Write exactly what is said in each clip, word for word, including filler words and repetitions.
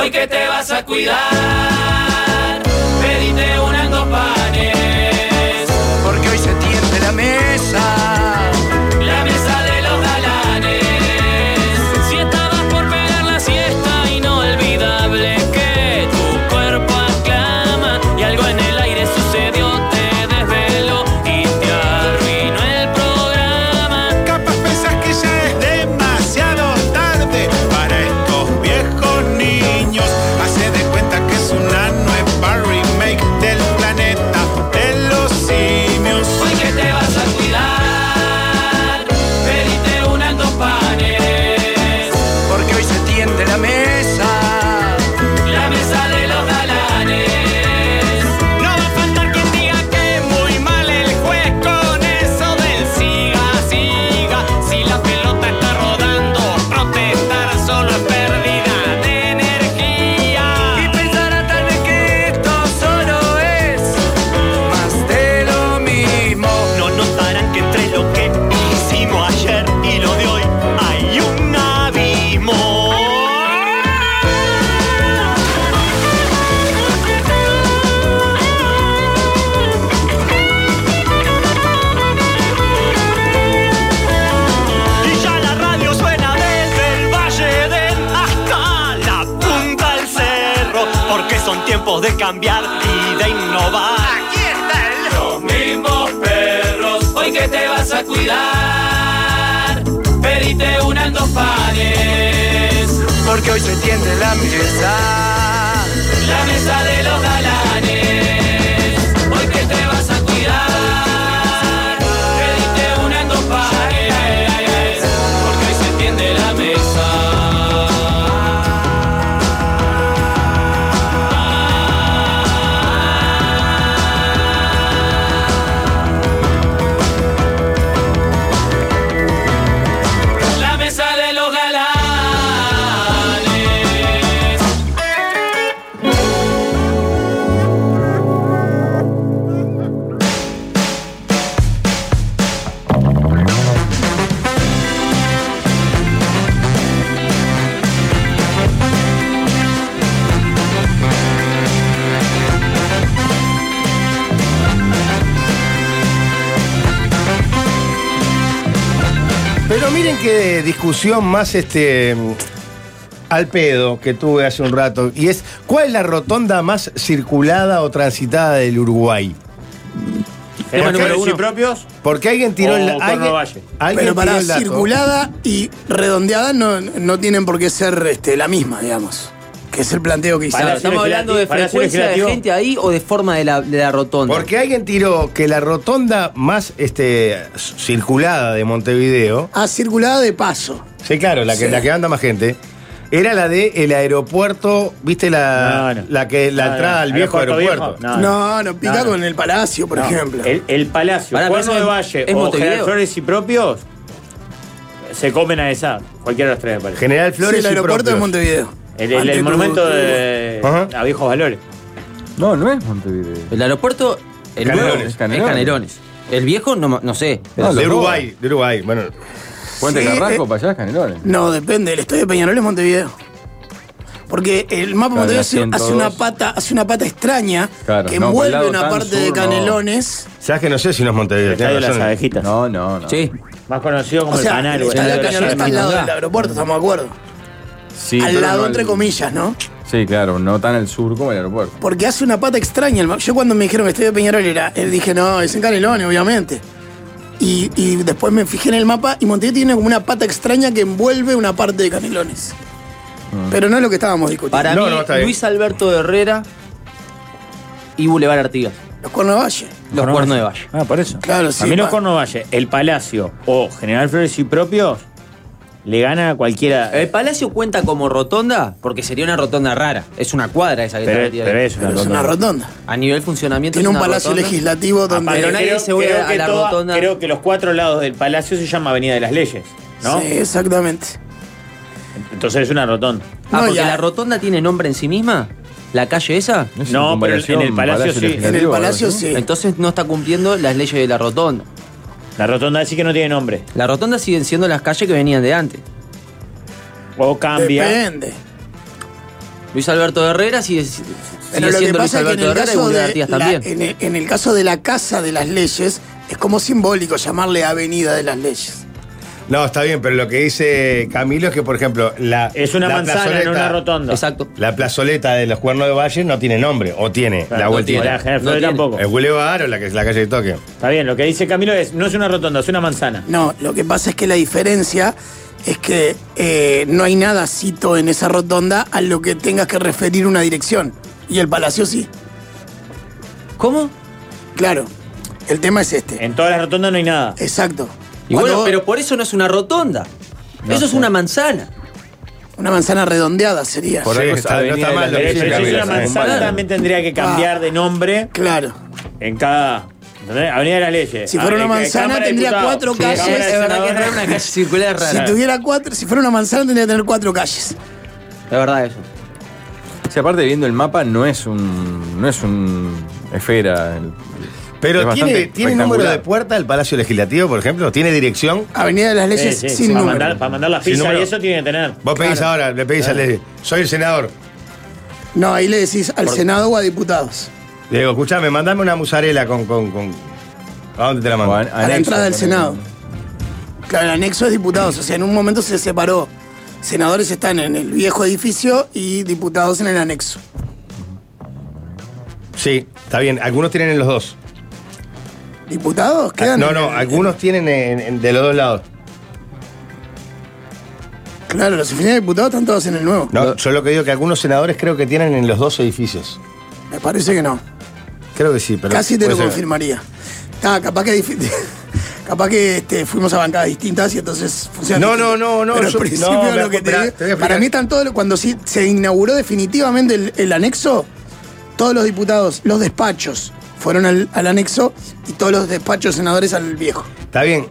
Hoy que te vas a cuidar, pedite una en dos panes, porque hoy se tiende la mesa, la mesa de los galanes. Si estabas por pegar la siesta, inolvidable que tu cuerpo aclama y algo en el aire sucedió, te desveló y te arruinó el programa. Capaz pensás que ya es demasiado tarde para estos viejos niños. Hace de cuenta que es una nueva remake del planeta de los simios. Hoy que te vas a cuidar, pedite una en dos panes, porque hoy se tiende la mesa, la mesa de los galanes. No va a faltar quien diga que muy mal el juez con eso del siga, siga. Si la pelota está rodando, protestar solo es pérdida de energía. y pensará tal vez que esto solo es más de lo mismo. No notarán que entre lo que hicimos ayer y lo de hoy hay un abismo. Y ya la radio suena desde el Valle del hasta la punta del cerro, porque son tiempos de cambiar y de innovar. Aquí está el Los mismos perros, hoy que te vas a cuidar, pedite una en dos panes, porque hoy se tiende la mesa, la mesa de los galanes. Hoy que te vas a cuidar, pedite una en dos panes, porque hoy se tiende la mesa. La mesa de los galanes. Pero miren qué discusión más este al pedo que tuve hace un rato. Y es, ¿cuál es la rotonda más circulada o transitada del Uruguay? Tema número ¿Generales y uno. propios? Porque alguien tiró O el Corno alguien- Valle. alguien Pero para tiró el dato. circulada y redondeada no, no tienen por qué ser este, la misma, digamos. Que es el planteo que Claro, hicieron. ¿estamos hablando de Palacio frecuencia de Legislativo. gente ahí o de forma de la, de la rotonda? Porque alguien tiró que la rotonda más este, circulada de Montevideo, Ah, circulada de paso. sí, claro, la que, Sí. la que anda más gente, era la de el aeropuerto, ¿viste la, No, no. la que la No, entrada no. al viejo ¿Aeropuerto aeropuerto? viejo? No, no, pica No, no. con el Palacio, por No, ejemplo. El, el Palacio, Pará, Cuerno pero de es- Valle es o Montevideo. General Flores y propios se comen a esa, cualquiera de los tres me parece. General Sí, Flores el y aeropuerto de propios. Montevideo. El, el- el Ante monumento tu- de, Ajá. a viejos valores. No, no es Montevideo. El aeropuerto, el Canelones. nuevo, es Canelones. Canelones. El viejo, no, no sé. No, de los Uruguay, de Uruguay. Bueno, Puente Sí, Carrasco, eh. para allá es Canelones. No, depende. El estadio de Peñarol es Montevideo. Porque el mapa Claro, Montevideo la hace, ciento hace una dos. pata, hace una pata extraña Claro, que no, por el envuelve lado una tan parte de sur, no. Canelones. sabes que no sé si no es Montevideo. El estadio de tenés las razón. abejitas. No, no, no. Sí. Más conocido como O sea, el Canal. el o estadio de estadio de Canelones las está al lado Mangá. del aeropuerto, estamos de acuerdo. Sí, al pero lado, no entre al- comillas, ¿no? Sí, claro, no tan al sur como el aeropuerto. Porque hace una pata extraña. el ma- Yo cuando me dijeron que el estadio de Peñarol era, eh, dije, no, es en Canelones, obviamente. Y, y después me fijé en el mapa y Montevideo tiene como una pata extraña que envuelve una parte de Canelones. Pero no es lo que estábamos discutiendo. Para No, mí, no, está bien. Luis Alberto Herrera y Boulevard Artigas. Los Cuernos de Valle. Los Cuernos de Valle. Ah, por eso. Claro, sí. a mí los pa- Corno Valle, el Palacio o General Flores y propios le gana a cualquiera. El Palacio cuenta como rotonda porque sería una rotonda rara. Es una cuadra esa que pero, está metida pero ahí. es una Pero es rotonda. una rotonda. A nivel funcionamiento Tiene es un una palacio rotonda. legislativo donde. Pero nadie se vuelve a que la toda- rotonda. creo que los cuatro lados del Palacio se llama Avenida de las Leyes, ¿no? Sí, exactamente. Entonces es una rotonda. Ah, No, porque ya. la rotonda tiene nombre en sí misma. ¿La calle esa? Es No, en pero en comparación, el Palacio sí. Legislativo, En el algo Palacio así. sí. Entonces no está cumpliendo las leyes de la rotonda. La rotonda sí que no tiene nombre. La rotonda siguen siendo las calles que venían de antes. O cambia. Depende. Luis Alberto Herrera sigue, sigue Pero lo que siendo Luis pasa es que en Alberto el, Herrera y caso Bolívar de Artigas la, también. en, el, en el caso de la Casa de las Leyes, es como simbólico llamarle Avenida de las Leyes. No, está bien, pero lo que dice Camilo es que, por ejemplo, la. Es una la manzana, no plazoleta- una rotonda. Exacto. La plazoleta de los Cuernos de Valle no tiene nombre, o tiene Claro, la no vueltita. tiene. La General No Flores tiene. tampoco. El Boulevard o la, que, la calle de Toque. Está bien, lo que dice Camilo es, no es una rotonda, es una manzana. No, lo que pasa es que la diferencia es que eh, no hay nada cito en esa rotonda a lo que tengas que referir una dirección. Y el Palacio sí. ¿Cómo? Claro. El tema es este. En todas las rotondas no hay nada. Exacto. Y Cuando bueno, vos- pero por eso no es una rotonda. No eso es sé. una manzana. Una manzana redondeada sería. Por ahí está, no está mal lo que Pero dice si es Camilo. una manzana Claro. también tendría que cambiar de nombre Claro. en cada... ¿entendés? Avenida de las Leyes. Si fuera una Ah, eh, manzana, Cámara de tendría Diputados. cuatro Sí, calles. es, Cámara de es verdad que es Senadores. rara, una calle circular Si rara. tuviera cuatro, si fuera una manzana tendría que tener cuatro calles. Es verdad eso. Si aparte viendo el mapa no es un. no es un esfera. el- Pero es tiene, bastante tiene número de rectangular. puerta el Palacio Legislativo, por ejemplo. Tiene dirección. Avenida de las Sí, Leyes sí, sin para, número. mandar, para mandar la Sin pizza número. y eso tiene que tener. Vos pedís ahora, le pedís al Ley, soy el senador. No, ahí le decís al Senado o a diputados. Le digo, escuchame, mandame una musarela con. con, con- ¿A dónde te la O mando? an- A la anexo, entrada del ponele. Senado. Claro, el anexo es diputados. O sea, en un momento se separó. Senadores están en el viejo edificio y diputados en el anexo. Sí, está bien. Algunos tienen en los dos. ¿Diputados? Quedan No, en no, el- algunos tienen en- en- de los dos lados. Claro, las oficinas de diputados están todas en el nuevo. No, yo lo que digo que algunos senadores creo que tienen en los dos edificios. Me parece que no. Creo que sí, pero. Casi te lo puede ser. confirmaría. Ah, capaz que, dif- capaz que este, fuimos a bancadas distintas y entonces funciona. No, distinto. no, no, no, Pero yo- al principio no, me lo que te acu- digo- esperá, te voy a explicar. para mí están todos, cuando sí, se inauguró definitivamente el, el anexo, todos los diputados, los despachos fueron al, al anexo y todos los despachos senadores al viejo. Está bien.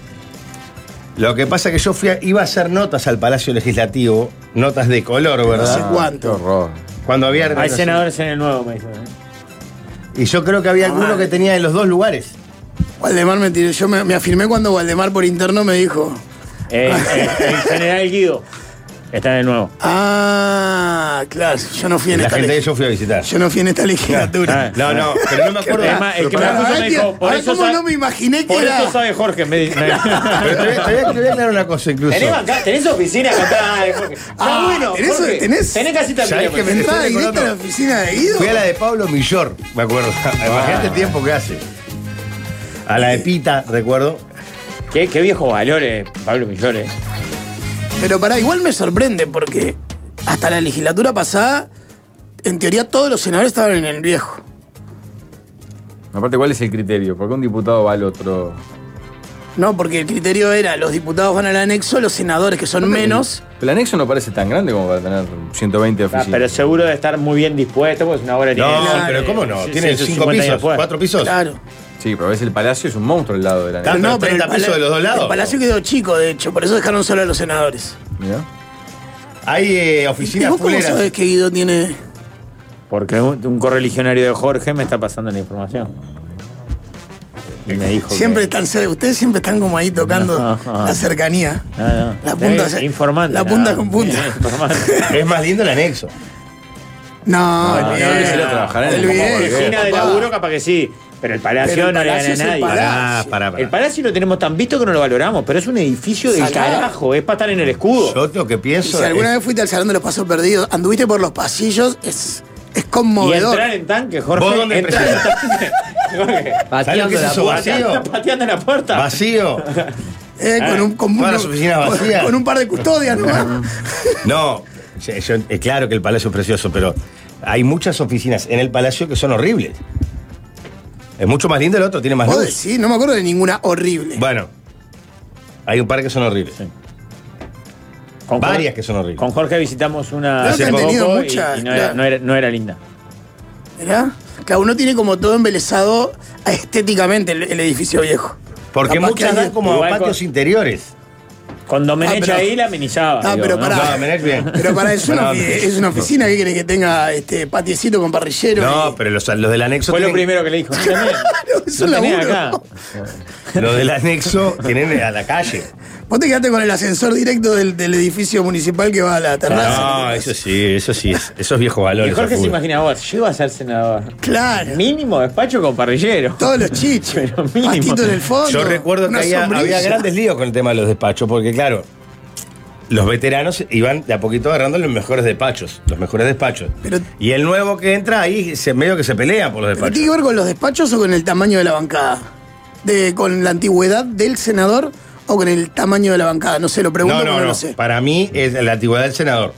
Lo que pasa es que yo fui a- iba a hacer notas al Palacio Legislativo, notas de color, No sé ¿verdad? Qué cuánto. horror. Cuando había. Hay senadores en el nuevo, me dicen. ¿eh? Y yo creo que había alguno que tenía en los dos lugares. Waldemar me tiró, yo me, me afirmé cuando Waldemar por interno me dijo, El, el- el general Guido está en el nuevo. ah, claro, yo no fui en La esta gente que leg- yo fui a visitar. yo no fui en esta legislatura. Ah, No, no, pero no me acuerdo. Es más, el que me Pero puso pará, me tío, dijo, por a ver, eso ¿cómo sabe- no me imaginé que Por era? eso sabe Jorge. Me, me- te voy, te voy a- te voy a aclarar una cosa incluso. tenés, acá, tenés oficina acá, eh, Jorge. Está Ah, bueno, ¿tenés- Jorge. tenés- tenés casita ¿Sabés mía, que me- Entrada estoy directa a la recordando. oficina de Guido. Fui a la de Pablo Millor, me acuerdo. Imagínate el tiempo que hace. A la de Pita, recuerdo. Qué, qué viejos valores, Pablo Millores. Pero pará, igual me sorprende porque hasta la legislatura pasada, en teoría todos los senadores estaban en el viejo. Aparte, ¿cuál es el criterio? ¿Por qué un diputado va al otro? No, porque el criterio era los diputados van al anexo, los senadores que son menos. El anexo no parece tan grande como para tener ciento veinte Ah, oficinas. pero seguro de estar muy bien dispuesto, porque es una obra No, tiene- pero ¿cómo no? Sí, Tiene sí, cinco cincuenta años pisos, después. cuatro pisos. Claro. Sí, pero ves el palacio es un monstruo al lado del anexo. Claro. No, pero el treinta pisos pala- de los dos lados. El palacio quedó chico, de hecho, por eso dejaron solo a los senadores. Mirá. Hay eh, ¿Y oficinas vos cómo fuleras. sabés que Guido tiene...? Porque un, un correligionario de Jorge me está pasando la información. Y me dijo Siempre que- están cerca, ustedes siempre están como ahí tocando No, no. la cercanía. No, no. La punta Eh, se- informante. la punta nada. con punta. Eh, informante. Es más lindo el anexo. No, No, olvidé. no, no, no, trabajar en el Olvidé, como Oficina de papá. laburo, capaz que sí. Pero el palacio Pero el no le palacio gana es a el nadie. palacio. Pará, pará, pará. El palacio lo tenemos tan visto que no lo valoramos, pero es un edificio del Salado. carajo, es para estar en el escudo. Yo lo que Y pienso si alguna es- vez fuiste al Salón de los Pasos Perdidos, anduviste por los pasillos, es, es Y conmovedor. entrar en tanque, Jorge. ¿Vos dónde entrar en tanque. Jorge. ¿Sabés lo que es eso vacío? Está pateando la puerta. Vacío. Eh, con un, con, Todas un- las oficinas con- vacías. con un par de custodias, ¿no? No, yo- yo- es claro que el palacio es precioso, pero hay muchas oficinas en el palacio que son horribles. Es mucho más lindo el otro, tiene más Vos luz. decís, no me acuerdo de ninguna horrible. Bueno, hay un par que son horribles. Con Jorge- Varias que son horribles. Con Jorge visitamos una Creo hace que han poco tenido y- muchas, y no, era, claro. no, era, no era linda. ¿Verdad? Claro, uno tiene como todo embelesado estéticamente el, el edificio viejo. Porque Capaz que muchas dan alguien- como a Igual patios con- interiores. Con Domenech Ah, pero- ahí la amenizaba. Ah, digo, pero ¿no? pará. No, Menech bien. Pero para eso es, una No, ofi- Menech. es una oficina que quiere que tenga este patiecito con parrillero. No, y- pero los, los del anexo Fue lo tienen- primero que le dijo. No tenés, Claro, es no un tenés laburo. acá. los del anexo tienen a la calle. Vos te quedaste con el ascensor directo del, del edificio municipal que va a la terraza. No, eso sí, eso sí, es- esos viejos Y valores. Jorge a se full. imagina vos, yo iba a ser senador. Claro. Mínimo despacho con parrillero. Todos los chichos. Pero mínimo. Pastito en el fondo. Yo recuerdo que una había, sombrilla. había grandes líos con el tema de los despachos, porque claro, los veteranos iban de a poquito agarrando los mejores despachos, los mejores despachos. Pero- y el nuevo que entra ahí, se, medio que se pelea por los ¿Pero despachos. tiene que ver con los despachos o con el tamaño de la bancada? De, ¿Con la antigüedad del senador o con el tamaño de la bancada? No sé, lo pregunto No, porque no, no no. lo sé. Para mí es la antigüedad del senador.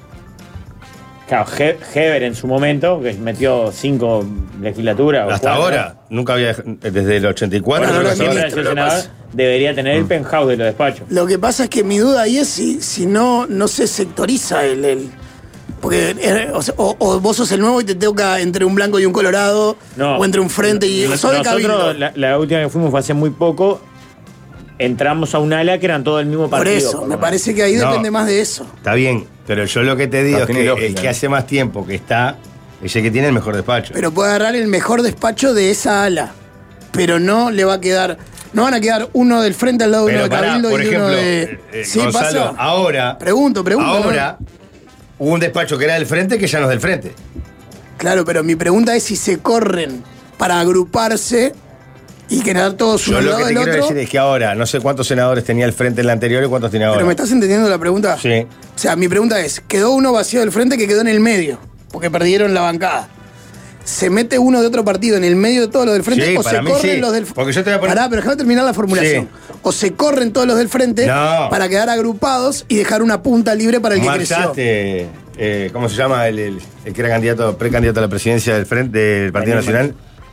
Claro, He- Heber en su momento, que metió cinco legislaturas. o Hasta cuatro, ahora, nunca había, desde el ochenta y cuatro. Bueno, creo no, que no, hasta siempre ahora. ha sido lo senador, pasa. debería tener Mm. el penthouse de los despachos. Lo que pasa es que mi duda ahí es si, si no, no se sectoriza el. el- porque eh, o, sea, o- o vos sos el nuevo y te toca entre un blanco y un colorado, No. o entre un frente y. Nos- Sos de cabildo. Nosotros, la, la última que fuimos fue hace muy poco, entramos a un ala que eran todo el mismo Por partido. eso, me parece que ahí No. depende más de eso. Está bien, pero yo lo que te digo Ah, es tiene que lógica. el que hace más tiempo que está es el que tiene el mejor despacho. Pero puede agarrar el mejor despacho de esa ala. Pero no le va a quedar. No van a quedar uno del frente al lado de uno Pero de pará, cabildo por y uno ejemplo, de. eh, eh, sí, Gonzalo, pasa. ahora, Pregunto, pregunto. ahora hubo un despacho que era del frente que ya no es del frente. Claro, pero mi pregunta es si se corren para agruparse y quedar todos Yo uno al lo lado que te del quiero otro. decir es que ahora, no sé cuántos senadores tenía el frente en la anterior y cuántos tiene ahora. Pero ¿me estás entendiendo la pregunta? Sí. O sea, mi pregunta es, quedó uno vacío del frente que quedó en el medio, porque perdieron la bancada. ¿Se mete uno de otro partido en el medio de todos los del frente Sí, o para se mí corren sí, los del porque yo te voy a poner- Pará, pero déjame terminar la formulación. Sí. O se corren todos los del frente No. para quedar agrupados y dejar una punta libre para el que creció. Marchaste, eh, ¿cómo se llama? El, el- el que era candidato, precandidato a la presidencia del frente del Partido Daniel Nacional.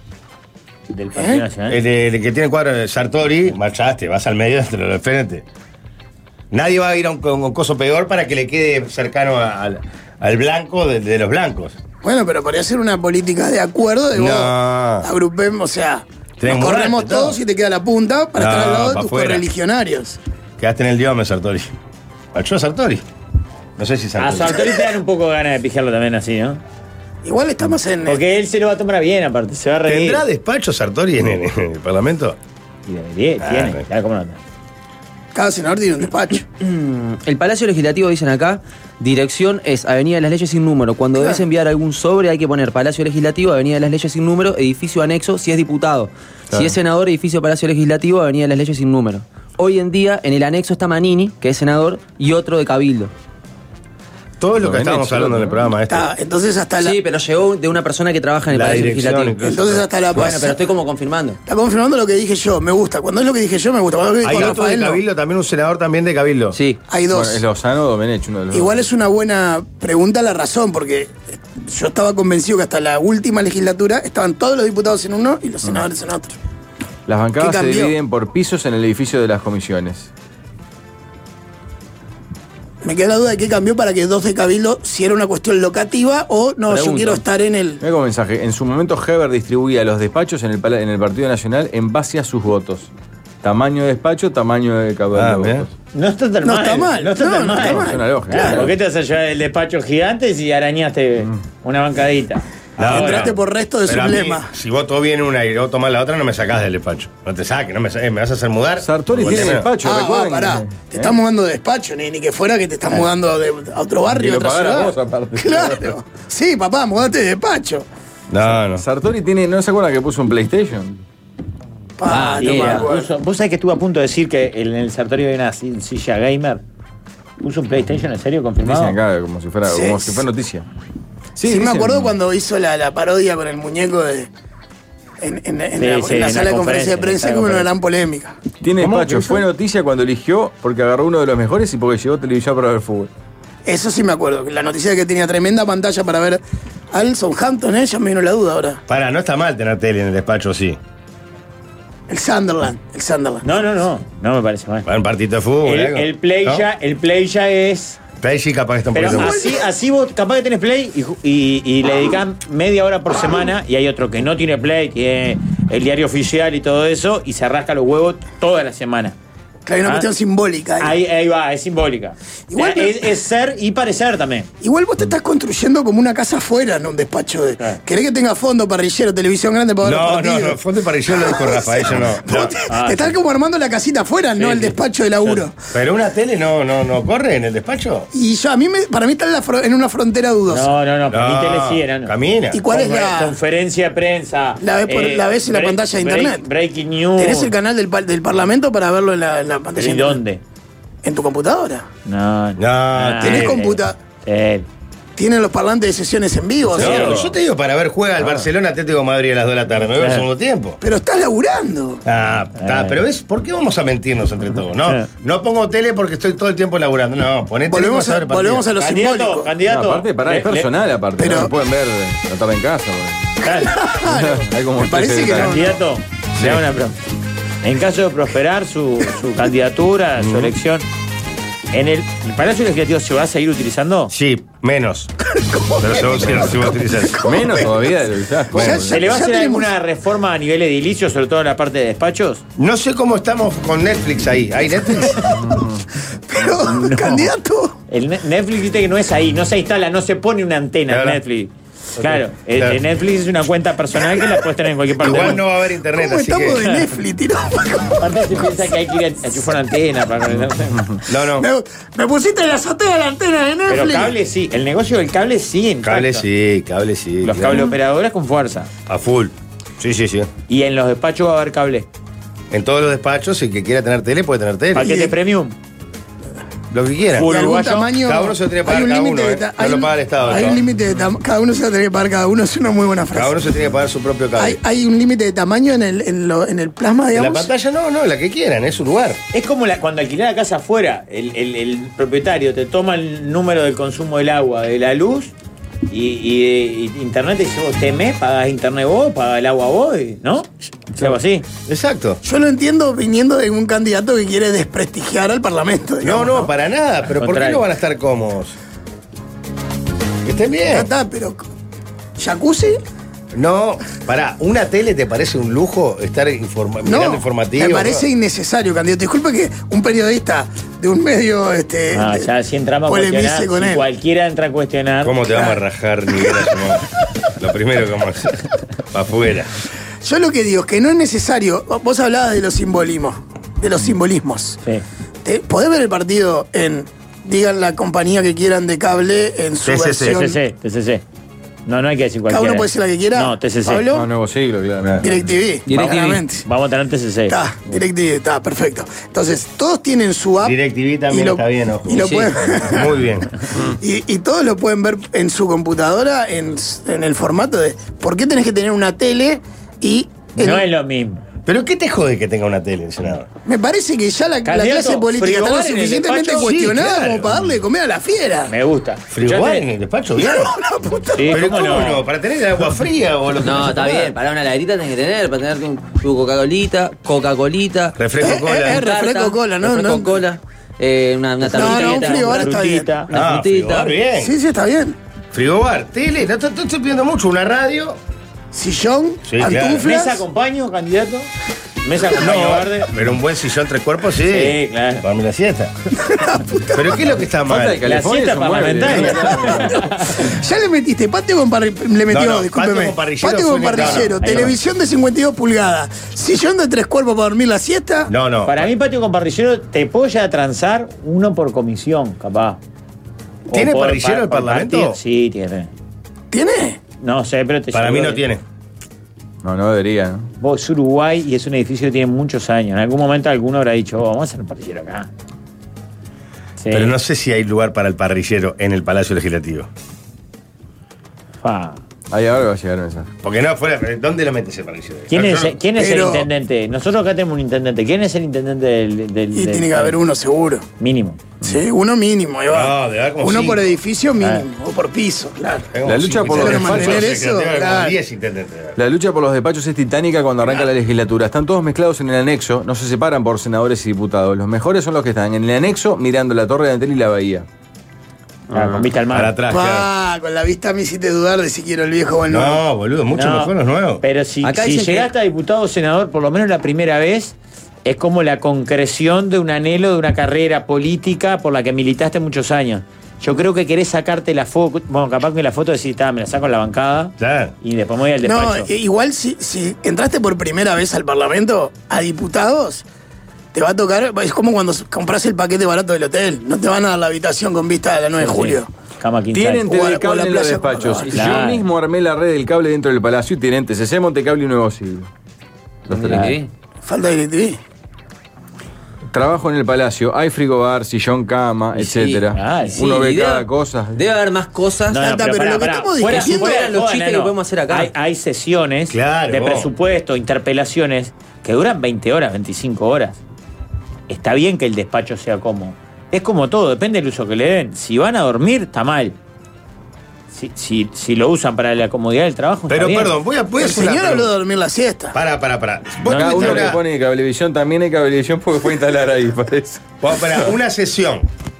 Del Partido ¿Eh? Nacional. El, de- el que tiene el cuadro de Sartori, marchaste, vas al medio entre los del frente. Nadie va a ir a un, co- un coso peor para que le quede cercano a- al, al blanco de, de los blancos. Bueno, pero podría ser una política de acuerdo de No. vos agrupemos, o sea, Tenés nos que corremos mudarte, todo. todos y te queda la punta para No, estar al lado de pa' tus afuera. correligionarios. Quedaste en el diome, Sartori. ¿Marchó Sartori? No sé si A Sartori. Sartori te dan un poco de ganas de pijarlo también así, ¿no? Igual estamos en. Porque él se lo va a tomar bien, aparte, se va a reír. ¿Tendrá despacho Sartori en, en- en el Parlamento? Y debería, Ah, tiene, bueno. claro, ¿cómo no? Cada senador tiene un despacho. El Palacio Legislativo, dicen acá, dirección es Avenida de las Leyes sin número. Cuando debes enviar algún sobre hay que poner Palacio Legislativo, Avenida de las Leyes sin número, edificio anexo si es diputado. Claro. Si es senador, edificio Palacio Legislativo, Avenida de las Leyes sin número. Hoy en día en el anexo está Manini, que es senador, y otro de Cabildo. Todo lo que Lo estábamos hecho, hablando en el ¿no? programa este. Está, entonces hasta la. Sí, pero llegó de una persona que trabaja en el La Palacio dirección, Legislativo. incluso. Entonces hasta la Bueno, pasa. pero estoy como confirmando. Está confirmando lo que dije yo, me gusta. Cuando es lo que dije yo, me gusta. Cuando es lo que Hay dijo otro de Rafael, no. Cabildo, también un senador también de Cabildo. Sí. Hay dos. Bueno, es Lozano o Domenech, uno de los Igual dos. es una buena pregunta la razón, porque yo estaba convencido que hasta la última legislatura estaban todos los diputados en uno y los senadores en otro. Las bancadas ¿Qué se cambió? dividen por pisos en el edificio de las comisiones. Me queda la duda de qué cambió para que dos de Cabildo, si era una cuestión locativa o no, yo Pregunto. quiero estar en el. Mira como mensaje. En su momento Heber distribuía los despachos en el, pala- en el Partido Nacional en base a sus votos. Tamaño de despacho, tamaño de caudal Ah, de bien. votos. No está tan No mal. está mal, No está no, tan no mal. está mal. Es una lógica. Claro, ¿por qué te vas a llevar el despacho gigante si arañaste una bancadita? No, Ahora, Entraste por resto de Pero su a mí, lema. si voto bien una y luego tomás la otra, no me sacás del despacho. No te saques, no me, saques, me vas a hacer mudar. Sartori Porque tiene te- despacho, Ah, ah, recuerden. pará. que- Te ¿eh? estás mudando de despacho, ni, ni que fuera que te estás mudando de, a otro barrio, Y a lo otra pagara ciudad. vos, aparte. Claro. Sí, papá, mudate de despacho. No, no. Sartori tiene, ¿no se acuerdan que puso un PlayStation? Pa, Ah, no me era. acuerdo. Puso- ¿Vos sabés que estuve a punto de decir que en el Sartorio hay una si- silla gamer? ¿Puso un PlayStation en serio confirmado? Dicen acá como si fuera, Sí, como si sí. fuera noticia. Sí, me dicen- acuerdo cuando hizo la, la parodia con el muñeco de. En, en- en Sí, la, sí, en la en sala la de conferencia de conferencia, prensa, en que la hubo una conferencia. gran polémica. Tiene ¿Cómo? despacho, ¿Qué hizo? fue noticia cuando eligió porque agarró uno de los mejores y porque llegó televisión para ver fútbol. Eso sí me acuerdo. que La noticia de que tenía tremenda pantalla para ver al Southampton, ¿eh? Ya me vino la duda ahora. Para, no está mal tener tele en el despacho, sí. El Sunderland. El Sunderland. No, no, no. No me parece mal. Para un partito de fútbol. El, algo. el play ¿No? ya, el play ya es. Play sí capaz que está un Pero poquito más. así, así vos capaz que tenés play y, ju- y, y le dedicás media hora por semana y hay otro que no tiene play, tiene el diario oficial y todo eso y se rasca los huevos toda la semana. Claro, hay una Ah. cuestión simbólica. ahí. Ahí, ahí va, es simbólica. Igual O sea, me- es, es ser y parecer también. Igual vos te estás construyendo como una casa afuera, no un despacho de. Claro. ¿Querés que tenga fondo, parrillero, televisión grande para ver los No, no, partidos? no, fondo para yo lo dijo Rafa, eso no. no. Vos te, Ah, te estás sí. como armando la casita afuera, no Sí, el sí. despacho de laburo. Pero una tele no, no, no corre en el despacho. Y yo, a mí me, para mí está en, la fro- en una frontera dudosa. No, no, no, para mí No, tele sí era, ¿no? camina. ¿Y cuál es Confer- la- Conferencia de prensa. eh, La ves por- la ves en la pantalla de break- internet. Breaking news. ¿Tenés el canal del, par- del Parlamento para verlo en la, en la pantalla? ¿Y de internet? dónde? ¿En tu computadora? No, No, ¿Tenés tele. computa- Tele. ¿Tienen los parlantes de sesiones en vivo? No, ¿sí? yo te digo para ver juega el Barcelona Atlético de Madrid a las dos de la tarde, me veo el Claro. segundo tiempo. Pero estás laburando. Ah, está, Eh. pero ves, ¿por qué vamos a mentirnos entre todos? No, Eh. no pongo tele porque estoy todo el tiempo laburando. No, ponete Volvemos tele a, para ver volvemos a lo Candidato, simbólico. candidato. No, aparte, pará, Le- es personal, aparte. Pero- no lo pueden ver eh, la tarde en casa. porque- Claro. Hay como Me parece especie de que no. tal- Candidato, le hago una pregunta. En caso de prosperar su, su candidatura, su elección, ¿en el, el Palacio Legislativo se va a seguir utilizando? Sí, menos. Pero se va a utilizar, se va a utilizar. Menos todavía de lo que ya- ¿cómo? Ya- ¿Se le va a ya hacer tenemos- alguna reforma a nivel edilicio, sobre todo en la parte de despachos? No sé cómo estamos con Netflix ahí. ¿Hay Netflix? Pero, candidato. El Ne- Netflix, viste que no es ahí, no se instala, no se pone una antena Claro. en Netflix. Claro, el- Claro. el Netflix es una cuenta personal que la puedes tener en cualquier parte del Igual mundo. no va a haber internet, ¿Cómo así estamos que. de Netflix, tiro? Aparte se piensa que hay que ir a enchufar una antena para conectarse. No, no. Me, me pusiste en la azotea de la antena de Netflix. Pero cable sí, el negocio del cable sí en Cable sí, cable sí. Los claro. cable operadores con fuerza. A full. Sí, sí, sí. Y en los despachos va a haber cable. En todos los despachos, el que quiera tener tele puede tener tele. Paquete premium. Lo que quiera. Full ¿Y algún uruguayo, tamaño? cada uno se lo tiene que pagar hay un cada límite uno, de eh. ta- No hay lo un- paga el Estado, Hay ¿no? un límite de tam- cada uno se lo tiene que pagar cada uno, es una muy buena frase. Cada uno se tiene que pagar su propio cable. Hay, hay un límite de tamaño en el, en, lo- en el plasma, En la digamos. pantalla no, no, la que quieran, es su lugar. Es como la- cuando alquilás la casa afuera, el, el- el propietario te toma el número del consumo del agua, de la luz, y, y- y internet te dice, vos temés, pagás internet vos, pagás el agua vos, y- ¿no? Es algo así. Exacto. Yo lo entiendo viniendo de un candidato que quiere desprestigiar al Parlamento. No, digamos, no, para nada. Pero ¿por qué Contrario. no van a estar cómodos? Que estén Ya bien. está, pero. ¿Jacuzzi? No, para una tele te parece un lujo estar informa mirando No, informativo. me parece ¿no? innecesario, candidato. Disculpe que un periodista de un medio este, Ah, ya si entramos a polemice cuestionar, con si él. cualquiera entra a cuestionar. ¿Cómo te vamos a rajar nivel Lo primero que vamos a hacer. Para afuera. Yo lo que digo es que no es necesario. Vos hablabas de los simbolismos. De los simbolismos. Sí. Te- ¿Podés ver el partido en. Digan la compañía que quieran de cable en su T C C. versión? T C C, T C C. No, no hay que decir ¿Cada cualquiera. uno puede decir la que quiera? No, T C C. ¿Pablo? No, nuevo siglo, claro. DirecTV. DirecTV. claramente. Vamos a tener T C C. Está, DirecTV, está, perfecto. Entonces, todos tienen su app. DirecTV también y lo- está bien, ojo. Y, lo Sí. pueden, Muy bien. y, y todos lo pueden ver en su computadora en, en el formato de. ¿Por qué tenés que tener una tele y. en- No es lo mismo. ¿Pero qué te jode que tenga una tele, senador? Me parece que ya la, la Candidato, clase política está lo frigobar en el suficientemente despacho, cuestionada sí, claro. como para darle de comer a la fiera. Me gusta. ¿Frigobar Yo en te- el despacho? ¿Bien? La puta- Sí, ¿Pero ¿cómo cómo no? no? ¿Para tener agua fría o lo que No, vas a está tomar? bien, para una laderita tenés que tener, para tener un, tu Coca-Colita, Coca-Colita. Refresco Eh, cola. eh, eh, refresco cola, ¿no? Refresco no. cola, eh, una, una No, tablita. no, un una frigobar está bien. frutita. Una Ah, frutita. frigobar, bien. Sí, sí, está bien. Frigobar, tele, no, no, no estoy pidiendo mucho, una radio. Sillón, Sí, claro. pantuflas. ¿Mesa acompaño, candidato? ¿Mesa acompaño verde? Pero un buen sillón tres cuerpos, sí. Sí, claro. Para dormir la siesta. ¿Pero qué es lo que está Falta de mal? La California siesta es un mueble. parlamentaria. Ya le metiste patio con parrillero. Le metió, No, no, discúlpeme. patio con parrillero Patio con fue un- parrillero, no, no, ahí televisión de cincuenta y dos pulgadas, sillón de tres cuerpos para dormir la siesta. No, no. Para mí, patio con parrillero, te puedo ya transar uno por comisión, capaz. O ¿Tiene por- parrillero el por Parlamento? partido. Sí, tiene. ¿Tiene? No sé, pero te Para mí aseguro no que- tiene. No, no debería. ¿no? Vos, es Uruguay y es un edificio que tiene muchos años. En algún momento alguno habrá dicho, oh, vamos a hacer un parrillero acá. Sí. Pero no sé si hay lugar para el parrillero en el Palacio Legislativo. Fa. Ahí ahora va a llegar esa. Porque no, fuera, ¿dónde lo metes el parrillero? ¿Quién Yo es, no- ¿quién es Pero- el intendente? Nosotros acá tenemos un intendente. ¿Quién es el intendente del, del- Y del- tiene que haber uno seguro. Mínimo. Sí, uno mínimo, ahí va. No, debe haber como Uno cinco. por edificio mínimo, o por piso, claro. Tengo La lucha cinco por los intendentes. despachos. Yo sé que Eso, tengo como claro. diez intendentes. La lucha por los despachos es titánica cuando arranca la legislatura. Están todos mezclados en el anexo, no se separan por senadores y diputados. Los mejores son los que están en el anexo mirando la Torre de Antel y la bahía. Ah, con vista al mar. Para atrás, claro. Pa, con la vista me hiciste dudar de si quiero el viejo o el nuevo. No, boludo, mucho No, mejor los nuevos. Pero si, Acá si dicen que- llegaste a diputado o senador, por lo menos la primera vez, es como la concreción de un anhelo de una carrera política por la que militaste muchos años. Yo creo que querés sacarte la foto, bueno, capaz que la foto decís, está, me la saco en la bancada Claro. y después me voy al No, despacho. eh, igual si, si entraste por primera vez al Parlamento, a diputados, te va a tocar, es como cuando compras el paquete barato del hotel, no te van a dar la habitación con vista a la nueve de julio. Cama king Tienen size. T O a- V o a cable la en los playa despachos. con- Yo Claro. mismo armé la red del cable dentro del palacio y tienen T C C, Montecable y Nuevo Siglo. Los Mira, tres. ¿eh? Falta de DirecTV. Trabajo en el palacio, hay frigobar, sillón, cama, Y sí. etcétera. Ah, Uno sí, ve debe- cada cosa. Debe haber más cosas. No, no, Tata, pero lo que estamos Fuera- discutiendo fuera eran los joda, chistes no, que no. podemos hacer acá. Hay, hay sesiones Claro, de vos. presupuesto, interpelaciones, que duran veinte horas, veinticinco horas. Está bien que el despacho sea cómodo. Es como todo, depende del uso que le den. Si van a dormir, está mal. Si, si, si lo usan para la comodidad del trabajo, Pero está bien. perdón, voy a, voy a El hacer una señor habló de pregunta. dormir la siesta. Pará, pará, pará. Vos No, Cada tuviste uno una- le pone cablevisión, también hay cablevisión porque fue a instalar ahí, parece. Vos, pará, una sesión.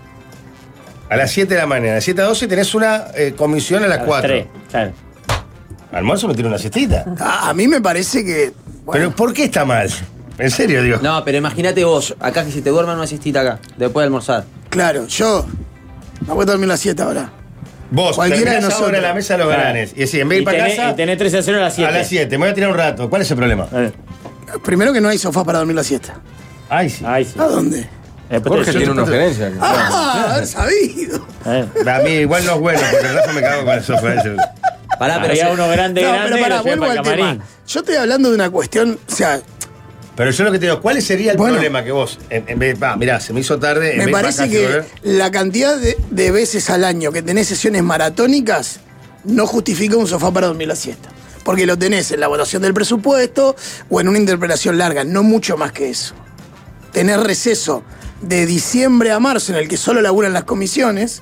A las siete de la mañana. A las siete a doce tenés una eh, comisión a las A las cuatro. tres, claro. Almuerzo me tiro una siestita. A, a mí me parece que. bueno, Pero ¿por qué está mal? En serio, digo. No, pero imagínate vos, acá que si te duerman una siestita acá, después de almorzar. claro, yo. Me voy a dormir la siesta ahora. Vos, Cualquiera de terminás ahora nosotros. en la mesa de los Claro. galanes. Y decís, en vez de Y ir para tenés, casa, y tenés tres a cero a las siete. a las siete. Me voy a tirar un rato. ¿Cuál es el problema? Eh, Primero que no hay sofá para dormir la siesta. Ay, sí. Ay, sí. ¿A dónde? Después Jorge te- tiene una gerencia. Ah, haber sabido. Eh. A mí igual no es bueno, porque el Rafa me cago con el sofá ese. Pará, pero Había se- uno grande, No, grande, pero y pará, lo lleva vuelvo para el al camarín. tema. Yo estoy hablando de una cuestión, o sea, Pero yo lo que te digo, ¿cuál sería el Bueno. problema que vos, en, en vez va, mirá, se me hizo tarde, en me vez de ir parece para que casa y volver- la cantidad de, de veces al año que tenés sesiones maratónicas no justifica un sofá para dormir la siesta. Porque lo tenés en la votación del presupuesto o en una interpelación larga, no mucho más que eso. Tenés receso de diciembre a marzo en el que solo laburan las comisiones,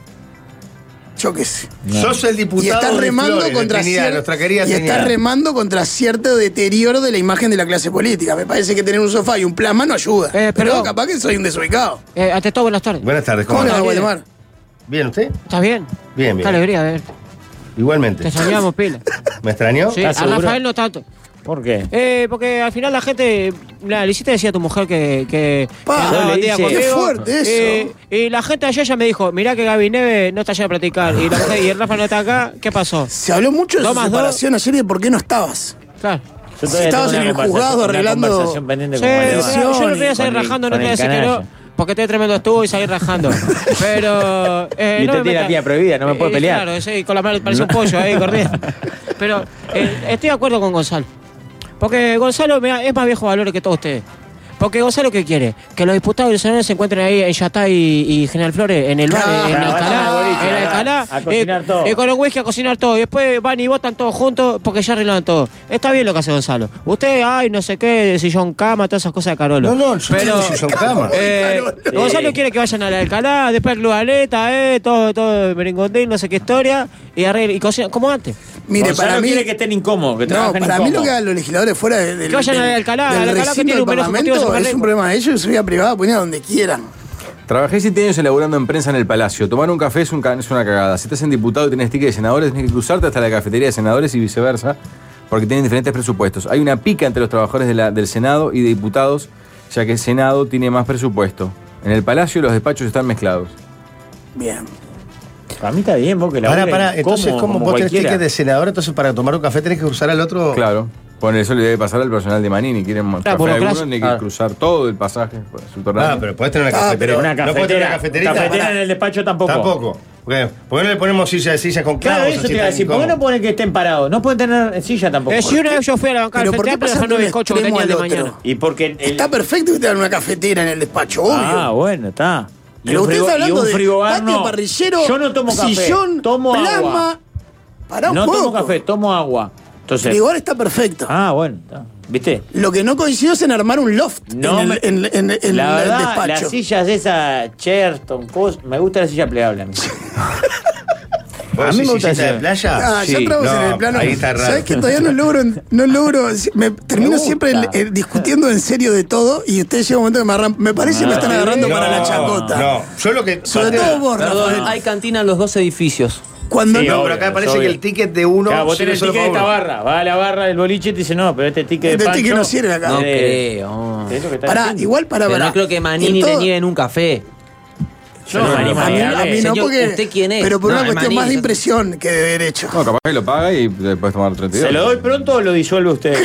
yo qué sé. Sos el Y diputado estás de remando Flores, de contra Trinidad, cier- nuestra querida y estás Trinidad. remando contra cierto deterioro de la imagen de la clase política. Me parece que tener un sofá y un plasma no ayuda. Eh, Pero perdón. capaz que soy un desubicado. Eh, ante todo, buenas tardes. Buenas tardes, ¿cómo ¿Cómo le va, andás? Waldemar? ¿Bien usted? ¿Estás bien? Bien, Qué bien. alegría ver. Igualmente. Te extrañamos, pila. ¿Me extrañó? Sí, a ¿Estás seguro? Rafael no tanto. ¿Por qué? Eh, porque al final la gente. Mira, le hiciste decir a tu mujer que. que Pa, que andaba le un día dice- conmigo. Qué fuerte eso. Eh, y la gente ayer ya me dijo: mirá que Gaby Neve no está allá a practicar. Y, la mujer- y el Rafa no está acá. ¿Qué pasó? Se habló mucho de Dos su más dos. separación ayer y de por qué no estabas. Claro. Yo todavía estabas tengo en una el conversación- juzgado una arreglando- conversación pendiente Sí, con yo Waldemar. no quería Con seguir el- rajando, no con el quería decir que canalla. no. Porque estoy tremendo estuvo y seguir rajando. Pero. Eh, Y no usted me tiene la meta- tía prohibida, no me puede Eh, pelear. Claro, sí, con la mano parece un pollo ahí corriendo. Pero eh, estoy de acuerdo con Gonzalo. Porque Gonzalo mira, es más viejo valores que todos ustedes. Porque Gonzalo, ¿qué quiere? Que los diputados y los senadores se encuentren ahí en Yatá y, y General Flores, en el bar, Claro, en vayan al Alcalá, boliche, en a- Alcalá, a cocinar eh, todo. eh, con el whisky a cocinar todo. Y después van y votan todos juntos porque ya arreglaron todo. Está bien lo que hace Gonzalo. Usted, ay, no sé qué, sillón cama, todas esas cosas de Carolo. No, no, yo Pero, tengo sillón cama. eh, Sí. Gonzalo quiere que vayan a la Alcalá, después al Club Aleta, eh, todo, todo meringondín, no sé qué historia, y arregla, y cocina, como antes. Mire, Gonzalo para mí. quiere que estén incómodos, que No, trabajen para mí incómodos. lo que hagan los legisladores fuera de- del, Que vayan del- a Alcalá, del a Alcalá que recinto tiene del un menos objetivo de Parlamento San es un Martín. problema de ellos, su vida privada, poner donde quieran. Trabajé siete años elaborando en prensa en el Palacio. Tomar un café es, un ca- es una cagada. Si estás en diputado y tienes ticket de senadores, tienes que cruzarte hasta la cafetería de senadores y viceversa, porque tienen diferentes presupuestos. Hay una pica entre los trabajadores de la- del Senado y de diputados, ya que el Senado tiene más presupuesto. En el Palacio los despachos están mezclados. Bien. A mí está bien, porque la Pará, pará, entonces, como, ¿cómo como vos tenés cualquiera. ticket de senador? Entonces, para tomar un café tenés que cruzar al otro. Claro. Bueno, eso le debe pasar al personal de Manini. Quieren Claro, café burocracia. alguno, tienen que Ah. cruzar todo el pasaje por su Ah, tornado. pero podés tener una Ah, cafetería. pero Una ¿No podés tener cafetera. una cafeterita? Cafetera Pará. en el despacho tampoco. Tampoco. Porque, ¿por qué no le ponemos silla de silla con clavos? Claro, eso así te iba a tan decir. ¿Por qué no incómodo? ponen que estén parados? No pueden tener silla tampoco. Eh, si una vez yo fui a la bancada Pero del ¿por Frente qué Amplio, pasan dejaron de el un bizcocho que extremo tenían de al otro? mañana. Y porque el, el- Está perfecto que tengan una cafetera en el despacho, obvio. Ah, bueno, está. Y Pero un usted frigo- está hablando y un de frigobar patio no. parrillero, Yo no tomo café. sillón, tomo plasma. agua. Pará un No poco. tomo café, tomo agua. El Entonces. frigobar está perfecto. Ah, bueno, está. ¿Viste? Lo que no coincido es en armar un loft No en, me- el, en, en- en la el verdad, despacho. las sillas esas Cherton, cos- me gusta la silla plegable a mí. ¿Vos A mí me decís gusta sillita ese- de playa? Ah, ya Sí, entramos no, en el plano. ahí está raro. ¿Sabes que todavía no logro, no logro, me termino gusta. siempre eh, discutiendo en serio de todo y ustedes llega un momento que me agarran, me parece que me están agarrando No, para la chacota. No, yo lo que. Sobre todo vos, Perdón, Rafael. hay cantina en los dos edificios. Cuando Sí, no, No, obvio, pero acá es parece obvio. que el ticket de uno Claro, vos sirve tenés el solo ticket de para esta uno. barra, va a la barra del boliche y te dice, no, pero este ticket de Este Pancho... ticket no sirve acá. No eh, creo. es lo que está pará, diciendo. igual para Pero pará. no creo que Manini En le todo- niegue en un café. Yo no me animo A mí, a a mí negarle. no, Señor, porque. ¿usted quién es? Pero por No, una es cuestión Manini, más de yo- impresión que de derecho. No, capaz que lo paga y después tomar treinta y dos. ¿Se lo doy pronto o lo disuelve usted?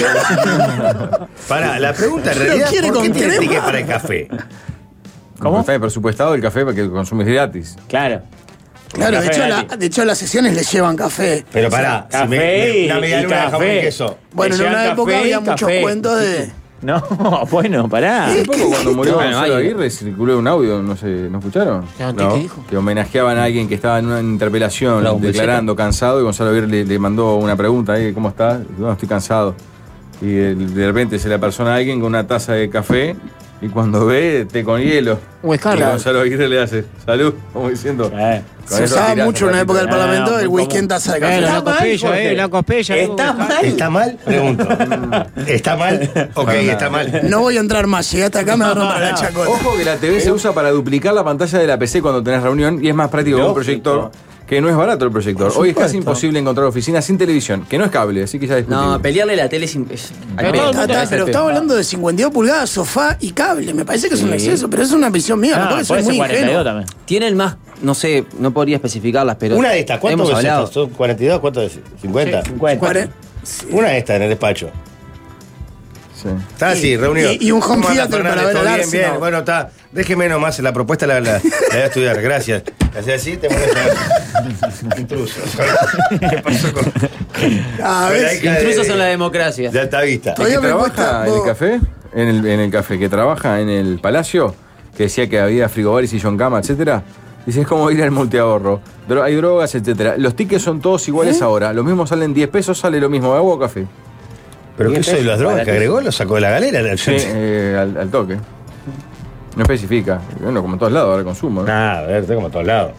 Pará, la pregunta en Pero realidad, quiere ¿por qué con tiene crema. ticket para el café? ¿Cómo? Está presupuestado el café para que lo consumes gratis. Claro. Claro, de Café hecho, la- gratis. de hecho, a las sesiones les llevan café. Pero pará, Café si me, y- una media y luna de jamón y café. queso. Bueno, Le en una llevan época café y había muchos café. cuentos de. No, bueno, pará. Hace poco cuando murió Bueno, Gonzalo hay- Aguirre circuló un audio, no sé, ¿no escucharon? ¿Qué No. dijo? Que homenajeaban a alguien que estaba en una interpelación Claro, un declarando cansado y Gonzalo Aguirre le, le mandó una pregunta ahí, ¿cómo estás? Y, no, estoy cansado. Y de, de repente se le apersona a alguien con una taza de café y cuando ve, té con hielo. Un Y escándalo. Gonzalo Aguirre le hace, salud, como diciendo. Eh. con Se eso usaba tirás mucho un en una época del ratito. Parlamento Ah, el ¿cómo? whisky en taza de Eh, café. la Está mal, copilla, Jorge. eh, la copilla. Está mal. ¿Está mal? Pregunto. ¿Está mal? Ok, está mal. No voy a entrar más, llegué hasta acá, me agarro para la chacota. Ojo que la T V se usa para duplicar la pantalla de la P C cuando tenés reunión y es más práctico que un Lógico. proyector, que no es barato el proyector. Hoy es casi imposible encontrar oficinas sin televisión, que no es cable, así que ya discutimos. No, pelearle la tele es. im- es- al Pero pedo. todo el Está- mundo está, Es pero al pedo. estamos hablando de cincuenta y dos pulgadas, sofá y cable. Me parece que es un Sí. exceso, pero es una visión mía. Ah, no puede puede ser ser muy cuarenta y dos ingenuo. también. Tienen más, no sé, no podría especificarlas, pero. Una de estas, ¿cuánto hemos es hablado. estas? ¿Son cuarenta y dos? ¿Cuánto es? ¿cincuenta? cincuenta. Cuare- Una de estas en el despacho. Sí. Está así, reunido. y- y un home ¿Cómo anda, theater Fernández? para ver ¿Todo al bien? Arsenal? Bien, bueno, está. Déjeme nomás, la propuesta la, la, la voy a estudiar, gracias. Así así te molesta. Intruso. ¿Qué pasó con.? Ah, con la ¿ves? hija de- Intrusos en la democracia. De Altavista. ¿El Todavía que me trabaja cuesta, en el vos- café? En el, en el café, que trabaja en el Palacio, que decía que había frigobares y John Cama, etcétera. Dice, es como ir al multiahorro. Dro- hay drogas, etcétera. Los tickets son todos iguales ahora. Los mismos salen diez pesos, sale lo mismo, agua o café. ¿Pero qué eso de las drogas que agregó? ¿Lo sacó de la galera? Sí, eh, al, al toque. No especifica. Bueno, como en todos lados, ahora consumo. ¿no? Nada, a ver, está como a todos lados.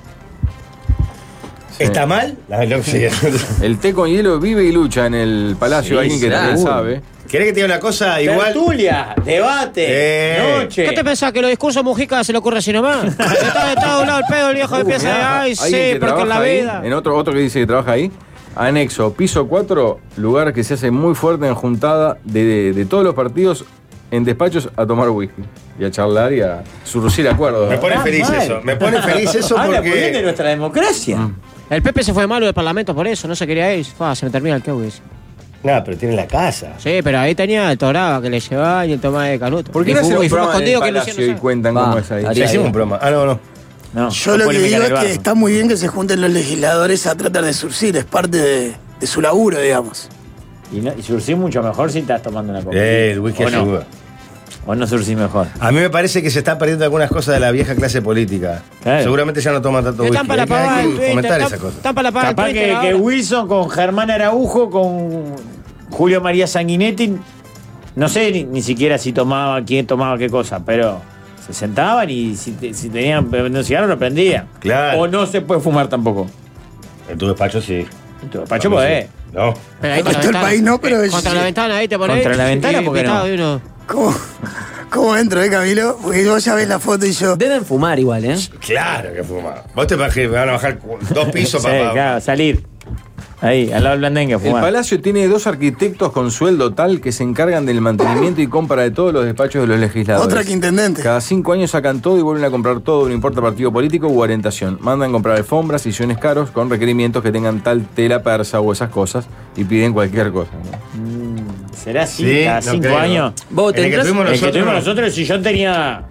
Sí. ¿Está mal? La- lo- sí. El té con hielo vive y lucha en el Palacio. Sí, Alguien que será. también sabe. ¿Querés que te diga una cosa igual? Tertulia, debate, Eh. noche. ¿Qué te pensás? ¿Que los discursos Mujica se le ocurre así nomás? está, está doblado el pedo, el viejo empieza de, ay, sí, Alguien que porque en la trabaja ahí, vida. En otro, otro que dice que trabaja ahí. Anexo, piso cuatro, lugar que se hace muy fuerte en juntada de, de- de todos los partidos en despachos a tomar whisky. Y a charlar y a surcir acuerdos. Me ¿no? pone Está feliz mal. eso. Me pone feliz eso Habla muy bien de porque. nuestra democracia. Mm. El Pepe se fue malo del Parlamento por eso, no se quería ir. Fua, se me termina el Kewis. Nada, pero tiene la casa. Sí, pero ahí tenía el Toraba que le llevaba y el tomate de Canuto. ¿Por qué y no hacen fumo- un y fumo programa en el escondido que Palacio Luciano y sabe. cuentan Va, cómo es ahí? haría Ya hicimos bien. un broma. Ah, no, no. No, Yo no lo que polémica digo en el es que barrio. está muy bien que se junten los legisladores a tratar de surcir, es parte de, de su laburo, digamos. Y, no, y surcís mucho mejor si estás tomando una copa. Eh, el whisky ¿O no? ayuda. O no surcís mejor. A mí me parece que se están perdiendo algunas cosas de la vieja clase política. Claro. Seguramente ya no toman tanto whisky. Están para la Hay que- pavada hay del que Twitter. fomentar están- esas cosas. Están para la pavada del Capaz Twitter que, que ahora. Wilson con Germán Araujo, con Julio María Sanguinetti, no sé ni, ni siquiera si tomaba, quién tomaba qué cosa, pero se sentaban y si, te- si tenían un cigarro lo prendían. Claro. O no se puede fumar tampoco. En tu despacho sí. En tu despacho A mí podés. sí. No. Pero ahí Contra contra el la país ventana. no, pero Contra sí. la ventana ahí te pones. Contra la ventana, y ¿por qué invitado no? y uno- ¿Cómo, cómo entro, eh, Camilo? Porque vos ya ves la foto y yo. Deben fumar igual, ¿eh? Claro que fuma. Vos te bajé, me van a bajar cu- dos pisos Sí, para. claro, salir. Ahí, al lado del blandengue, El fumar. Palacio tiene dos arquitectos con sueldo tal que se encargan del mantenimiento y compra de todos los despachos de los legisladores. Otra que intendente. Cada cinco años sacan todo y vuelven a comprar todo, no importa partido político u orientación. Mandan comprar alfombras y sillones caros con requerimientos que tengan tal tela persa o esas cosas y piden cualquier cosa. ¿no? ¿Será así Sí, cada no cinco creo. años? Vos En el que tendrás- tuvimos El que nosotros. tuvimos nosotros, el sillón tenía.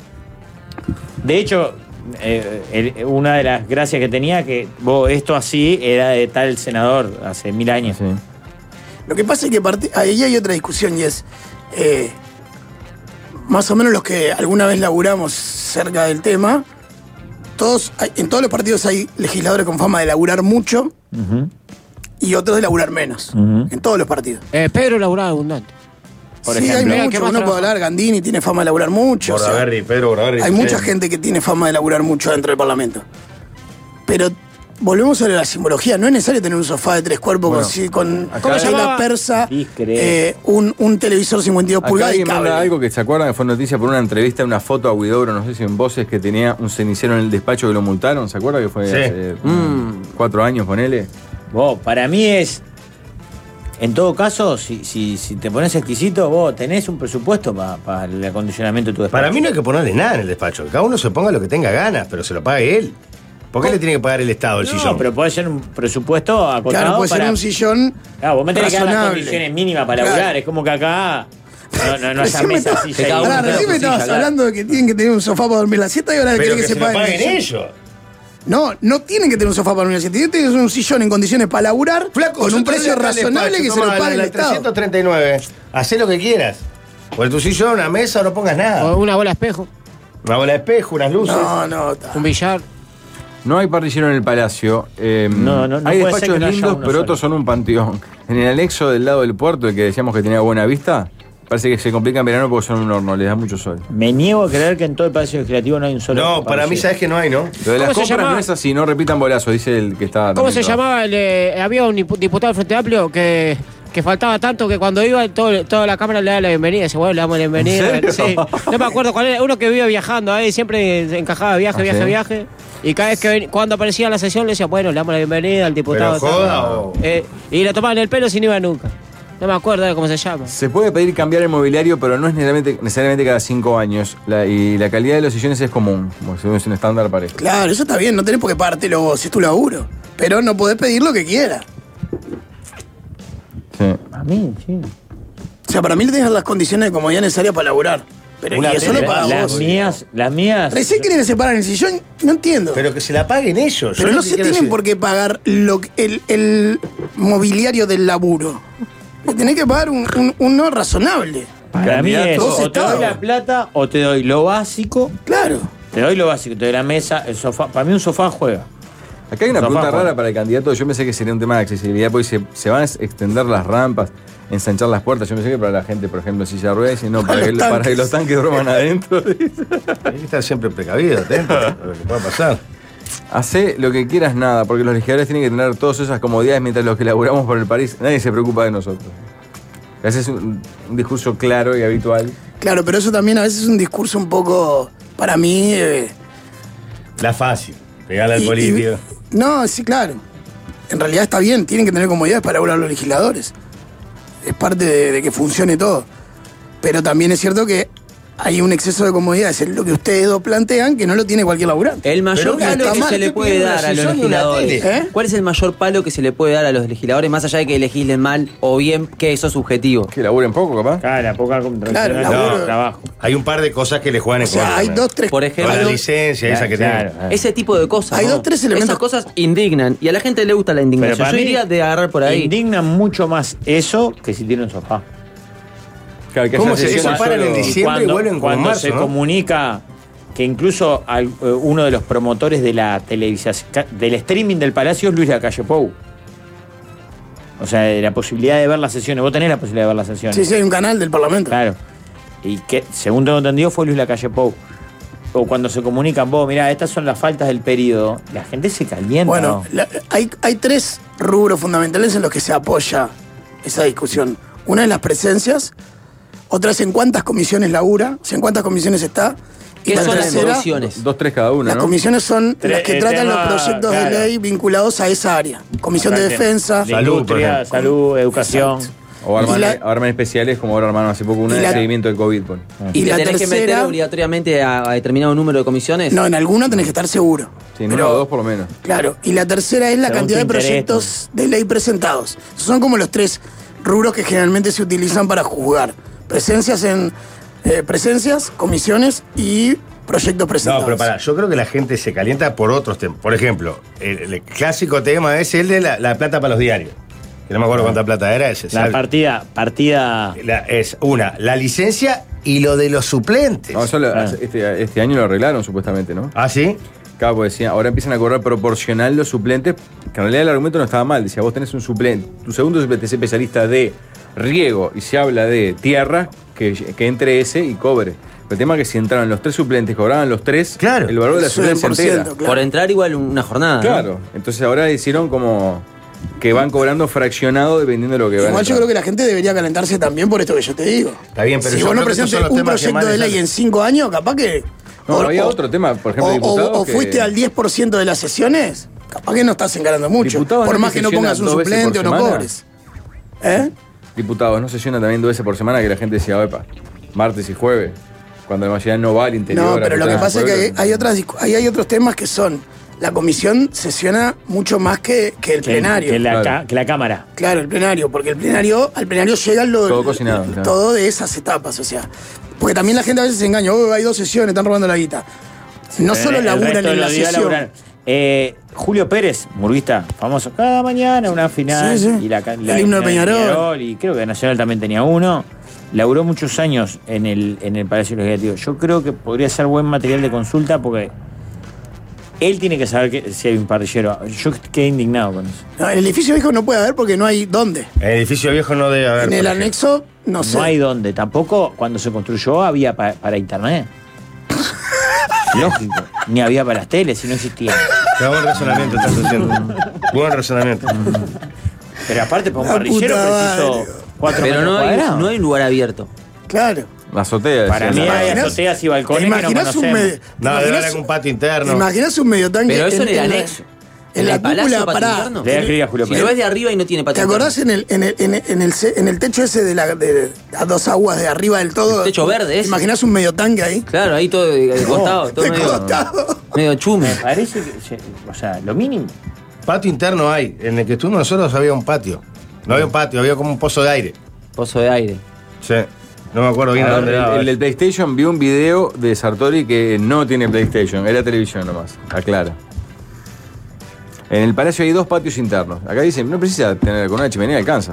De hecho, eh, el- una de las gracias que tenía que vos, esto así era de tal senador hace mil años. Sí. Lo que pasa es que parte- ahí hay otra discusión y es. eh, más o menos los que alguna vez laburamos cerca del tema. Todos, hay- en todos los partidos hay legisladores con fama de laburar mucho Ujú. y otros de laburar menos. Ujú. En todos los partidos. Eh, Pedro laburaba abundante. Por sí, ejemplo. hay ¿Qué mucho. más Uno puede trabaja? hablar, Gandini tiene fama de laburar mucho. o sea, Bordaberry, Pedro Bordaberri. hay sí. mucha gente que tiene fama de laburar mucho dentro del Parlamento. Pero volvemos a la simbología. No es necesario tener un sofá de tres cuerpos Bueno, con, sí, con acá- ¿cómo se llama? persa, Discreto. eh, un, un televisor cincuenta y dos Acá pulgadas y alguien cable. manda algo que se acuerdan que fue noticia por una entrevista, una foto a Huidobro, no sé si en Voces, que tenía un cenicero en el despacho que lo multaron. ¿Se acuerda que fue Sí. hace mm, cuatro años, ponele? Vos, para mí es. En todo caso, si, si, si te pones exquisito, vos tenés un presupuesto para el acondicionamiento de tu despacho. Para mí no hay que ponerle nada en el despacho. Que cada uno se ponga lo que tenga ganas, pero se lo pague él. ¿Por qué le tiene que pagar el Estado el No, sillón? pero puede ser un presupuesto acotado Claro, puede para. ser un sillón Claro, vos me tenés que dar las razonable. condiciones mínimas para Claro. laburar. Es como que acá no, no, no haya Recién me mesa, estaba- silla y- cada uno Pará, tenga recién me su silla, estabas claro. hablando de que tienen que tener un sofá para dormir la siesta y ahora Pero quieren que, que, se se lo paguen paguen el sillón. ellos. No, no tienen que tener un sofá para dormir la siesta. Tienen que tener un sillón en condiciones para laburar Flaco, con yo un te doy precio acá el razonable despacho, que se lo toma pague el la Estado. trescientos treinta y nueve. Hacé lo que quieras. Por tu sillón, una mesa, no pongas nada. O una bola de espejo, Una bola de espejo, unas luces. No, no, ta. un billar. No hay parrillero en el palacio. eh, No, no, no hay puede ser despachos que no haya lindos, uno pero solo. otros son un panteón. En el anexo del lado del puerto, el que decíamos que tenía buena vista, parece que se complica en verano porque son un horno, les da mucho sol. Me niego a creer que en todo el Palacio Legislativo no hay un solo. No, para mí parrillero. sabes que no hay, ¿no? Lo de las ¿Cómo se compras llama? no es así, no repitan bolazos, dice el que está. ¿Cómo también se trabajando. llamaba? El, eh, había un dipu- diputado del Frente Amplio que, que faltaba tanto que cuando iba todo, toda la Cámara le daba la bienvenida. Dice, bueno, le damos la bienvenida. ¿En serio? Sí. No me acuerdo cuál era. Uno que vivía viajando ahí, siempre se encajaba viaje, ¿Ah, viaje, sí? viaje. Y cada vez que ven- cuando aparecía en la sesión le decía, bueno, le damos la bienvenida al diputado. Pero joda tal. o- Eh, y le tomaban el pelo sin iba nunca. No me acuerdo de cómo se llama. Se puede pedir cambiar el mobiliario, pero no es necesariamente, necesariamente cada cinco años. La- y la calidad de los sillones es común, como si es un estándar parejo. Claro, eso está bien, no tenés por qué pagártelo vos, es tu laburo. Pero no podés pedir lo que quieras. Sí. A mí, sí. O sea, para mí le tenés las condiciones de comodidad necesarias para laburar. Pero Una y eso lo tele, pagas Las vos. mías, las mías. Recién quieren que se paran el sillón, no entiendo. Pero, Pero que se la paguen ellos. Yo no lo que se quiero tienen decir- por qué pagar lo, que- el, el mobiliario del laburo. Le tenés que pagar un, un, uno razonable. Para mí es Candidato. o te doy Estado. la plata o te doy lo básico. Claro. Te doy lo básico, te doy la mesa, el sofá. Para mí un sofá juega. Acá hay una Sofá, pregunta Juan. rara para el candidato. Yo pensé que sería un tema de accesibilidad, porque se, se van a extender las rampas, ensanchar las puertas. Yo pensé que para la gente, por ejemplo, en silla de ruedas, y no, para, Para que, los para tanques. que los tanques duerman adentro. Hay que estar siempre precavido, atento a lo que pueda pasar. Hacé lo que quieras, nada, porque los legisladores tienen que tener todas esas comodidades mientras los que laburamos por el país, nadie se preocupa de nosotros. Ese es un, un discurso claro y habitual. Claro, pero eso también a veces es un discurso un poco, para mí... eh, La fácil. Pegarle al y- político. y- no, sí, claro. En realidad está bien, tienen que tener comodidades para laburar los legisladores. Es parte de, de que funcione todo. Pero también es cierto que hay un exceso de comodidades, es lo que ustedes dos plantean, que no lo tiene cualquier laburante. El mayor Pero palo está que mal, se le ¿qué puede pide una dar a los sillón y una legisladores. tele? ¿Eh? ¿Cuál es el mayor palo que se le puede dar a los legisladores, más allá de que legislen mal o bien, que eso es subjetivo? Que laburen poco, capaz. Claro, la poca contracción Claro, no, laburo. trabajo. Hay un par de cosas que le juegan O en sea, contra. hay dos, tres... Por Con ejemplo, la licencia, esa que Claro, tiene. claro. ese tipo de cosas. Hay ¿no? dos, tres elementos- Esas cosas indignan y a la gente le gusta la Pero indignación. para Yo mí iría de agarrar por ahí. Indigna mucho más eso que si tiene un sofá. Claro, que ¿Cómo haya se sesiones separan en solo- diciembre? Siempre cuando, vuelven como cuando en marzo, se ¿no? comunica que incluso al- eh, uno de los promotores de la televisación, del streaming del Palacio es Luis Lacalle Pou. O sea, de la posibilidad de ver las sesiones. Vos tenés la posibilidad de ver las sesiones. Sí, sí, hay un canal del Parlamento. Claro. Y que, según tengo entendido, fue Luis Lacalle Pou. O cuando se comunican, vos, mirá, estas son las faltas del periodo, la gente se calienta. Bueno, ¿no? la- hay, hay tres rubros fundamentales en los que se apoya esa discusión. Una es las presencias, otra es en cuántas comisiones labura, o sea, en cuántas comisiones está. Y ¿Qué la son las tercera, comisiones? Dos, tres cada una, las ¿no? comisiones son Tre- las que el tratan tema, los proyectos claro. de ley vinculados a esa área. Comisión de Acá el defensa. tema. Salud, por Industria, ejemplo. salud, educación. Exacto. O arman, Y la- arman especiales, como ahora armaron hace poco una Y de la- seguimiento del COVID. pon. Y ¿Y la te tenés que meter tercera, obligatoriamente a, a determinado número de comisiones? no, en alguna tenés que estar seguro. Sí, en Pero- uno o dos por lo menos. Claro, y la tercera es la Según cantidad de tu interés, proyectos de ley presentados. Esos son como los tres rubros que generalmente se utilizan para juzgar. Presencias en eh, presencias, comisiones y proyectos presentados. No, pero pará, yo creo que la gente se calienta por otros temas. Por ejemplo, el, el clásico tema es el de la, la plata para los diarios. Que no me acuerdo cuánta plata era ese. La ¿sabe? partida, partida. La- es una, la licencia y lo de los suplentes. No, eso lo- Ah. este, este año lo arreglaron supuestamente, ¿no? ¿Ah, sí? Claro, porque decía, ahora empiezan a cobrar proporcional los suplentes, que en realidad el argumento no estaba mal. Decía, vos tenés un suplente, tu segundo suplente es especialista de riego y se habla de tierra, que, que entre ese y cobre. El tema es que si entraban los tres suplentes, cobraban los tres, Claro. el valor de la Eso es suplencia el por ciento, entera. claro. Por entrar igual una jornada. Claro. Entonces ahora hicieron como que van cobrando fraccionado dependiendo de lo que van. Igual yo creo que la gente debería calentarse también por esto que yo te digo. Está bien, pero si yo vos no creo que estos presentes son los un temas que proyecto más de les ley salen. en cinco años, capaz que. No, o- había o- otro tema, por ejemplo, o, diputados o- o que- fuiste al diez por ciento de las sesiones, capaz que no estás encarando mucho. Diputados Por no más que no sesionan pongas un dos veces suplente o por no semana. cobres. ¿Eh? Diputados, ¿no sesiona también dos veces por semana que la gente decía, epa, martes y jueves? Cuando la mayoría no va al interior. No, a pero lo que votar pasa en es que el hay, pueblo. hay otras, discu- ahí hay otros temas que son. La comisión sesiona mucho más que, que el Que- plenario. Que, la, Claro. ca- que la Cámara. Claro, el plenario, porque el plenario, al plenario llegan lo, Todo cocinado, claro. todo de esas etapas, o sea. Porque también la gente a veces se engaña, oh, hay dos sesiones, están robando la guita. No solo El laburan resto de en la los días sesión. laburan. Eh, Julio Pérez, murguista, famoso, cada mañana una final. Sí, sí. Y la, ca- El la- himno de la- Peñarol. Y creo que Nacional también tenía uno. Laburó muchos años en el, en el Palacio Legislativo. Yo creo que podría ser buen material de consulta porque él tiene que saber que, si hay un parrillero. Yo quedé indignado con eso. No, en el edificio viejo no puede haber porque no hay dónde. En el edificio viejo no debe haber. En el por ejemplo. anexo, no sé. No hay dónde. Tampoco cuando se construyó había pa- para internet. Lógico. Ni había para las teles, si no existía. Qué buen razonamiento estás haciendo. Buen razonamiento. Pero aparte, para un La parrillero puta preciso madre. cuatro Pero metros no hay, cuadrados. no hay un lugar abierto. Claro. La azotea. Para decían. mí hay imaginas- azoteas y balcones ¿Te que no imaginas un conocemos. medio- ¿te No, debe haber imaginas- algún patio ¿Te interno. imaginas un medio tanque? Pero eso en el la- anexo. En la el palacio, cúpula, patio pará. interno. Le voy a escribir a Julio Si Pérez. lo ves de arriba y no tiene ¿Te patio acordás en el, en, el, en, el, en, el, ce- en el techo ese de, la, de a dos aguas de arriba del todo? El techo verde ¿Te ese. imaginás un medio tanque ahí? Claro, ahí todo de, de costado, todo De medio, costado. medio chume. Me parece que, se- o sea, lo mínimo. Patio interno hay. En el que estuvimos nosotros había un patio. No había un patio, había como un pozo de aire. Pozo de aire. Sí. No me acuerdo bien a Ahora, dónde el, era. el del PlayStation vio un video de Sartori que no tiene PlayStation, era televisión nomás, aclara. En el palacio hay dos patios internos. Acá dicen, no precisa tener con una chimenea, alcanza.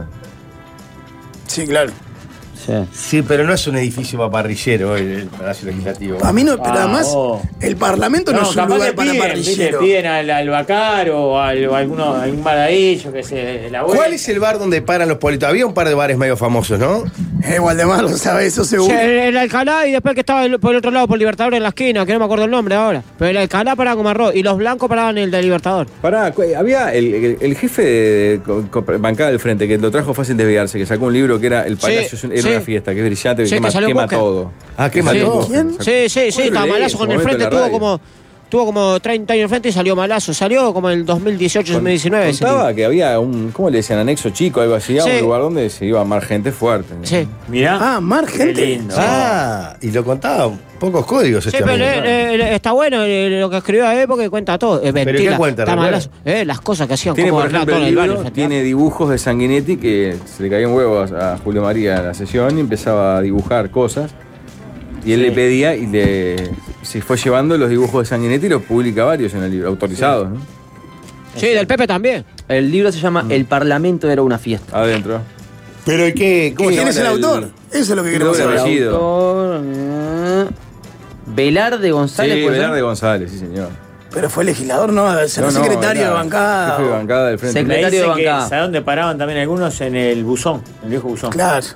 Sí, claro. Sí. Sí, pero no es un edificio para parrillero hoy, el Palacio Legislativo. A mí no, pero Ah, además, oh. el Parlamento no, es un capaz lugar que para piden, ¿viste? parrillero. Piden al, al Bacar o al, o alguno, algún baradillo que se la ¿Cuál es el bar donde paran los políticos? Había un par de bares medio famosos, ¿no? Eh, Waldemar lo sabe, eso Sí, seguro. el, el Alcalá y después que estaba el- por el otro lado, por Libertador en la esquina, que no me acuerdo el nombre ahora. Pero el Alcalá paraba como arroz y los blancos paraban en el de Libertador. Pará, cu- había el, el- el jefe de co- co- bancada del frente que lo trajo fácil desviarse, que sacó un libro que era El Palacio Sí, es un- era sí. una fiesta, que es brillante, que Sí, que quema, salió en quema Búsqueda. todo. Ah, qué Sí. mató. ¿Quién? Sí, sí, sí, Fue estaba leí malazo en con su el momento frente, en la tuvo radio. como, tuvo como treinta años el frente y salió malazo. Salió como en el dos mil dieciocho, dos mil diecinueve. ese Contaba libro. que había un, ¿cómo le decían? Anexo chico, algo así, a Sí. un lugar donde se iba a amar gente fuerte. Sí. Mirá. Ah, mar Qué gente. lindo. Ah, y lo contaba, pocos códigos Sí, este pero amigo. eh, eh, está bueno eh, lo que escribió ahí porque cuenta todo. Es mentira. qué cuenta, Está recuerda? malazo. Eh, las cosas que hacían Tiene, como por ejemplo, todo en el el baño. libro, frente, tiene dibujos de Sanguinetti que se le caían huevos a Julio María en la sesión y empezaba a dibujar cosas. Y él Sí. le pedía y le se fue llevando los dibujos de Sanguinetti y los publica varios en el libro, autorizados, ¿no? Sí, del Pepe también. El libro se llama El Parlamento era una fiesta. Adentro. Pero ¿y qué? ¿Cómo se ¿Quién llama? es el autor? Eso es lo que queremos doble saber. apellido. Autor, eh, Velarde González. Sí, ¿puede ser? Velarde González, sí señor. Pero fue legislador, no, será No, no, secretario era de bancada. Jefe de o- bancada del frente. Me Secretario dicen de que, bancada. ¿sabes dónde paraban también algunos? En el buzón, el viejo buzón. Claro.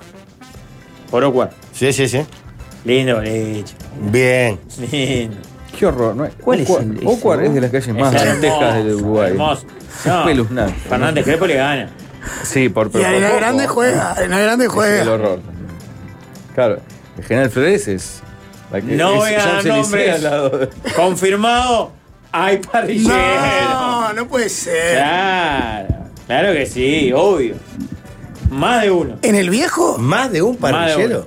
Por Ocuar. Sí, sí, sí. Lindo, leche. Bien. Lindo. Qué horror, ¿no? ¿Cuál es Ocuar- el- ese, Ocuar no? es de las calles más Es gigantescas hermoso, del Uruguay. Hermoso. Es No, espeluznante. Fernández Crepo le gana. Sí, por Y pero en por la poco. grande juega, en la grande Es el juega. horror. Claro, el general Flores es. La que No es voy a dar Champs-Élysées nombres. al lado de- Confirmado. Hay parrillero. No, no puede ser. Claro. Claro que sí, obvio. Más de uno. ¿En el viejo? ¿Más de un Más de parrillero?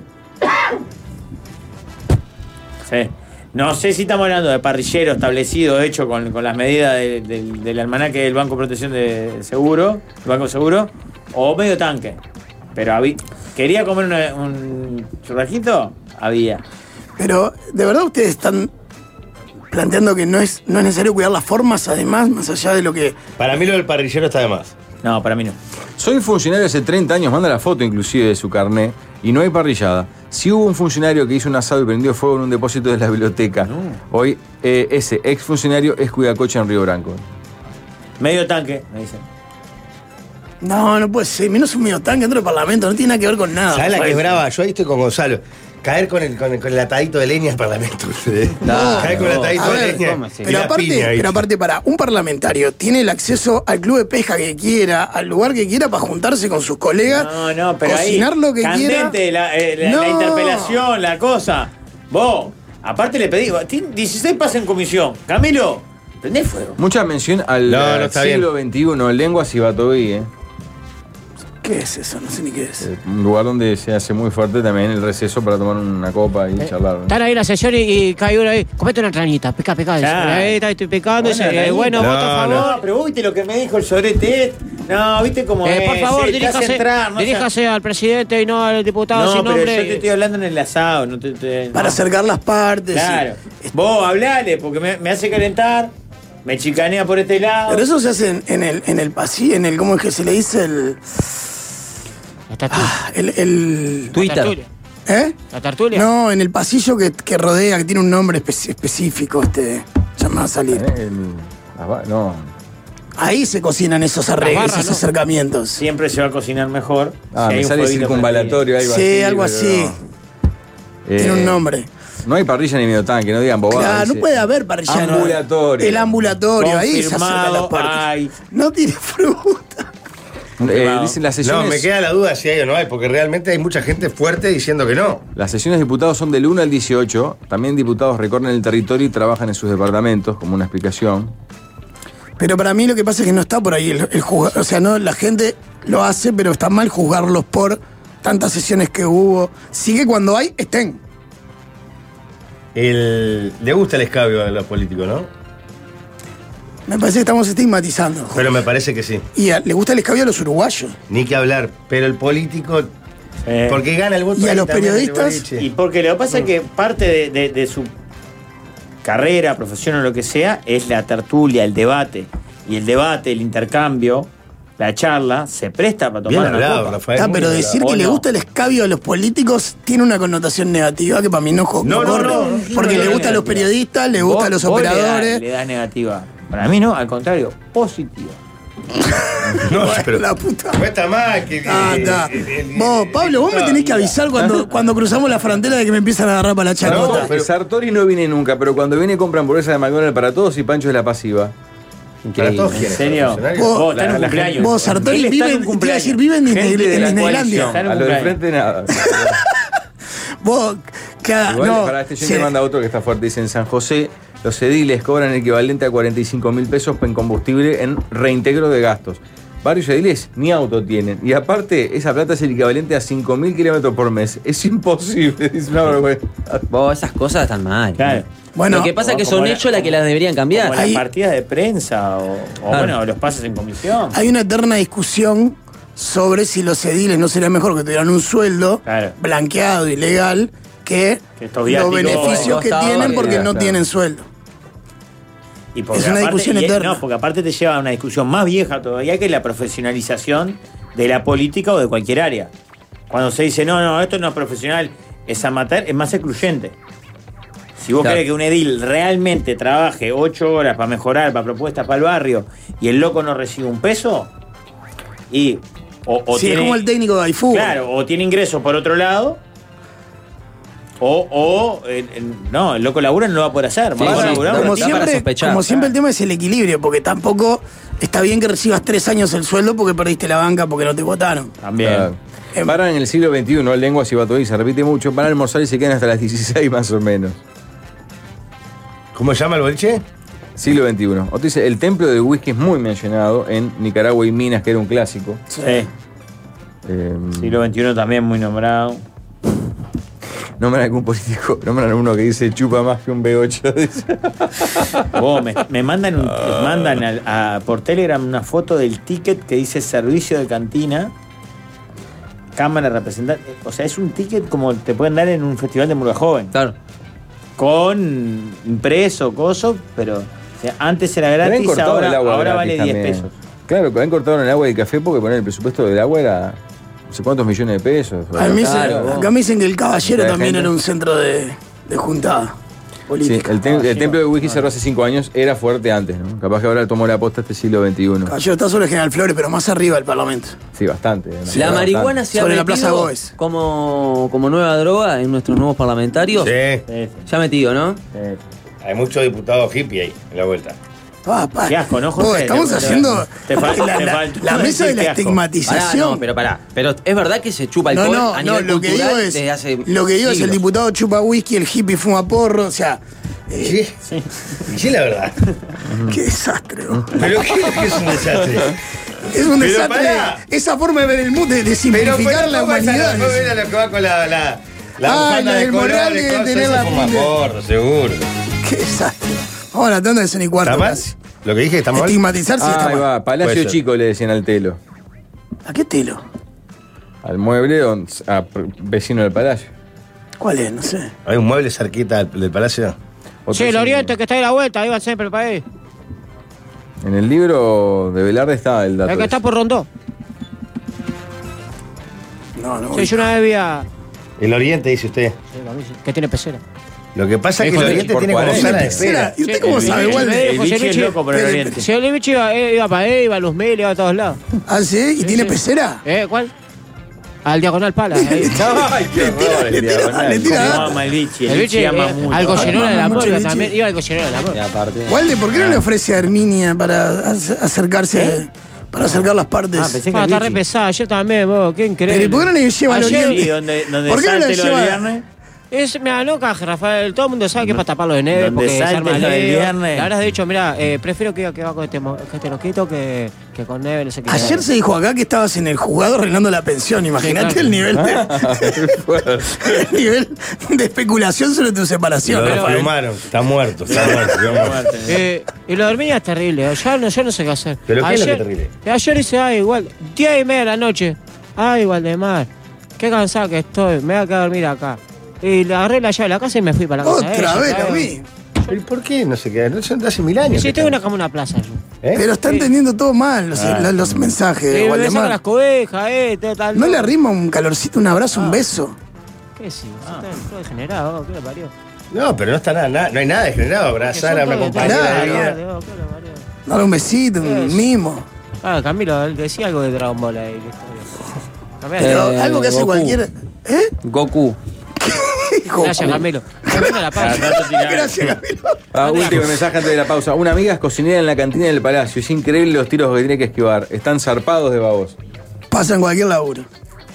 Sí. No sé si estamos hablando de parrillero establecido, hecho con, con las medidas de- del- del almanaque del Banco de Protección de Seguro, el Banco de Seguro, o medio tanque. Pero había, quería comer una- un churrasquito, había. Pero, ¿de verdad ustedes están planteando que no es, no es necesario cuidar las formas, además, más allá de lo que... Para mí lo del parrillero está de más. No, para mí no. Soy funcionario hace treinta años, manda la foto inclusive de su carné, y no hay parrillada. Si hubo un funcionario que hizo un asado y prendió fuego en un depósito de la biblioteca, hoy eh, ese ex funcionario es cuidacoche en Río Branco. Medio tanque, me dicen. No, no puede ser. Menos un medio tanque dentro del Parlamento, no tiene nada que ver con nada. ¿Sabes la que es Rafael. brava? Yo ahí estoy con Gonzalo. caer con el, con el, con el atadito de leña al Parlamento. ustedes. No, caer con el no. atadito A de ver, leña. ¿cómo así? y Pero la aparte, piña ahí. pero aparte, para un parlamentario tiene el acceso al club de pesca que quiera, al lugar que quiera para juntarse con sus colegas, No, no, pero cocinar ahí, lo que candente quiera. La, eh, la, No. la interpelación, la cosa. Vos, aparte le pedí, tiene dieciséis pases en comisión. Camilo, prendé fuego. Mucha mención al No, no eh, está siglo veintiuno, lenguas y Batoí, ¿eh? ¿Qué es eso? No sé ni qué es. Eh, Un lugar donde se hace muy fuerte también el receso para tomar una copa y charlar. ¿no? Están ahí en la sesión y, y cae uno ahí. Comete una ranita, pica, pica. dice. Claro. Ahí está, estoy picando. Buena Dice, eh, ranita. bueno, No, voto a no. favor. No, pero vos viste lo que me dijo el sobrete. No, viste cómo Eh, es. por favor, eh, te hace diríjase, entrar, no diríjase al presidente y no al diputado No, sin pero nombre. yo te estoy hablando en el asado. No te, te- Para no. acercar las partes. Claro. y- Vos hablale, porque me, me hace calentar, me chicanea por este lado. Pero eso se hace en, en el, en el pasillo, en el, ¿cómo es que se le dice? El. La Ah, el, el- Twitter. tertulia. ¿Eh? La tertulia. No, en el pasillo que, que rodea, que tiene un nombre espe- específico, este. Ya me va a salir. ¿Eh? El- las ba- no. Ahí se cocinan esos arreglos, barras, esos ¿no? acercamientos. Siempre se va a cocinar mejor. Ah, si hay me un sale fueguito circunvalatorio, algo Sí, así. algo pero así. no. Tiene Eh, un nombre. No hay parrilla ni medio tanque, no digan bobadas. Claro, no dice. puede haber parrilla. no. Ambulatorio. El ambulatorio, ahí se acercan Confirmado, las partes. ay. No tiene fruta. Eh, dicen las No, sesiones. me queda la duda si hay o no hay, porque realmente hay mucha gente fuerte diciendo que no. Las sesiones de diputados son del uno al dieciocho. También diputados recorren el territorio y trabajan en sus departamentos, como una explicación. Pero para mí lo que pasa es que no está por ahí el, el juzgar. O sea, no, la gente lo hace, pero está mal juzgarlos por tantas sesiones que hubo. Sigue cuando hay, estén. El, le gusta el escabio a los políticos, ¿no? Me parece que estamos estigmatizando. Pero me parece que sí. Y a- le gusta el escabio a los uruguayos. Ni que hablar. Pero el político, Eh, porque gana el voto. Y a ahí los también en el periodistas, boliche. Y porque lo que pasa es que parte de, de- de su carrera, profesión o lo que sea, es la tertulia, el debate. Y el debate, el intercambio, la charla, se presta para Bien tomar una hablado, copa. Rafael. Ah, muy pero bien decir hablado. que ¿O le no? gusta el escabio a los políticos tiene una connotación negativa que para mí no, jo- No, no no, corre. no, no, porque no, le no, gusta a no, los no. periodistas, le gusta a los Vos- vos le das- operadores. Le da negativa. Para mí no, al contrario, positiva. No, pero La puta. no está mal que. Ah, está. el- el- Vos, Pablo, vos me tenés que avisar cuando, cuando cruzamos la frontera de que me empiezan a agarrar para la chacota. No, pero Sartori no viene nunca, pero cuando viene compran hamburguesa de McDonald's para todos y Pancho es la pasiva. Para todos ¿En quieren. serio? funcionarios. Vos- Vos estás en un la- la cumpleaños. Vos, Sartori, Él está vive en en- un te iba a cumpleaños. decir, vive en Gente Disney- de en la Disneylandia. coalición, está en un A lo del cumpleaños. frente nada. Vos, cada, Igual no, para este sí. oyente manda otro que está fuerte. Dice, en San José, los ediles cobran el equivalente a cuarenta y cinco mil pesos en combustible en reintegro de gastos. Varios ediles ni auto tienen. Y aparte, esa plata es el equivalente a cinco mil kilómetros por mes. Es imposible, dice una vergüenza. Vos, esas cosas están mal. Claro. Bueno, Lo que pasa es que como son la- hechos las que las deberían cambiar. Como las Ahí- partidas de prensa o, o Claro. bueno, los pases en comisión. hay una eterna discusión sobre si los ediles no sería mejor que tuvieran un sueldo Claro. blanqueado y legal que, Que estos los viáticos- beneficios que Costado, tienen porque claro, no claro. tienen sueldo. Y porque Es una aparte- discusión y es- eterna. No, porque aparte te lleva a una discusión más vieja todavía, que es la profesionalización de la política o de cualquier área. Cuando se dice, no, no, esto no es profesional, es amateur, es más excluyente. Si vos Claro. querés que un edil realmente trabaje ocho horas para mejorar, para propuestas para el barrio, y el loco no recibe un peso, y o, o Sí, tiene, es como el técnico de iFood. claro, o tiene ingresos por otro lado, o, o eh, eh, no, el loco labura no lo va a poder hacer. Sí, va a sí, laburar da un Como Da ratito. para siempre, sospechar. como siempre el tema es el equilibrio, porque tampoco está bien que recibas tres años el sueldo porque perdiste la banca porque no te votaron. También. Claro. Paran en el siglo veintiuno, lenguas y batoí, se repite mucho. Van a almorzar y se quedan hasta las dieciséis más o menos. ¿Cómo se llama el boliche? Siglo veintiuno. Otro dice, el templo del whisky es muy mencionado en Nicaragua y Minas, que era un clásico. Sí. Eh, Siglo veintiuno también muy nombrado. Nombran algún político, nombran a uno que dice chupa más que un B ocho. Dice. Vos, me, me mandan, un- mandan al- a- por Telegram una foto del ticket que dice servicio de cantina, cámara representante. O sea, es un ticket como te pueden dar en un festival de murga joven. Claro. Con impreso, coso, pero o sea, antes era Habían gratis, cortado ahora, el agua ahora gratis vale diez también. pesos. Claro, que habían cortado el agua y el café porque poner el presupuesto del agua era no sé cuántos millones de pesos. A mí me dicen- Claro, vos. acá me dicen que el caballero Mucha también gente. era un centro de, de juntada. Sí, política. el, tem- Ah, el sí, templo de whisky ah. cerró hace cinco años, era fuerte antes, ¿no? Capaz que ahora tomó la posta este siglo veintiuno. Caballero, está sobre General Flores, pero más arriba del Parlamento. Sí, bastante. ¿no? La Bastante. marihuana se ha Sobre la metido Plaza Goes. como, como nueva droga en nuestros nuevos parlamentarios. Sí. Sí, Ya metido, ¿no? sí. Hay muchos diputados hippie ahí en la vuelta. Ah, pa. Qué asco, ¿no, Vos, José? estamos Te- haciendo te falta- la, te la- falta la mesa de decir la qué asco. Pará, estigmatización. no, pero pará. Pero es verdad que se chupa No, alcohol no, a no, nivel lo que digo cultural es. desde hace Lo que digo es el siglos. diputado chupa whisky, el hippie fuma porro, o sea, Sí, sí. Y sí, la verdad. qué desastre. ¿no? Pero ¿qué, qué es un desastre? Es un Pero desastre. pará. Esa forma de ver el mundo, de, de Pero simplificar la ¿cómo es humanidad. ¿Cómo era lo que va con la, la, la Ah, bufanda la de del color, Morral de de cosas, tener ese la fuma punta. porro, seguro. Qué desastre. Vamos a la tanda de Son y Cuarto. ¿Está mal? casi. Lo que dije está mal. Estigmatizar sí Ah, está ahí mal. va, Palacio Puede ser. Chico le decían al telo. ¿A qué telo? Al mueble donde- a pr- vecino del palacio. ¿Cuál es? No sé. Hay un mueble cerquita del, del palacio. Otro Sí, el sí. oriente que está ahí a la vuelta, ahí va siempre el país. En el libro de Velarde está el dato. El que ese. está por Rondó. No, no. Sí, yo una vez vi a. El oriente, dice usted. Sí, a mí sí, que tiene pecera. Lo que pasa es que Hijo el de- oriente por tiene como cuarenta. sala de Pecera. espera. ¿Y usted Sí, cómo el sabe? bicho Igual. de- El José bicho es Luchi- loco por el Pero- oriente. Si el bicho iba, eh, iba para ahí, iba a Luz Mil, iba a todos lados. ¿Ah, sí? ¿Y tiene sí. pecera? ¿Eh? ¿Cuál? Al Diagonal Pala. ahí. Ay, qué horror, le el tira, diagonal. le tira. Como ama el bichi, El el bicho bichi ama eh, mucho. al Gollenora de la Ama mucho Morga el también. bichi. Iba al Gollenora de la Y Morga. aparte. Walde, ¿por qué no le ofrece a Herminia para ac- acercarse, para acercar las partes? Ah, pensé que Ah, el está re bichi. pesada, yo también, vos, ¿quién crees? Pero ¿y por qué no le lleva al Ayer- oriente? Sí, donde, donde ¿Por qué no salte le lo del lleva- viernes. Es, mira, no caje, Rafael. Todo el mundo sabe que es para taparlo de nieve. Donde Porque se salte arma lo del lío. viernes. Le habrás dicho, mira, eh, prefiero que, que va con este, mo- con este loquito que, que con nieve, no sé qué. Ayer se dijo acá que estabas en el juzgado arreglando la pensión. Imagínate Sí, claro. el nivel de, el nivel de especulación sobre tu separación. Lo Rafael. desflumaron. Está muerto, está muerto. está muerto. Eh, y lo de Herminia es terrible. Yo no, yo no sé qué hacer. ¿Pero qué es lo que ayer, es terrible? Ayer hice, ah, igual, diez y media de la noche. Ay, Waldemar, qué cansado que estoy. Me voy a quedar a dormir acá. Y le agarré la llave de la casa y me fui para la casa. de Otra ella, vez ¿sabes? lo mismo. ¿Y por qué no se queda? No son de hace mil Y años. si que tengo una están. como una plaza yo. ¿Eh? Pero está entendiendo todo mal los, Ah. la- los mensajes de Eh, me sacan las Waldemar. cobejas, eh, tal, tal. ¿No le arrima un calorcito, un abrazo, un beso? ¿Qué sí? Está todo degenerado, ¿qué le parió? No, pero no está nada, nada- no hay nada degenerado. Abrazar a una compañera de vida. Dale un besito, un Eso. mimo. Ah, Camilo, él decía algo de Dragon Ball ahí. Camilo, Pero Eh, algo que hace Goku. cualquier. ¿Eh? Goku. Gracias, Camilo. Camilo la Cada pausa. tanto tira- Gracias, Camilo. Ah, último mensaje antes de la pausa. Una amiga es cocinera en la cantina del palacio. Es increíble los tiros que tiene que esquivar. Están zarpados de babos. Pasa en cualquier laburo.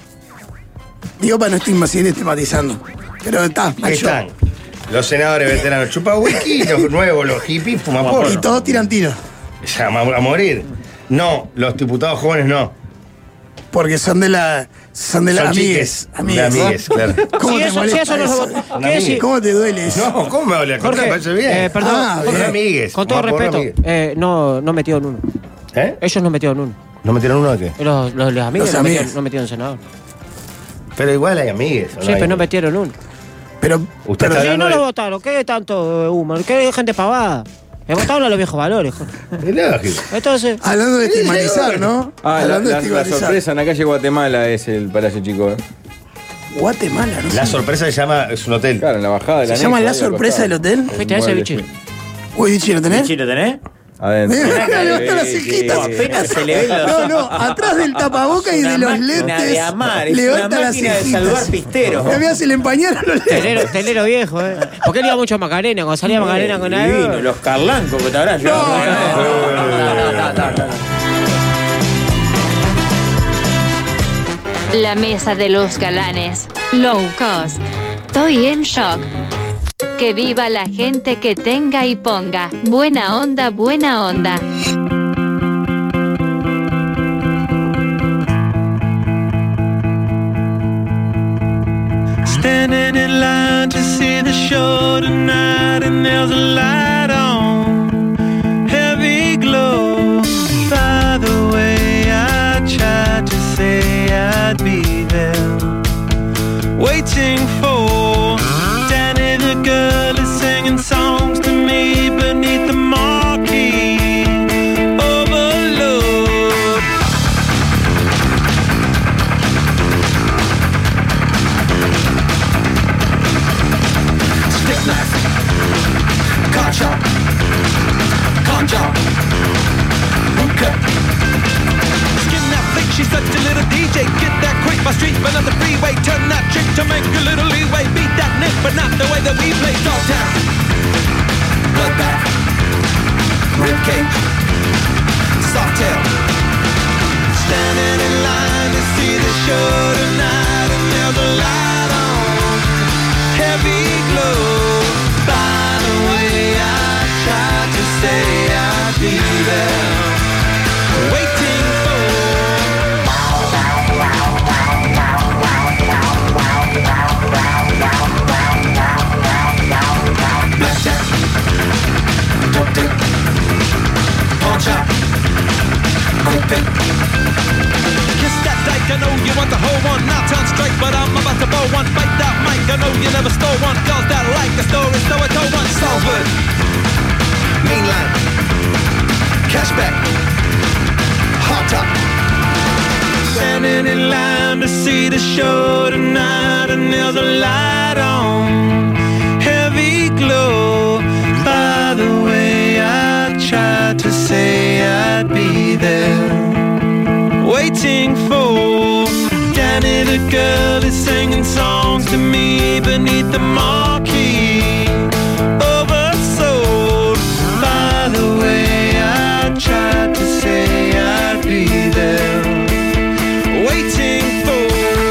Digo para no estigma- seguir estigmatizando. Pero está, mal yo. Están los senadores veteranos chupa whisky y los nuevos, los hippies, fuman Y porro. todos tiran tiros. Ya, a a morir. No, los diputados jóvenes no. Porque son de la. Son de las Son amigues. chiques. De amigues, claro. ¿Cómo Si te eso- si molesta eso no eso? lo- Son ¿qué amigues. decir? ¿Cómo te duele eso? No, ¿cómo me duele? Al contrario, me Jorge, parece bien. eh, perdón, Ah, Son bien. amigues. Con todo fuman porro, respeto, amigues. eh, no, no metieron uno. ¿Eh? Ellos no metieron uno. ¿No metieron uno de qué? Los, los, los amigos Los no, amigues. metieron, no metieron senador. Pero igual hay amigues. ¿o Sí, hay? pero no metieron uno. Pero. Usted pero- está Sí, hablando no de- lo votaron. ¿Qué tanto eh, humo? ¿Qué gente pavada? Le votaron a los viejos valores, Jorge. Es lógico. Entonces, Hablando de estigmatizar, ¿no? Ah, la, Hablando la- de la estigmatizar. sorpresa en la calle Guatemala es el Palacio Chico. ¿eh? Guatemala, ¿no? La sé. sorpresa se llama, es un hotel. Claro, en la bajada de la ¿Se llama La Sorpresa del Hotel? fuiste a ese bicho. Uy, Dichi, ¿lo tenés? ¿Bichi lo tenés? Adentro. Mira, levantó las Sí, cejitas. sí, sí. Apenas se le ven los No, no, atrás del tapaboca y Una de los máquina lentes. de amar, es una levanta las máquina de cejitas. salvar pisteros. Me había se le empañaron los lentes. Telero, telero viejo, ¿eh? Porque él iba mucho a Macarena. Cuando salía Macarena con Divino, algo. los carlancos que te habrán llevado. La mesa de los galanes. Low cost. Estoy en shock. Que viva la gente que tenga y ponga. Buena onda, buena onda. Standing in line to see the show tonight, and there's a light on, heavy glow. By the way, I tried to say I'd be there, waiting for Danny the girl is singing songs to me beneath the marquee. Overload. Stick knife. She's such a little D J, get that quick, my street, but not the freeway. Turn that trick to make a little leeway. Beat that Nick, but not the way that we play. Dogtown, bloodbath, ribcage, softail. Standing in line to see the show tonight, and there's a light on, heavy glow. By the way, I tried to say I'd be there, waiting for. Blackjack, dope dick, pawn shop, quick pick. Kiss that dyke, I know you want the whole one. Now turn straight, but I'm about to bow one. Bite that mic, I know you never stole one. Girls that like the story, so I told one. Salford, mainline, cashback, hot top. Standing in line to see the show tonight, and there's a light on, heavy glow. By the way, I tried to say I'd be there, waiting for Danny, the girl is singing songs to me beneath the marquee. Oversold. By the way, I tried to say I'd be there, waiting for.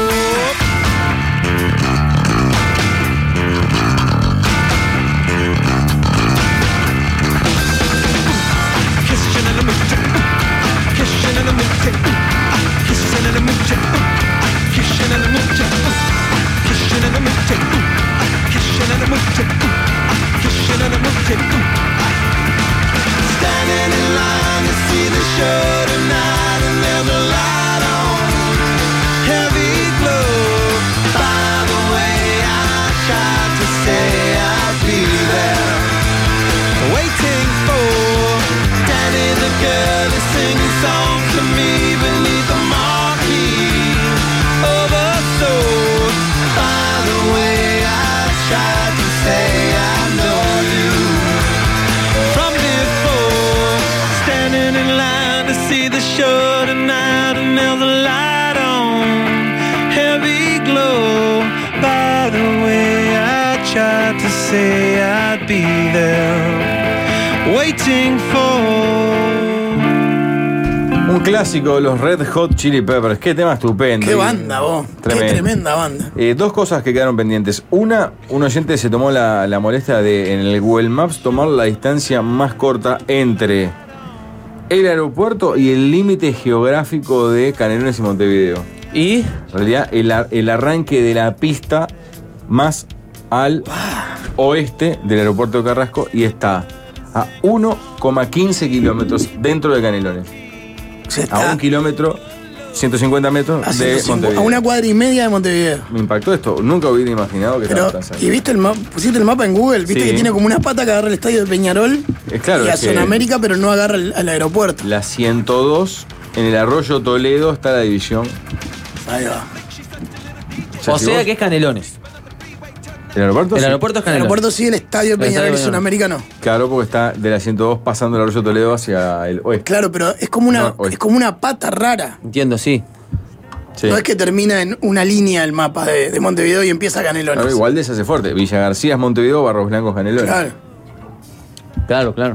Kissing in the mood, kissing in the mood, kissing in the mood, kissing in the mood, kissing in the mood, kissing in the mood, kissing in the mood. Standing in line to see the show tonight, and there's a light on, heavy glow. By the way, I tried to say I'd be there, waiting for Danny, the girl is singing songs to me beneath the marquee. Oversold. By the way, I tried to say I know you from before. Standing in line to see the show tonight, and there's a light on, heavy glow. By the way, I tried to say I'd be there, waiting for. Un clásico de los Red Hot Chili Peppers. Qué tema estupendo. Qué banda, vos. Tremendo. Qué tremenda banda. Eh, dos cosas que quedaron pendientes. Una, un oyente se tomó la, la molestia de, en el Google Maps, tomar la distancia más corta entre el aeropuerto y el límite geográfico de Canelones y Montevideo. Y, En realidad, el, ar- el arranque de la pista más al oeste del aeropuerto de Carrasco, y está a uno coma quince kilómetros dentro de Canelones. O sea, A está un kilómetro, ciento cincuenta metros a, de ciento cincuenta, Montevideo. a una cuadra y media de Montevideo. Me impactó esto. Nunca hubiera imaginado que Pero, estaba tan cerca. ¿y viste el mapa? Pusiste el mapa en Google, viste Sí. que tiene como una pata que agarra el estadio de Peñarol Es claro, y a es que- Zona América, pero no agarra el- al aeropuerto. La ciento dos, en el Arroyo Toledo está la división. Ahí va. Ya, o si sea vos- que es Canelones. ¿El aeropuerto? El Sí. aeropuerto es El Canelones. aeropuerto sí, el estadio de El estadio Peñarol y de Zona América no. Claro, porque está de la ciento dos pasando el Arroyo Toledo hacia el oeste. Claro, pero es como una, No, oeste. es como una pata rara. Entiendo, sí. Sí. No es que termina en una línea el mapa de, de Montevideo y empieza Canelones. Claro, igual de se hace fuerte. Villa García es Montevideo, Barros Blancos, Canelones. Claro. Claro, claro.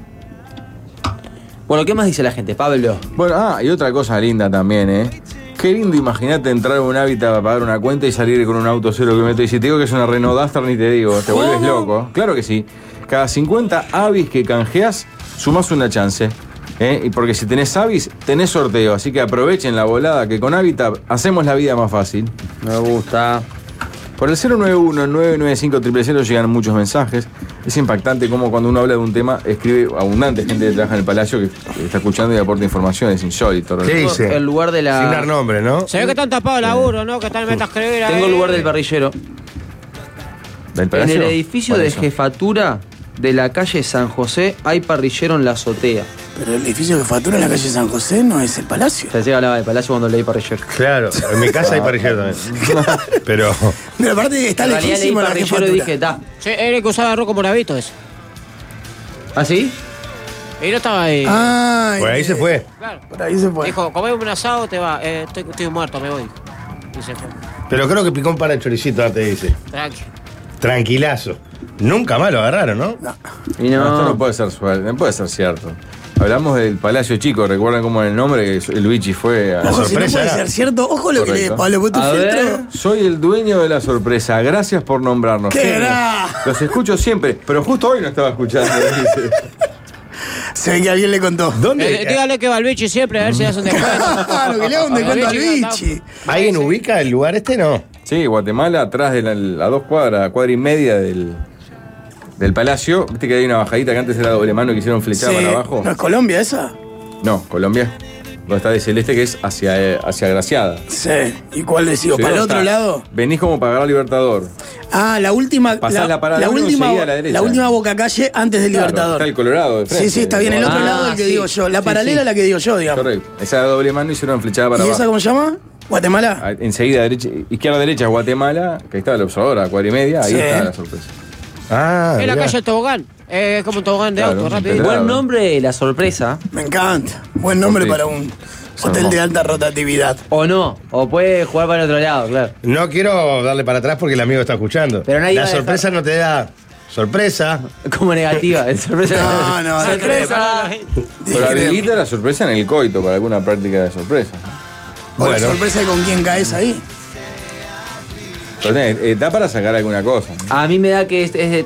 Bueno, ¿qué más dice la gente, Pablo? Bueno, ah, y otra cosa linda también, ¿eh? Qué lindo, imagínate entrar a un hábitat para pagar una cuenta y salir con un auto cero kilómetros. Y si te digo que es una Renault Duster, ni te digo, te vuelves loco. Claro que sí. Cada cincuenta avis que canjeas, sumás una chance. ¿eh? Y porque si tenés avis, tenés sorteo. Así que aprovechen la volada que con Habitat hacemos la vida más fácil. Me gusta. Por el cero nueve uno, nueve nueve cinco, cero cero cero llegan muchos mensajes. Es impactante cómo cuando uno habla de un tema, escribe abundante gente que trabaja en el Palacio que está escuchando y aporta información. Es insólito. ¿Qué realmente. dice? El lugar de la... Sin dar nombre, ¿no? Se ve que están tapados laburo, ¿no? Que están en meta escribir ahí. Tengo el lugar del parrillero. ¿Del En Palacio? el edificio ¿Cuál de es eso? jefatura de la calle San José hay parrillero en la azotea. Pero el edificio de jefatura en la calle San José no es el Palacio. Pensé que hablaba de Palacio cuando leí parrillero. Claro, en mi casa hay parrillero también. Pero. Pero aparte está En realidad leí lejísimo la parrillero y jefatura. dije, da. Sí, era el que usaba rojo moravito ese. ¿Ah, sí? Y no estaba ahí. Ay, Por ahí se fue. Claro. Por ahí se fue. Dijo, comé un asado, te va. Eh, estoy, estoy muerto, me voy. Y se fue. Pero creo que picó un par de choricitos antes, dice. Tranqui. Tranquilazo. Nunca más lo agarraron, ¿no? Y No, esto no. no puede ser suerte, no puede ser cierto. Hablamos del Palacio Chico, ¿recuerdan cómo era el nombre? Que el Luigi fue a... Ojo, si no sorpresa puede era. ser cierto. Ojo lo que le Correcto. Pablo, porque tu A ver. filtro. Soy el dueño de la sorpresa, gracias por nombrarnos. ¡Qué Genio. gra! Los escucho siempre, pero justo hoy no estaba escuchando. dice. Se ve que alguien le contó. ¿Dónde? Eh, dígale que va al bichi siempre, a ver si hace un descuento. Claro, que le haga un descuento al bichi. ¿Alguien ubica el lugar este? No. Sí, Guatemala, atrás de la, a dos cuadras, a cuadra y media del, del Palacio. Viste que hay una bajadita que antes era doble mano que hicieron flechada Sí. para abajo. ¿No es Colombia esa? No, Colombia. Donde está de celeste, que es hacia, eh, hacia Graciada. Sí. ¿Y cuál decís? Sí, ¿Para el está. otro lado? Venís como para agarrar Libertador. Ah, la última. Pasás la parada la uno, última, seguí a la derecha. la última boca calle antes del Claro, Libertador. está el Colorado de frente. Sí, sí, está bien. El otro Ah, lado es el que sí. digo yo. La Sí, paralela sí. es la que digo yo, digamos. Correcto. Esa doble mano hicieron flechada para ¿Y abajo. esa cómo se llama? ¿Guatemala? Ah, Enseguida, derecha, izquierda, derecha, Guatemala, que ahí está el observador, a cuadra y media, ahí Sí. está la sorpresa. Ah, Es la mirá. calle del tobogán. Eh, Es como un tobogán de Claro, auto, un rápido. pedrado. Buen nombre, la sorpresa. Me encanta. Buen nombre Sí. para un hotel de alta rotatividad. O no. O puede jugar para el otro lado, claro. No quiero darle para atrás porque el amigo está escuchando. Pero nadie la va a dejar- sorpresa no te da sorpresa. Como negativa. El sorpresa. No, no, no sorpresa. Pero habilita la sorpresa en el coito para alguna práctica de sorpresa. O la Bueno. sorpresa de con quién caes ahí. Pero tenés, eh, da para sacar alguna cosa. A mí me da que es, es de.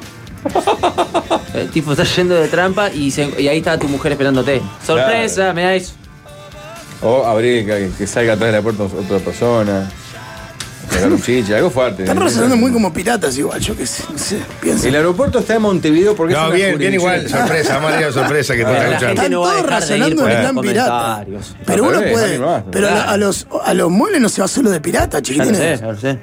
El tipo está yendo de trampa y, se- y ahí está tu mujer esperándote. Sorpresa, Claro. me da eso. O abrir que, que salga atrás de la puerta otra persona. Sacar un chiche, algo fuerte. Están razonando muy como piratas igual, yo qué sé, no sé, pienso. El aeropuerto está en Montevideo porque es No, una bien, bien igual. jurisdicción. Sorpresa, vamos a ir a sorpresa que te Pero está la escuchando. gente no va a Están dejar todos de ir razonando por en los plan pirata. comentarios. Pero Al uno revés, puede. a mí más, Pero a, claro. a los, a los muebles no se va solo de pirata, Ya lo chiquitines. sé, ya lo sé.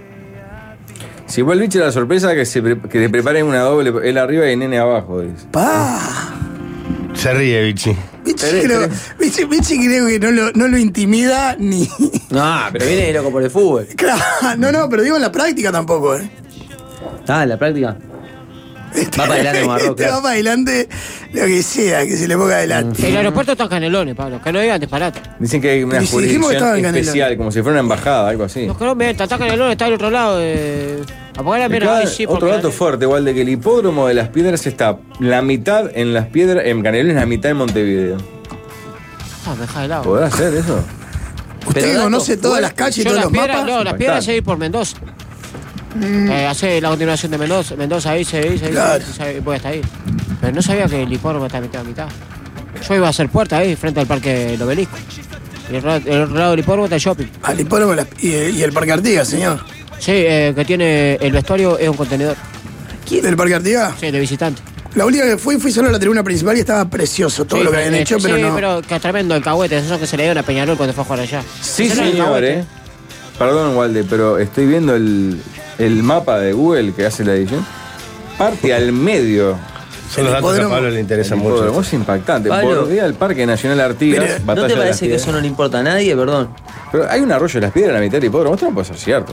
Si vuelve el bicho la sorpresa que, se pre- que te preparen una doble, él arriba y el nene abajo. Dice. Pa. Se ríe, bichi. Bichi creo, Bichi- Bichi creo que no lo, no lo intimida ni. No, pero viene loco por el fútbol. Claro, no, no, pero digo en la práctica tampoco, ¿eh? Ah, en la práctica. Va para adelante como arroz, Este claro. va para adelante lo que sea, que se le ponga adelante. El aeropuerto está en Canelones, Pablo. Que no digan disparate. Dicen que hay una Pero si dijimos que estaba jurisdicción en Canela. especial, como si fuera una embajada, algo así. Los que no me está Canelones, está al otro lado. Eh, a poner la mierda. Acá, Ay, sí, otro porque- dato fuerte, igual de que el hipódromo de las piedras está la mitad en las piedras, en Canelones, la mitad en Montevideo. Ah, me deja de lado. ¿Podrá hacer eso? Usted que dato conoce todas fuerte. las calles y Yo todos las los piedras, mapas. no, las piedras se ir por Mendoza. Eh, hace la continuación de Mendoza. Mendoza ahí se dice, Claro. y puede estar ahí. Pero no sabía que el hipódromo está mitad a mitad. Yo iba a hacer puerta ahí, frente al parque del Obelisco. Y el, ra- el otro lado del hipódromo está el shopping. Al hipódromo las- y, y el Parque Artigas, señor. Sí, eh, que tiene el vestuario es un contenedor. ¿Quién del Parque Artigas? Sí, de visitante. La última que fui, fui solo a la tribuna principal y estaba precioso todo Sí, lo que habían eh, hecho, sí, pero no. pero que tremendo el cagüete, eso que se le dio a Peñarol cuando fue a jugar allá. Sí, Ese era el señor, cagüete. eh. Perdón, Walde, pero estoy viendo el, el mapa de Google que hace la edición. Parte al medio. Son los datos que a Pablo le interesan El mucho. hipódromo es impactante. Pablo. Bordea el Parque Nacional Artigas, Mire, ¿no Batalla ¿No te de las parece que Piedras. eso no le importa a nadie? Perdón. Pero hay un arroyo de las piedras en la mitad del hipódromo. Esto no puede ser cierto.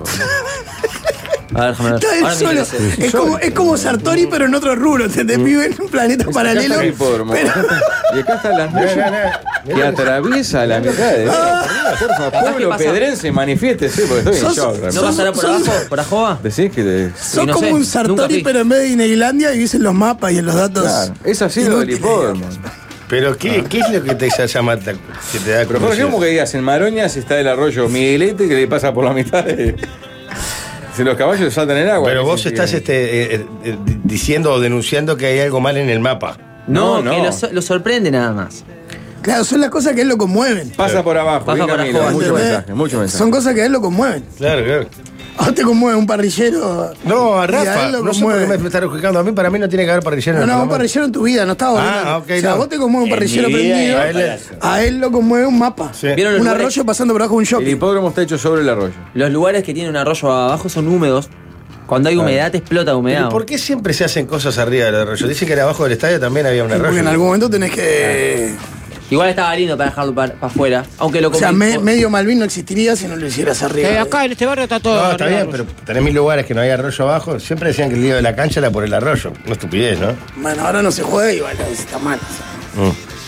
A ver, déjame ver. Está él Ahora solo. mira ese. Es como, es como Sartori, pero en otro rubro, ¿entendés? Vive en un planeta Acá paralelo. está el hipódromo. pero- Y acá están las nubes que atraviesa la mitad de. Por favor, pueblo pasa- pedrense, manifiéstese, porque estoy en Sos- shock. ¿No realmente. pasará por Sos- abajo? ¿Por Ajoa? Decís que te- Sos no como sé, un nunca Sartori, fui. pero en vez de Disneylandia vivís en los mapas y en los datos. Claro, es así lo del inútiles, hipódromo. Pero, ¿qué, ¿qué es lo que te llama, ta- que te da Pero por curiosidad? ejemplo que digas, en Maroñas está el arroyo Miguelete que le pasa por la mitad de. Si los caballos saltan en el agua. Pero ¿qué vos significa? estás este, eh, eh, diciendo o denunciando que hay algo mal en el mapa. No, No, que no. lo, so- lo sorprende nada más. Claro, son las cosas que a él lo conmueven. Pasa por abajo, Pasa bien por camino, abajo, mucho ¿entendés? mensaje, mucho mensaje. Son cosas que a él lo conmueven. Claro, claro. ¿A vos te conmueve un parrillero? No, a Y Rafa. él lo No sé por qué conmueve. me estás juzgando a mí. Para mí no tiene que haber parrillero en No, el no, un programa. parrillero en tu vida, no estaba Ah, hablando. ok, O sea, no. a vos te conmueve un En parrillero mi vida, prendido. a él- A él lo conmueve un mapa. Sí. ¿Vieron los Un lugares? arroyo pasando por abajo de un El shopping. hipódromo está hecho sobre el arroyo. Los lugares que tienen un arroyo abajo son húmedos. Cuando hay Claro. humedad te explota humedad. Pero ¿por qué siempre se hacen cosas arriba del arroyo? Dicen que era abajo del estadio también había un arroyo. Porque en algún momento tenés que. Igual estaba lindo para dejarlo para afuera. Aunque lo O sea, compli- me- medio Malvin no existiría si no lo hicieras arriba. Que acá en este barrio está todo. No, está arriba, bien, pero tenés mil lugares que no hay arroyo abajo. Siempre decían que el lío de la cancha era por el arroyo. Una estupidez, ¿no? Bueno, ahora no se juega igual, está mal.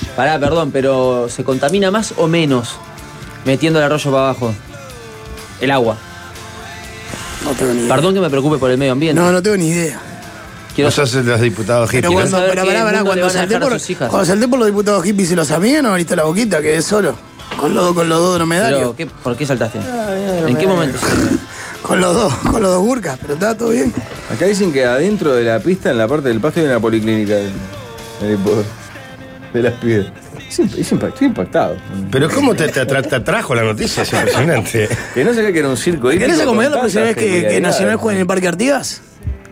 Pará, perdón, pero ¿se contamina más o menos metiendo el arroyo para abajo? El agua. No tengo ni idea. Perdón que me preocupe por el medio ambiente. No, no tengo ni idea. Quiero Vos sos los diputados Pero hippies, cuando, ¿no? saber pará, qué pará, pará, mundo le cuando van a salté dejar a por, sus hijas. cuando salté por los diputados hippies y los amigos, no abriste la boquita, quedé solo. Con los, con los dos dromedarios. Pero, ¿qué, ¿por qué saltaste? ¿En qué momento? Con los dos, con los dos burkas, pero está todo bien. Acá dicen que adentro de la pista, en la parte del pasto, hay una policlínica del- del hipódromo, de las piedras. Es imp- es impa- Estoy impactado. Pero ¿cómo te, te, atra- te atrajo la noticia? Es impresionante. Que no sabía que era un circo hípico. ¿Querés con acompañar la tantas próxima vez que, que peculiaridades. Nacional juegue en el Parque Artigas?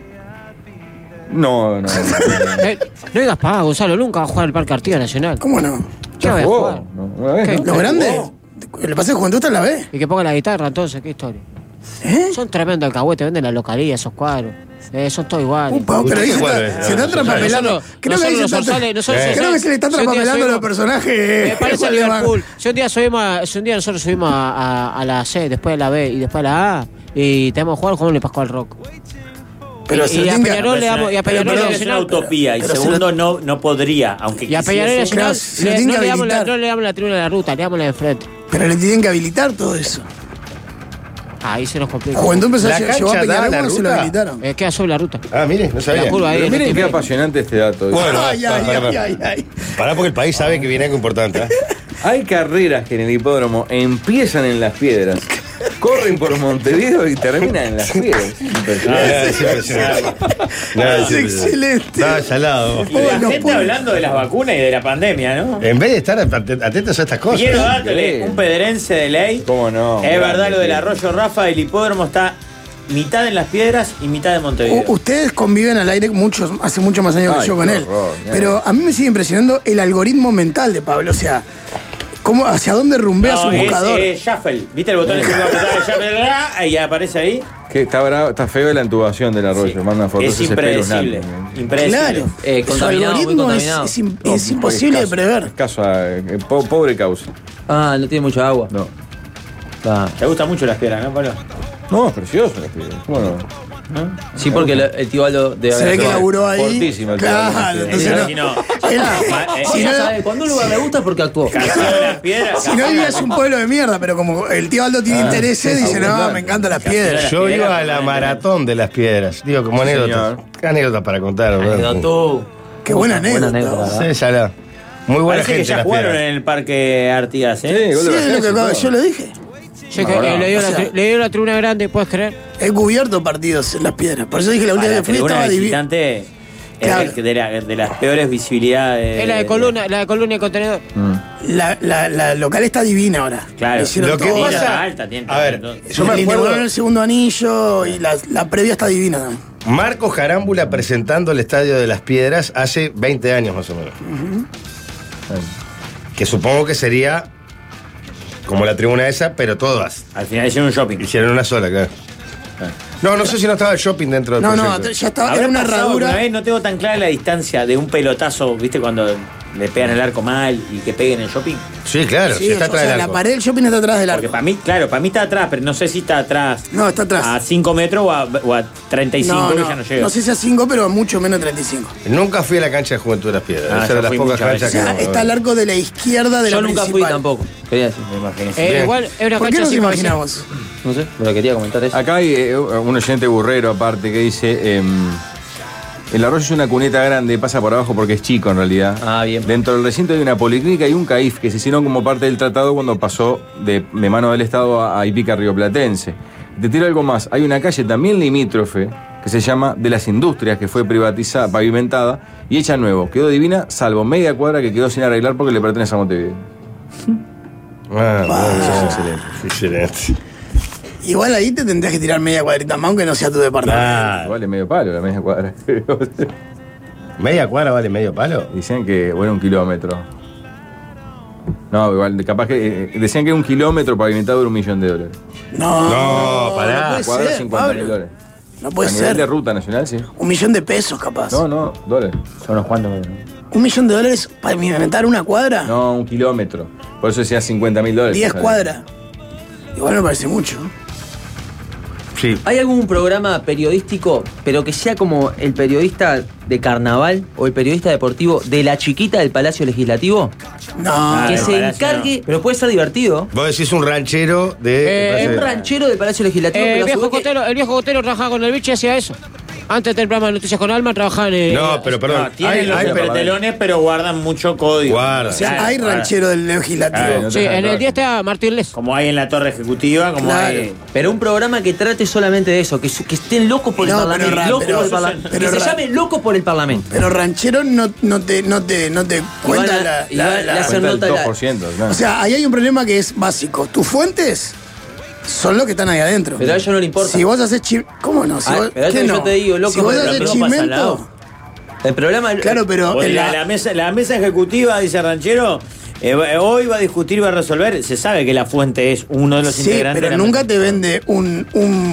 No, no. Eh, no digas pagado, Gonzalo, nunca va a jugar al Parque Artigas Nacional. ¿Cómo no? ¿Qué va a jugó, jugar? no, una vez, ¿Qué? ¿no? ¿Los grandes? El pase de juventud está en la B. Y que ponga la guitarra entonces, qué historia. ¿Eh? Son tremendos alcahuetes, venden la localía esos cuadros. Eh, son todos iguales. Upa, pero ahí se ¿Cuál está, es? se está No, traspapelando. nosotros- Creo que ahí se nosotros está, González, nosotros creo González, que se le están si un día traspapelando subimos- los personajes. Me parece Juan el Alemán. Liverpool. Si un día subimos, si un día nosotros subimos a, a- a la C, después a la B y después a la A, y tenemos que jugar, jugamos el Pascual Rock. Pero y, se y lo a tiene que- Peñarol le damos, y a pero, Peñarol perdón, le Es una Nacional, utopía. Y pero se segundo, lo- no, no podría. Aunque y a Peñarol quisiese. Nacional se lo le- tiene no, que le damos la, habilitar. no le damos la tribuna de la ruta, le damos la de frente. Pero le tienen que habilitar todo eso. Ahí se nos complica. Juventud empezó ¿La a llevar cancha a da Peñarol la cuando se lo ruta? habilitaron. Eh, queda sobre la ruta. Ah, mire, no sabía. La curva ahí. Pero en miren el qué timbre. apasionante este dato. Bueno, Ay, pará, ay, pará, ay, pará. ay, ay. Pará porque el país sabe que viene algo importante. ¿eh? Hay carreras que en el hipódromo empiezan en Las Piedras, corren por Montevideo y terminan en Las Piedras. Ah, es impresionante. No, Es excelente. No, salado. Y la no gente puedo. hablando de las vacunas y de la pandemia, ¿no? En vez de estar at- atentos a estas cosas. Quiero darle increíble. un pedrense de ley. ¿Cómo no? Es verdad Grande, lo del sí. arroyo Rafa, el hipódromo está mitad en Las Piedras y mitad de Montevideo. U- Ustedes conviven al aire muchos, hace muchos más años que Ay, yo con qué él. horror, ya. Pero a mí me sigue impresionando el algoritmo mental de Pablo. O sea, cómo, hacia dónde rumbea No, su es, buscador. eh, shuffle. ¿Viste el botón ese que va a apretar el shuffle? Ah, y aparece ahí. Que está, bravo, está feo la intubación del arroyo. Sí. Manda fotos. Es impredecible. Impredecible. Claro. Eh, Su contaminado, muy algoritmo es, contaminado. es im- es imposible de prever. Caso a, eh, po- pobre causa. Ah, no tiene mucha agua. No. Ah. Te gustan mucho las piedras, ¿no, Pablo? No, es precioso. Las Piedras. ¿Cómo no? Sí, porque el, el tío Aldo de Se ve que laburó ahí. Fortísimo el Claro, tío. entonces Pero no. si no, Él- Ma- eh, si Ya no- sabe, cuando un lugar le gusta es porque actuó. Casado de las piedras. si no vivías un pueblo de mierda, pero como el tío Aldo tiene intereses, dice, no, me encantan las piedras. Yo iba a la maratón de las piedras. Digo, como anécdota. señor. Qué anécdota para contar, ¿verdad? Anecdotó. Qué buena anécdota. ¿verdad? Sí, salado. Muy buena Parece gente. que ya las jugaron piedras. en el parque Artigas, ¿eh? Sí, gol Sí, de es lo que Brasil, acabo- todo. yo lo dije. Yo que, eh, le, dio la, o sea- tri- le dio la tribuna grande, ¿puedes creer? He cubierto partidos en las piedras. Por eso dije la Ah, última la vez que fui tribuna estaba divino. visitante Claro. es de, de la- de las peores visibilidades. Es la de columna, la de columna y contenedor. La, la, la local está divina ahora. Claro. Le hicieron Lo que todo. Tiene pasa- la alta, tiene a ver, todo. yo me Le acuerdo- inauguraron el segundo anillo y la, la previa está divina también. Marcos Jarámbula presentando el Estadio de las Piedras hace veinte años más o menos. Que supongo que sería como la tribuna esa, pero todas. Al final hicieron un shopping. Hicieron una sola, claro. No, no sé si no estaba el shopping dentro del No, no, proyecto. ya estaba, Habrá era una pasado herradura. una vez, no tengo tan clara la distancia de un pelotazo, ¿viste? Cuando le pegan el arco mal y que peguen el shopping. Sí, claro, Sí, si está o atrás sea, del la arco. pared del shopping está atrás del Porque arco. para mí, claro, para mí está atrás, pero no sé si está atrás. No, está atrás. A cinco metros o a, o a treinta y cinco, No, que no, ya no llega. no sé si a cinco, pero a mucho menos de treinta y cinco. Nunca fui a la cancha de Juventud de las Piedras. Ah, Esa yo era de las fui pocas muchas canchas veces. que Ah, no. está al arco de la izquierda de Yo la nunca fui principal. tampoco. Quería decir. Me imagino. Eh, Bien. igual es una ¿Por qué cancha nos sin paisano. imaginamos? No sé, pero quería comentar eso. Acá hay eh, un oyente burrero aparte que dice, em, el arroyo es una cuneta grande, pasa por abajo porque es chico en realidad. Ah, bien. Dentro del recinto hay una policlínica y un CAIF que se hicieron como parte del tratado cuando pasó de, de mano del Estado a, a Ipica Rioplatense. Te tiro algo más, hay una calle también limítrofe que se llama De las Industrias, que fue privatizada, pavimentada y hecha nuevo. Quedó divina, salvo media cuadra que quedó sin arreglar porque le pertenece a Montevideo. Ah, bueno, eso es excelente. Excelente. Igual ahí te tendrías que tirar media cuadrita más, aunque no sea tu departamento. Ah, Vale medio palo la media cuadra. ¿media cuadra vale medio palo? Decían que, bueno, un kilómetro. No, igual, capaz que. eh, decían que un kilómetro pavimentado era un millón de dólares. No, No, pará. No puede Cuadra ser, cincuenta mil Pablo. dólares. No puede a nivel ser. de ruta nacional, sí. Un millón de pesos, capaz. No, no, dólares. Son unos cuantos. Un millón de dólares para pavimentar una cuadra. No, un kilómetro. Por eso decía cincuenta mil dólares. Diez ¿sabes? cuadras. Igual me parece mucho. Sí. ¿Hay algún programa periodístico, pero que sea como el periodista de carnaval o el periodista deportivo de la chiquita del Palacio Legislativo? No. Que el se Palacio encargue, pero puede ser divertido. Vos decís un ranchero de. Eh, Un ranchero del Palacio Legislativo, Eh, pero el, a su viejo vez que- Cotero, el viejo Cotero trabajaba con el bicho y hacía eso. Antes del programa de Noticias con Alma trabajaban en. No, pero perdón. No, tienen hay, los hay- supertelones, pero guardan mucho código. Guarda. O sea, Claro, hay guarda. ranchero del legislativo. Ay, no Sí, en el día está Martín Les. Como hay en la torre ejecutiva, como Claro. hay. Pero un programa que trate solamente de eso, que, su- que estén locos por el No, Parlamento. pero ra- locos pero- por el Parlamento. pero que se ra- llame Locos por el Parlamento. Pero ranchero no, no te, no te, no te cuenta van a- la, y la- van- la- le hacen Cuenta el nota dos la- por ciento, claro. O sea, ahí hay un problema que es básico. Tus fuentes son los que están ahí adentro. Pero a ellos no le importa. Si vos haces chi... ¿Cómo no? Si Ah, vos... pero eso ¿qué yo no? te digo, loco, si vos pero haces lo mismo pasa al lado. chimento... El programa. Claro, pero... Porque en la, la- la mesa, la mesa ejecutiva, dice Ranchero, eh, hoy va a discutir, va a resolver. Se sabe que la fuente es uno de los Sí, integrantes. pero de la nunca mesa. te vende un, un,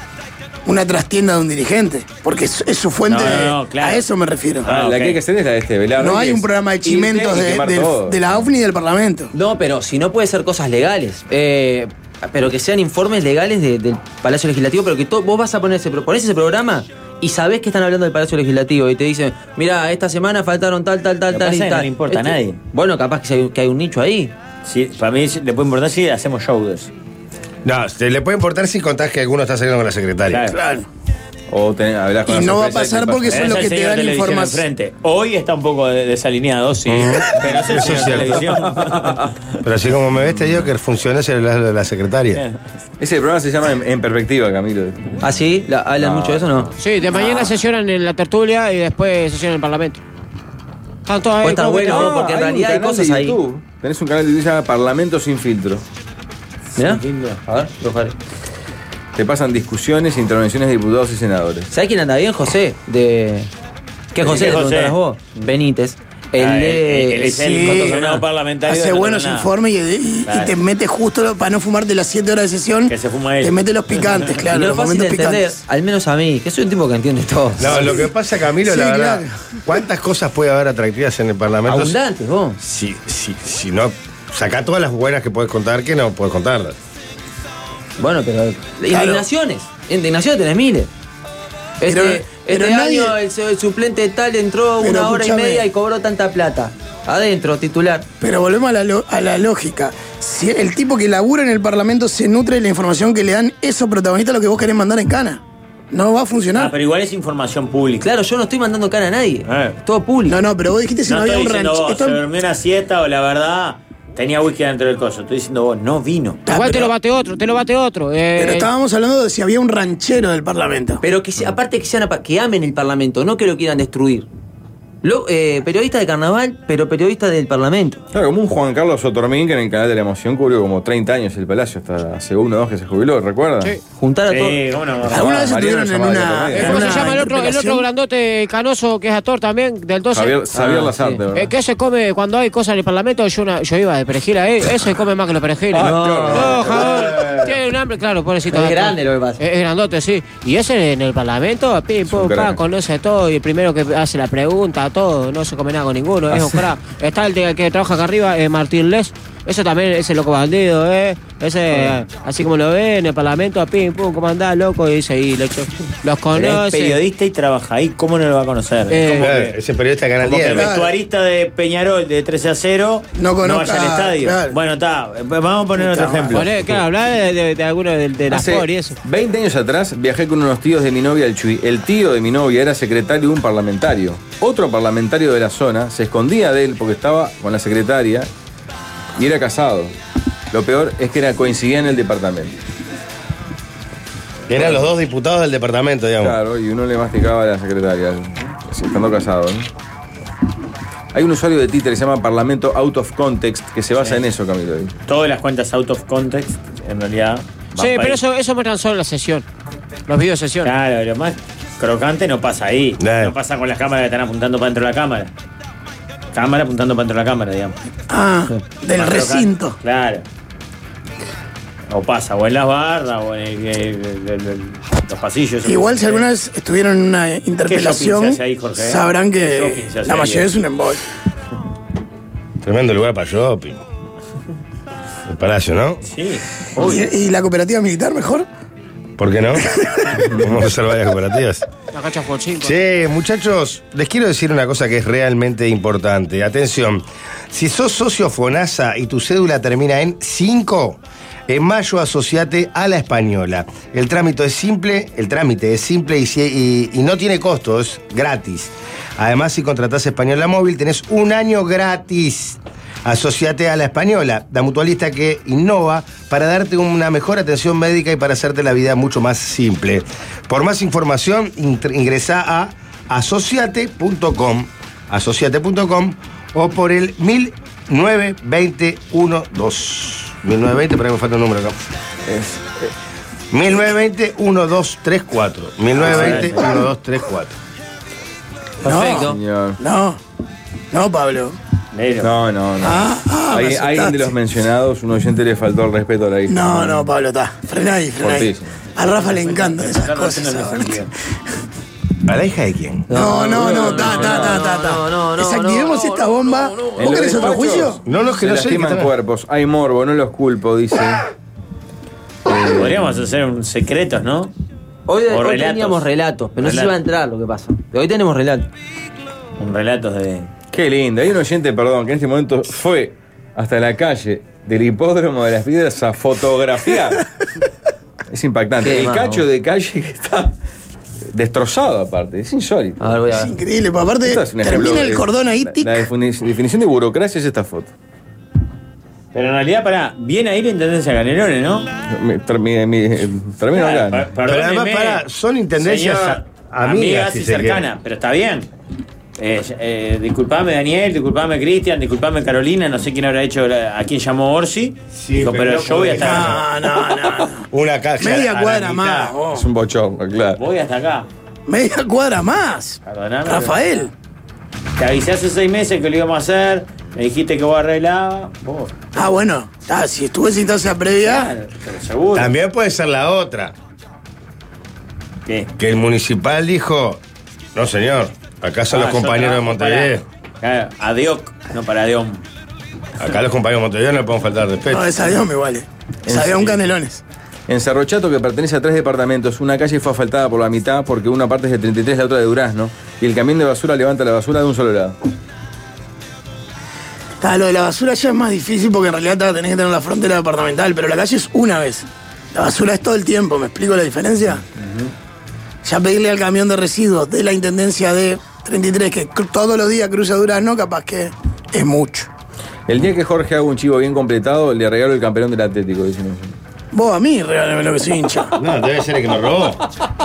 una trastienda de un dirigente. Porque es, es su fuente. No, no, de- no, claro. A eso me refiero. Ah, La ok. que hay que hacer es la de este, velar. No hay que un es programa de irte chimentos y de, quemar del- todo. de la A U F N y del Parlamento. No, pero si no puede ser cosas legales. Eh, pero que sean informes legales de- del Palacio Legislativo, pero que to- vos vas a poner ese, pro- ponés ese programa y sabés que están hablando del Palacio Legislativo y te dicen, mira, esta semana faltaron tal, tal, tal, Lo que tal pasa y es que tal. no le importa a nadie. Bueno, capaz que hay, que hay un nicho ahí. Sí, para mí le puede importar si hacemos show de eso. No, te le puede importar si contás que alguno está saliendo con la secretaria. Claro. Claro. O tenés, hablas con Y la no va a sorpresa y pasar te porque pasa. son los Tenés que al te señor dan televisión información. enfrente. Hoy está un poco de- desalineado, sí. Pero es el Eso señor es cierto. televisión. Pero así como me ves, te digo que funcionó ese de la, de la secretaria. Ese programa se llama En, En Perspectiva, Camilo. ¿Ah, sí? ¿La- ¿Hablan No. mucho de eso o no? Sí, de mañana sesionan en la tertulia y después sesionan en el Parlamento. Están todos ahí. Pues está como que bueno, te- ¿no? Porque en un realidad hay canal cosas de ahí. YouTube. Tenés un canal de YouTube que se llama Parlamento Sin Filtro. ¿Mirá? A ver, lo dejaré. Te pasan discusiones e intervenciones de diputados y senadores. ¿Sabés quién anda bien? José, de... ¿Qué José? ¿Qué Le José? preguntarás vos. Benítez. El Ah, de... el- el- es el Sí, comisionado parlamentario. Hace de buenos nada. informes y, y- y Claro. te mete justo lo- para no fumarte las siete horas de sesión. Que se fuma él. Te mete los picantes, claro. y no es los fácil de momentos entender, picantes. al menos a mí, que soy un tipo que entiende todo. No, lo que pasa, Camilo, Sí, la verdad, claro. ¿cuántas cosas puede haber atractivas en el Parlamento? Abundantes, vos. Si, si, si no, sacá todas las buenas que puedes contar, que no puedes contarlas. Bueno, pero indignaciones. Indignaciones tenés miles. Este, Pero- este pero nadie- año el, el suplente tal entró Pero una hora y escúchame. media y cobró tanta plata. Adentro, titular. Pero volvemos a la, lo- a la lógica. Si el tipo que labura en el Parlamento se nutre de la información que le dan esos protagonistas, lo que vos querés mandar en cana. No va a funcionar. Ah, pero igual es información pública. Claro, yo no estoy mandando cara a nadie. Eh. Todo público. No, no, pero vos dijiste si no, No había estoy un diciendo rancho. vos, Esto- se durmió una siesta o la verdad tenía whisky dentro del coso. Estoy diciendo vos, no vino. Ah, Igual te pero- lo bate otro, te lo bate otro. Eh, Pero estábamos hablando de si había un ranchero del Parlamento. Pero que se- aparte que sean apa- que amen el Parlamento, no que lo quieran destruir. Lo, eh, periodista de carnaval, pero periodista del Parlamento. Claro, como un Juan Carlos Otormín que en el canal de la Emoción cubrió como treinta años el Palacio, hasta hace uno o dos que se jubiló, ¿recuerdan? Sí. Juntar a todos. Sí, cómo no. ¿Alguna vez Mariano estuvieron en llamaba una. Otormín. en Eh, ¿Cómo se una llama el otro, el otro interpelación? grandote canoso que es actor también, del doce? Javier, Xavier Ah, Lazarte, sí. ¿verdad? Eh, ¿Qué se come cuando hay cosas en el Parlamento? Yo, una- yo iba de perejil ahí, ese se come más que los perejiles. Ah, no, qué horror. no, Javier, tiene un hambre, claro, pobrecito. Es actor. grande lo que pasa. Es, es grandote, sí. Y ese en el Parlamento, pim, un pum, crack. pam, conoce todo y el primero que hace la pregunta, todo, no se come nada con ninguno, es un crack. Está el de- que trabaja acá arriba, eh, Martín Les. Ese también, ese loco bandido, ¿eh? Ese, eh, así como lo ve en el Parlamento, pim, pum, ¿cómo andás, loco? Y dice, y le- los Pero es conoce. periodista y trabaja ahí, ¿cómo no lo va a conocer? Eh, ¿Cómo Eh, que- ese periodista de Canal Como que el diez. vestuarista de Peñarol de trece a cero No no, conozca, vaya al estadio. claro. Bueno, está. Vamos a poner otro Puta ejemplo. Poné, claro, hablar de, de, de alguno de, de las Hace por y eso. veinte años atrás viajé con unos tíos de mi novia al Chuy. El tío de mi novia era secretario de un parlamentario. Otro parlamentario de la zona se escondía de él porque estaba con la secretaria y era casado. Lo peor es que era, coincidía en el departamento. Eran los dos diputados del departamento, digamos. Claro, y uno le masticaba a la secretaria, así, estando casado. ¿no? Hay un usuario de Twitter que se llama Parlamento Out of Context que se basa en eso, Camilo. Todas las cuentas out of context, en realidad. van Sí, pa' pero ahí. eso, eso muestran solo la sesión. Los videos de sesión. Claro, lo más crocante no pasa ahí. Eh. No pasa con las cámaras que están apuntando para dentro de la cámara. Cámara apuntando para dentro de la cámara, digamos. Ah, del Más recinto. crocante, claro. O pasa, o en las barras, o en el- el- el- el- el- los pasillos. Igual si alguna vez estuvieron en una shopping interpelación, se hace ahí, Jorge? sabrán ¿Qué que shopping se hace la ahí? mayoría es un embol. Tremendo lugar para shopping. El Palacio, ¿no? Sí. ¿Y, y la cooperativa militar mejor? ¿Por qué no? Vamos a hacer varias cooperativas. La cancha fue cinco. Sí, muchachos, les quiero decir una cosa que es realmente importante. Atención, si sos socio FONASA y tu cédula termina en cinco, en mayo asociate a La Española. El trámite es simple, el trámite es simple y, y, y no tiene costo, es gratis. Además, si contratás Española Móvil, tenés un año gratis. Asociate a La Española, la mutualista que innova para darte una mejor atención médica y para hacerte la vida mucho más simple. Por más información, ingresá a asociate punto com, asociate punto com o por el mil novecientos veinte doce. mil novecientos veinte, para que me falta un número acá. Es, mil novecientos veinte doce treinta y cuatro. mil novecientos veinte doce treinta y cuatro. Perfecto. No, no, no, Pablo. No, no, no. Ah, ah, Hay- me alguien de asustaste. los mencionados, un oyente le faltó el respeto a la hija. No, no, Pablo, está. Frená ahí, frená ahí. Fortísimo. A Rafa le encantan esas cosas. ¿sabes? ¿A la hija de quién? No, no, no, está, está, está, está. no, no, no, Desactivemos no, esta bomba. En ¿Vos los querés otro despachos juicio? No, no, es que se no sé. lastiman qué tal. cuerpos. Hay morbo, no los culpo, dice. Podríamos hacer un secretos, ¿no? Hoy, O hoy relatos. teníamos relatos, pero no sé si Relatos. va a entrar lo que pasa. Pero hoy tenemos relatos. Un relato de. Qué lindo. Hay un oyente, perdón, que en este momento fue hasta la calle del hipódromo de las Piedras a fotografiar. Es impactante. Qué El mamá. cacho de calle que está destrozado aparte. Es insólito. A ver, voy a Es ver. increíble, pues aparte Esto es un ejemplo termina el de- cordón ahí, la- tic. La, defini- definición de burocracia es esta foto. Pero en realidad, pará, viene ahí la intendencia de Canelones, ¿no? Me- termi- mi- eh, Termino Claro, acá. per- ¿no? Pero además, perdónenme, pará, son intendencias señor, a- amigas, si y se cercanas, pero está bien. Eh, eh, disculpame Daniel, disculpame Cristian, disculpame Carolina, no sé quién habrá hecho, la- a quién llamó Orsi. Sí, Dijo, pero pero, no yo voy puede hasta acá. No, no, no. Una caja. a Media la cuadra mitad. más, vos. Es un bochorno, claro. Voy hasta acá. Media cuadra más. Perdóname. Rafael. Te avisé hace seis meses que lo íbamos a hacer, me dijiste que vos arreglabas. Vos. Ah, bueno. Ah, si estuve en instancia previa. Claro, pero seguro. También puede ser la otra. ¿Qué? Que el municipal dijo, no señor, acá son Ah, los yo compañeros de trabajo Montevideo. para- Claro, Adioc, no para Adeom. Acá los compañeros de Montevideo no le podemos faltar respeto. No, esa Dios me vale. Esa Dios un canelones. En Cerro Chato, que pertenece a tres departamentos, una calle fue asfaltada por la mitad porque una parte es de treinta y tres y la otra de Durazno. Y el camión de basura levanta la basura de un solo lado. Ah, lo de la basura ya es más difícil porque en realidad tenés que tener la frontera departamental, pero la calle es una vez. La basura es todo el tiempo, ¿me explico la diferencia? Ya pedirle al camión de residuos de la intendencia de treinta y tres que cru- todos los días cruza Durazno, capaz que es mucho. El día que Jorge haga un chivo bien completado, le regalo el campeón del Atlético, dicen ellos. Vos a mí, regálame lo que soy hincha. No, debe ser el que me robó.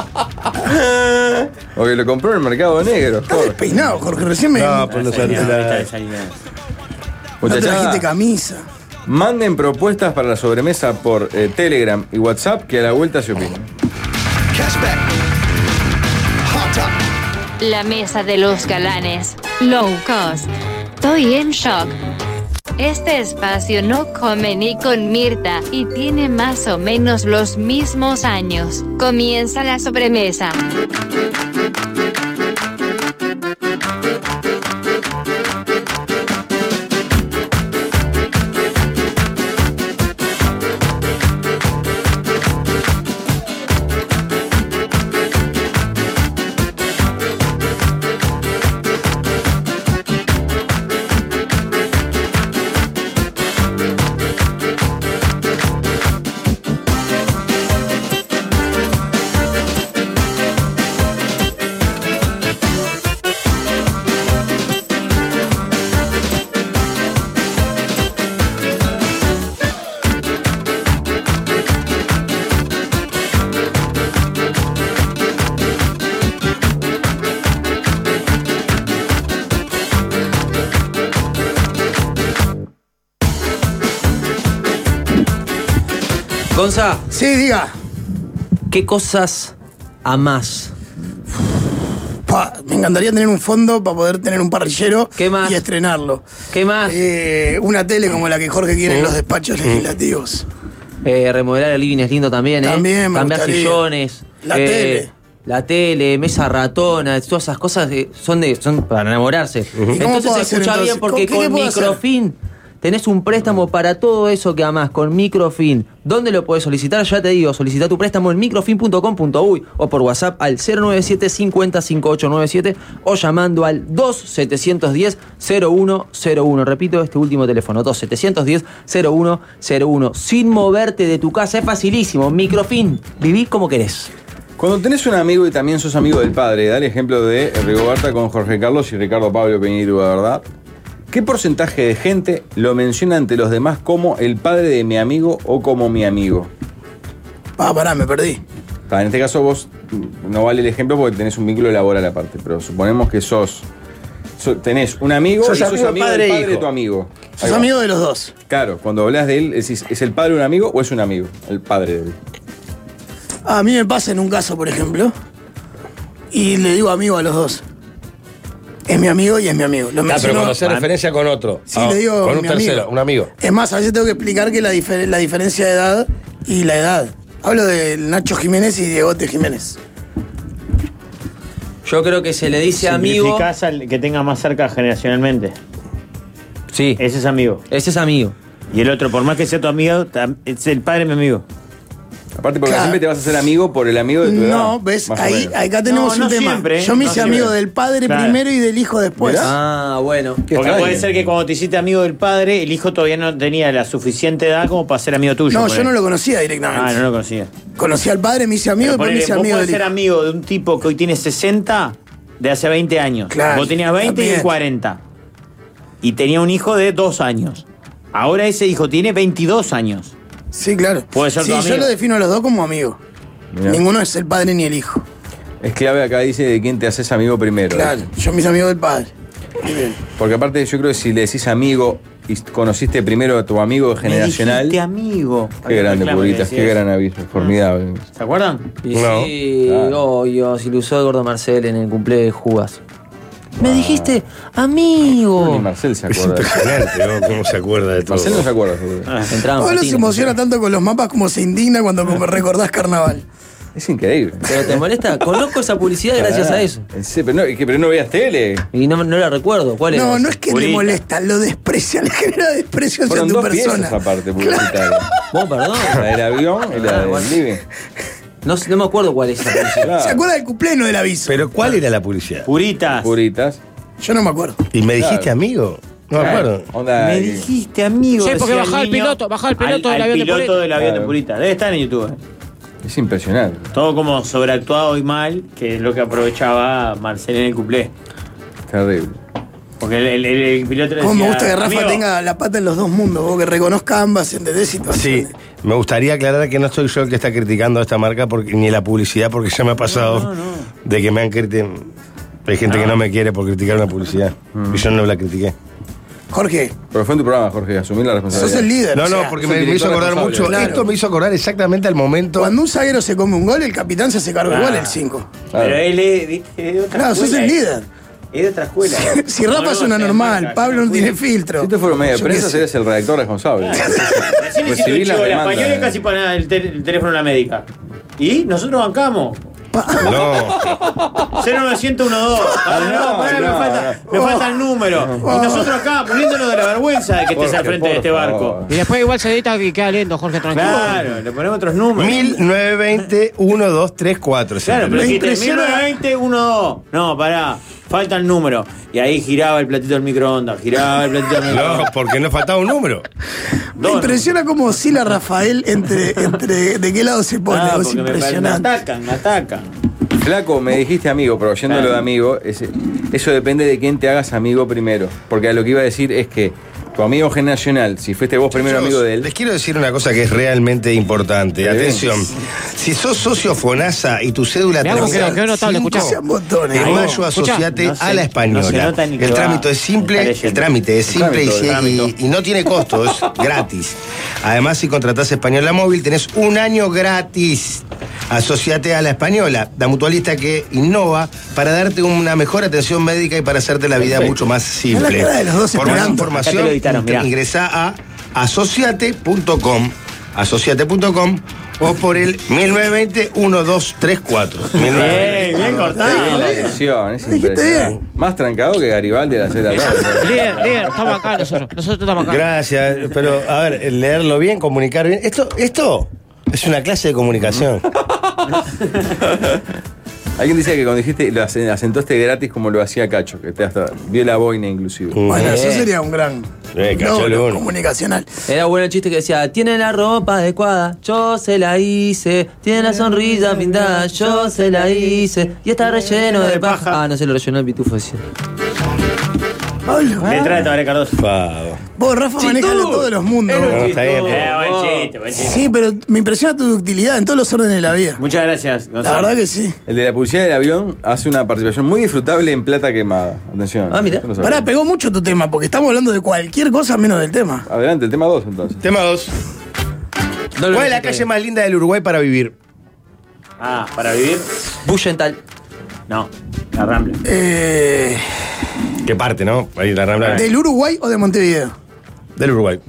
O que lo compró en el mercado negro, Estás Jorge. despeinado, Jorge, recién me. No, pues no Está sabes la... desalineado. no te Muchachada, trajiste camisa. manden propuestas para la sobremesa por eh, Telegram y WhatsApp que a la vuelta se opinan. Cashback. Hot top. La mesa de los galanes. Low cost. Estoy en shock. Este espacio no come ni con Mirta y tiene más o menos los mismos años. Comienza la sobremesa. Gonza, Sí, diga. ¿qué cosas amás? Pa, me encantaría tener un fondo para poder tener un parrillero ¿Qué más? y estrenarlo. ¿Qué más? Eh, una tele como la que Jorge quiere en los despachos legislativos. Eh, remodelar el living es lindo también, ¿eh? También me Cambiar gustaría. sillones. La eh, tele. La tele, mesa ratona, todas esas cosas eh, son de son para enamorarse. cómo Entonces puedo se hacer escucha entonces? bien porque ¿Qué- qué con puedo hacer? microfin tenés un préstamo para todo eso que amás con Microfin. ¿Dónde lo podés solicitar? Ya te digo, solicita tu préstamo en microfin punto com punto uy o por WhatsApp al cero nueve siete cincuenta cincuenta y ocho noventa y siete o llamando al dos setecientos diez cero uno cero uno. Repito este último teléfono, dos setecientos diez cero uno cero uno. Sin moverte de tu casa, es facilísimo. Microfin, viví como querés. Cuando tenés un amigo y también sos amigo del padre, da el ejemplo de Rigoberta con Jorge Carlos y Ricardo Pablo Peñiru, ¿verdad? ¿Qué porcentaje de gente lo menciona ante los demás como el padre de mi amigo o como mi amigo? Ah, pará, me perdí. En este caso vos no vale el ejemplo porque tenés un vínculo laboral aparte, pero suponemos que sos, sos tenés un amigo Sos y sos amigo amigo padre del e padre de hijo. tu amigo. Sos Ahí va. amigo de los dos. Claro, cuando hablas de él, decís, ¿es el padre de un amigo o es un amigo? El padre de él. A mí me pasa en un caso, por ejemplo, y le digo amigo a los dos. Es mi amigo y es mi amigo. Lo Ah, pero menciono- cuando hace referencia con otro. Sí, Ah, le digo con un mi tercero, amigo. un amigo. Es más, a veces tengo que explicar que la, difer- la diferencia de edad y la edad. Hablo de Nacho Jiménez y Diegote Jiménez. Yo creo que se le dice amigo. Simplificás al que tenga más cerca generacionalmente. Sí. Ese es amigo. Ese es amigo. Y el otro, por más que sea tu amigo, tam- es el padre de mi amigo. Aparte porque Claro. siempre te vas a hacer amigo por el amigo de tu edad. No, ves, más o ahí, menos. acá tenemos No, un no tema. siempre, Yo me no hice siempre. amigo del padre Claro. primero y del hijo después. Ah, bueno. Qué Porque extraño. puede ser que cuando te hiciste amigo del padre, el hijo todavía no tenía la suficiente edad como para ser amigo tuyo. No, ponele. yo no lo conocía directamente. Ah, no lo conocía. Conocí al padre, me hice amigo y Pero después me ponele, hice vos amigo podés del ser hijo. amigo de un tipo que hoy tiene sesenta de hace veinte años. Claro, Vos tenías veinte y también. él cuarenta. Y tenía un hijo de dos años. Ahora ese hijo tiene veintidós años. Sí, claro. Puede ser Sí, tu yo amigo. lo defino a los dos como amigos. Mirá. Ninguno es el padre ni el hijo. Es clave acá, dice de quién te haces amigo primero. Claro, yo me hice amigo del padre. Muy bien. Porque aparte yo creo que si le decís amigo y conociste primero a tu amigo generacional. Me dijiste amigo. Qué grande, Reclamo, Puritas, le qué decías. gran aviso, formidable. ¿Se acuerdan? Y No. sí, Claro. obvio, si lo usó el gordo Marcel en el cumple de Jugas. Me dijiste, amigo. Ni Marcel se Es acuerda. impresionante, ¿no? ¿Cómo se acuerda de todo? Marcel no se acuerda. seguro. Entraba Pablo se Martínez. emociona tanto con los mapas como se indigna cuando como recordás carnaval. Es increíble. Pero te molesta, conozco esa publicidad gracias a eso. En serio, pero no, es que- pero no veas tele. Y no, no la recuerdo. ¿Cuál era? No, esa? no es que le Purita. molesta, lo desprecia, le genera desprecio hacia Fueron tu dos persona. piezas aparte publicitarias. Vos, perdón. La del avión y la Ah, del bueno. living. No, sé- no me acuerdo cuál es esa publicidad. Claro. ¿Se acuerda del cumpleaños del aviso? Pero ¿cuál era la publicidad? Puritas. Puritas. Yo no me acuerdo. ¿Y me dijiste Claro. amigo? No me acuerdo. Onda. Me eh, dijiste amigo. Sí, porque decía bajaba el niño, piloto, bajaba el piloto al- del al avión de piloto Purita. del avión de Claro. Purita. Debe estar en YouTube. Es impresionante. Todo como sobreactuado y mal, que es lo que aprovechaba Marcel en el cuplé. Terrible. Porque el, el- el- el piloto le Como me decía, gusta que Rafa "Amigo". tenga la pata en los dos mundos, vos que reconozca ambas, ¿entendés? Sí, Situaciones. me gustaría aclarar que no soy yo el que está criticando a esta marca porque, ni la publicidad, porque ya me ha pasado No, no, no. de que me han criticado. Hay gente No. que no me quiere por criticar una publicidad. Y yo no la critiqué. Jorge, Pero fue en tu programa, Jorge, asumir la responsabilidad. sos el líder. No, o no, sea, porque sos me, el me hizo director acordar responsable. mucho. Claro. Esto me hizo acordar exactamente al momento. Cuando un zaguero se come un gol, el capitán se hace cargo Claro. igual el cinco. Claro. Pero él es, ¿viste? Es de otra Claro, sos escuela, el eh. líder. Es de otra escuela. Si Rafa No, es no, una se normal, marca, Pablo no se tiene cuida. filtro. Si esto fuera media Yo prensa, qué sé. serías el redactor responsable. Recién hiciste Recibí un la chivo de la demanda. española y casi para el, tel- el teléfono de la médica. ¿Y? Nosotros bancamos. No. cero novecientos doce. Ah, no, pará, me, no, falta, me falta el número. Y nosotros acá, muriéndonos de la vergüenza de que estés al Jorge, frente de por este barco. favor. Y después igual se edita y queda lindo, Jorge, tranquilo. Claro, le ponemos otros números. mil novecientos veinte uno dos tres cuatro. Claro, pero Me dijiste impresiona- mil novecientos veinte uno dos. No, pará, falta el número. Y ahí giraba el platito del microondas, giraba el platito del No, microondas. porque no faltaba un número. Me impresiona cómo oscila Rafael entre, entre de qué lado se pone. Ah, es porque me, me impresionante. atacan, me atacan. Flaco, me dijiste amigo, pero oyéndolo Claro. de amigo, ese- eso depende de quién te hagas amigo primero. Porque a lo que iba a decir es que tu amigo generacional, si fuiste vos primero amigo de Les él, quiero decir una cosa que es realmente importante. Bien. Atención. Si sos socio FONASA y tu cédula Mirá cómo termina quedó, quedó notable, cinco, escuchá. Sean botones. en Ahí. mayo asociate No se- a la española. no se nota ni que el va. trámite es Está simple, leyendo. el trámite es simple y, trámite, si- el trámite. y- y no tiene costo, es gratis. Además, si contratás Española Móvil, tenés un año gratis. Asociate a la española, la mutualista que innova para darte una mejor atención médica y para hacerte la vida Perfecto. mucho más Mirá la simple. cara de los dos Por más esperando. información, Acá te lo editaron, mirá. ingresá a asociate punto com, asociate punto com o por el mil novecientos veinte uno dos tres cuatro. Bien, bien cortado. Atención, es impresionante. Más trancado que Garibaldi a las seis de la tarde. Líder, líder, estamos acá nosotros. Nosotros estamos acá. Gracias, pero a ver, leerlo bien, comunicar bien. Esto, esto es una clase de comunicación. Alguien dice que cuando dijiste lo ace- asentaste gratis como lo hacía Cacho, que te hasta vio la boina inclusive. Bueno, eso Eh. sería un gran Eh, Cacho logro Luna. comunicacional. Era bueno el chiste que decía, tiene la ropa adecuada, yo se la hice, tiene la sonrisa pintada, yo se la hice, y está relleno de paja. Ah, no se lo rellenó el pitufo decía. Pablo, Letra de Tabaré Cardoso. Pavo. vos, Rafa, manejás de todos los mundos. No, vos. está bien, pero- Eh, buen chiste, buen chiste. Sí, pero me impresiona tu ductilidad en todos los órdenes de la vida. Muchas gracias, La Gonzalo. verdad que sí. El de la publicidad del avión hace una participación muy disfrutable en plata quemada. Atención. Ah, mira. Yo no sabía. Pará, pegó mucho tu tema, porque estamos hablando de cualquier cosa menos del tema. Adelante, el tema dos entonces. Tema dos. No lo ¿Cuál es la necesito calle bien. más linda del Uruguay para vivir? Ah, para vivir. Bullental. No, la Rambla. Eh, ¿Qué parte, no? Ahí la Rambla. ¿Del Uruguay o de Montevideo? Del Uruguay.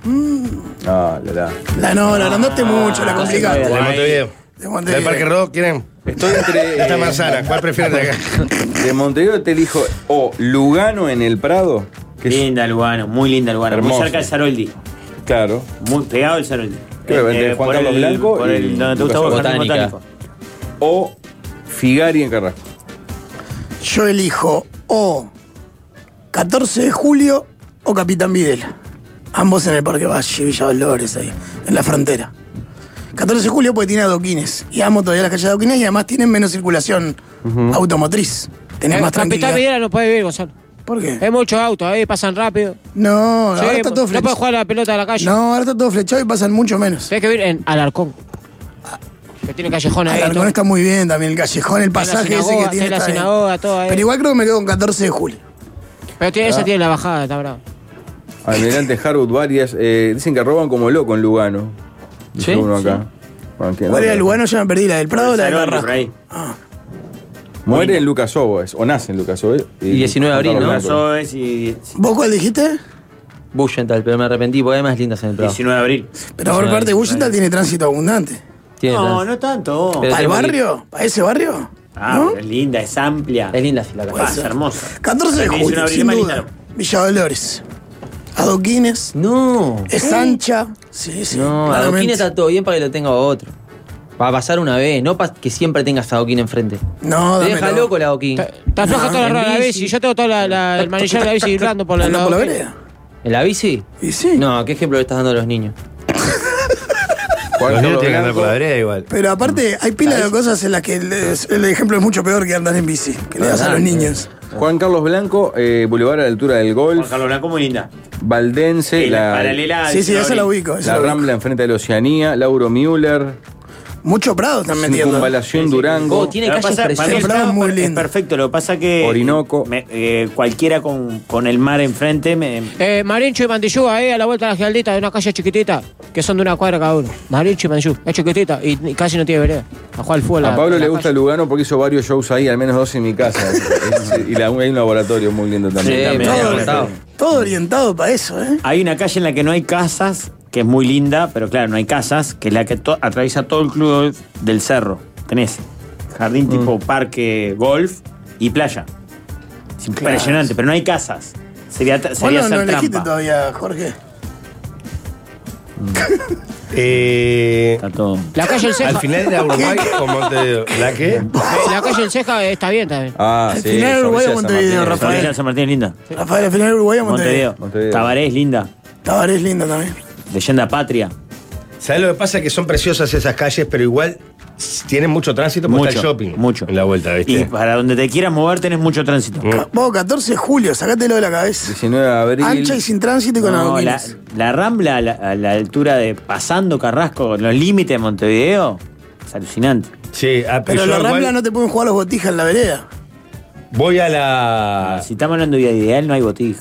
Ah, la la. La no, la agrandaste mucho, la complicaste. De Montevideo. De Montevideo. ¿Del Parque Rodó quieren? Estoy entre. Esta eh, manzana, ¿cuál prefieren de acá? De Montevideo te elijo o Lugano en el Prado, que es Linda Lugano, muy linda Lugano. Hermoso. Muy cerca del Saroldi. claro. Muy pegado al Saroldi. Creo, entre Juan por Carlos el- Blanco Por y el, donde te Lucas gusta vos, Botánica. Jardín Botánico. O Figari en Carrasco. Yo elijo o catorce de julio o Capitán Videla. Ambos en el Parque Valle, Villa Dolores, ahí, en la frontera. catorce de julio porque tiene adoquines. Y amo todavía las calles de adoquines y además tienen menos circulación automotriz. Tenés Eh, más Capitán tranquilidad. Videla no puede vivir, Gonzalo. ¿Por qué? Hay muchos autos, ahí pasan rápido. No, Sí, ahora está todo no puede flechado. jugar a la pelota a la calle. No, ahora está todo flechado y pasan mucho menos. Tienes que vivir en Alarcón. Que tiene callejón ahí. Alarcón todo. está muy bien también, el callejón, el Está la pasaje ese sinagoga, que tiene. está la está bien. sinagoga, todo ahí. Pero igual creo que me quedo con catorce de julio. Pero tiene, esa tiene la bajada, está bravo. Almirante Harwood, varias. eh, dicen que roban como loco en Lugano. Dice ¿Sí? uno acá. Bueno, ¿quién? ¿Cuál era el Lugano? Ya me perdí, la del Prado o la del Saroldi, Carrasco. por ahí. Ah. Muere en Lucas Oboes, o nace en Lucas Oboes. Y diecinueve de abril, Juan ¿no? Carlos Blanco. Eso es y ¿Vos cuál dijiste? Bullental, pero me arrepentí porque hay más lindas en el Prado. diecinueve de abril. Pero por Sí, parte de sí. Bullental tiene tránsito abundante. Tiene No, trans- no tanto. Pero ¿Para el tengo que- barrio? ¿Para ese barrio? Ah, ¿No? pero es linda, es amplia. Es linda sí la Ah, calle. es hermosa. catorce de diecinueve julio, abril sin más duda. linda. Villa Dolores. Adoquines. No. Es ancha. Sí, sí. No, claramente. adoquín está todo bien para que lo tenga otro. Para pasar una vez, no para que siempre tengas adoquín enfrente. No, Te dámelo. deja loco el adoquín. Está está floja toda la en rueda de la bici. bici. Yo tengo toda la, la- el manillar de la bici girando por la Anda por la lado. vereda. ¿En la bici? Y sí. No, ¿qué ejemplo le estás dando a los niños? Juan Los niños Carlos tienen que andar por la Blanco. vereda igual. Pero aparte, hay pila de cosas en las que el, el ejemplo es mucho peor que andar en bici. Que le das a los niños. Juan Carlos Blanco, eh, Boulevard a la altura del Juan Golf. Carlos Blanco muy linda. Valdense, Y la la, paralela al Sí, sí, diecinueve esa la de abril. ubico. esa la la ubico. Rambla enfrente de la Oceanía, Lauro Müller, Mucho Prado están metiendo. Circunvalación Durango, Oh, tiene Lo que calles pasa- para mí preciosas. el Prado es Prado muy es lindo. perfecto, lo que pasa que Orinoco. me- eh, cualquiera con, con el mar enfrente me, Eh, Marincho y Mandillú, ahí a la vuelta de la Giraldita, de una calle chiquitita, que son de una cuadra cada uno. Marincho y Mandillú, es chiquitita y, y casi no tiene vereda. A jugar al fútbol. A la- Pablo la le gusta calle. Lugano porque hizo varios shows ahí, al menos dos en mi casa. Es- y la- hay un laboratorio muy lindo también. Sí, también. me había Todo, contado. todo orientado para eso, ¿eh? hay una calle en la que no hay casas, que es muy linda, pero claro, no hay casas, que es la que to- atraviesa todo el club del cerro. Tenés jardín Mm. tipo parque, golf y playa. Es impresionante, pero no hay casas. Sería, Vos sería no, no hacer elegiste trampa. todavía, Jorge. Eh, Está todo. La calle El Ceja. al final era Uruguay o Montevideo. ¿La qué? eh, la calle El Ceja está bien también. Ah, Al sí. final Fabricio Uruguay o de San Montevideo, Martín. Rafael. Villa San Martín es linda. Rafael, al final Uruguay o Montevideo. Montevideo. Montevideo. Tabaré es linda. Tabaré es lindo también. Leyenda Patria. ¿Sabes lo que pasa? Que son preciosas esas calles, pero igual tienen mucho tránsito porque está el shopping. mucho. En la vuelta, Y ¿viste? para donde te quieras mover tenés mucho tránsito. Ca- Vos, catorce de julio, sacátelo de la cabeza. diecinueve de abril. Ancha y sin tránsito y con No, la, adoquines. la Rambla a la, a la altura de pasando Carrasco, los límites de Montevideo, es alucinante. Sí, ah, Pero yo la igual Rambla no te pueden jugar los botijas en la vereda. voy a la. Si estamos hablando de vida ideal, no hay botija.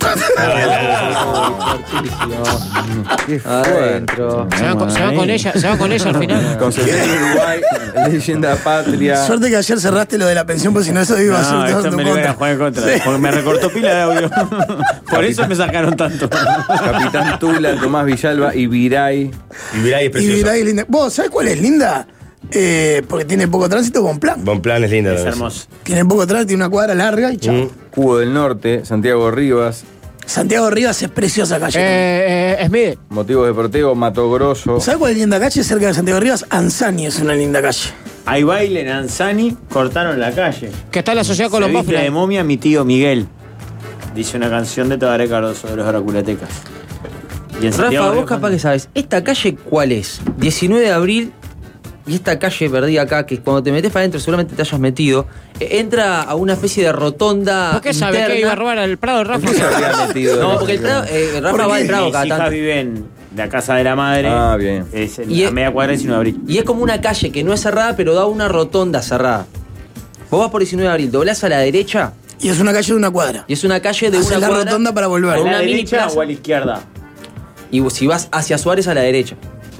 Qué Adentro. Se van, con, se van con ella, se van con ella al final. Concepción de Uruguay, leyenda patria. Suerte que ayer cerraste lo de la pensión, porque si no eso iba a No, ser todo esto en tu me lo iban a contra. jugar en contra. Sí. Porque me recortó pila de audio. Por eso me sacaron tanto. Capitán Tula, Tomás Villalba y Viray. Y mirá, es Y precioso. Viray es linda. ¿Vos sabés cuál es linda? Eh, porque tiene poco tránsito, Bon Plan. Bon Plan es linda. Es también. hermoso. Tiene poco tránsito, tiene una cuadra larga y chao. Mm. Cubo del Norte, Santiago Rivas, Santiago Rivas es preciosa calle. Eh, eh, Smith. Motivos Deportivos, Mato Grosso. ¿Sabés cuál es linda calle cerca de Santiago Rivas? Anzani es una linda calle. Hay baile en Anzani, cortaron la calle. Que está en la sociedad Se viste colombófila. de momia mi tío Miguel. Dice una canción de Tabaré Cardoso de los Draculatecas. Y en Rafa, Santiago vos Rivas- capaz que sabes, ¿esta calle cuál es? diecinueve de abril y esta calle perdida acá, que cuando te metes para adentro seguramente te hayas metido, eh, entra a una especie de rotonda. ¿Por qué sabe interna. que iba a robar al Prado, Rafa? ¿Por qué se había metido? No, porque el Prado, eh, Rafa va al Prado Mis cada hijas tanto. viven en la casa de la madre. Ah, bien. Es en Y la es- media cuadra de diecinueve de abril. Y es como una calle que no es cerrada, pero da una rotonda cerrada. Vos vas por diecinueve de abril, doblás a la derecha Y es una calle de una cuadra. y es una calle de Haces una la cuadra. rotonda para volver. ¿A Con la una mini derecha plaza. o a la izquierda? Y vos, si vas hacia Suárez, a la derecha.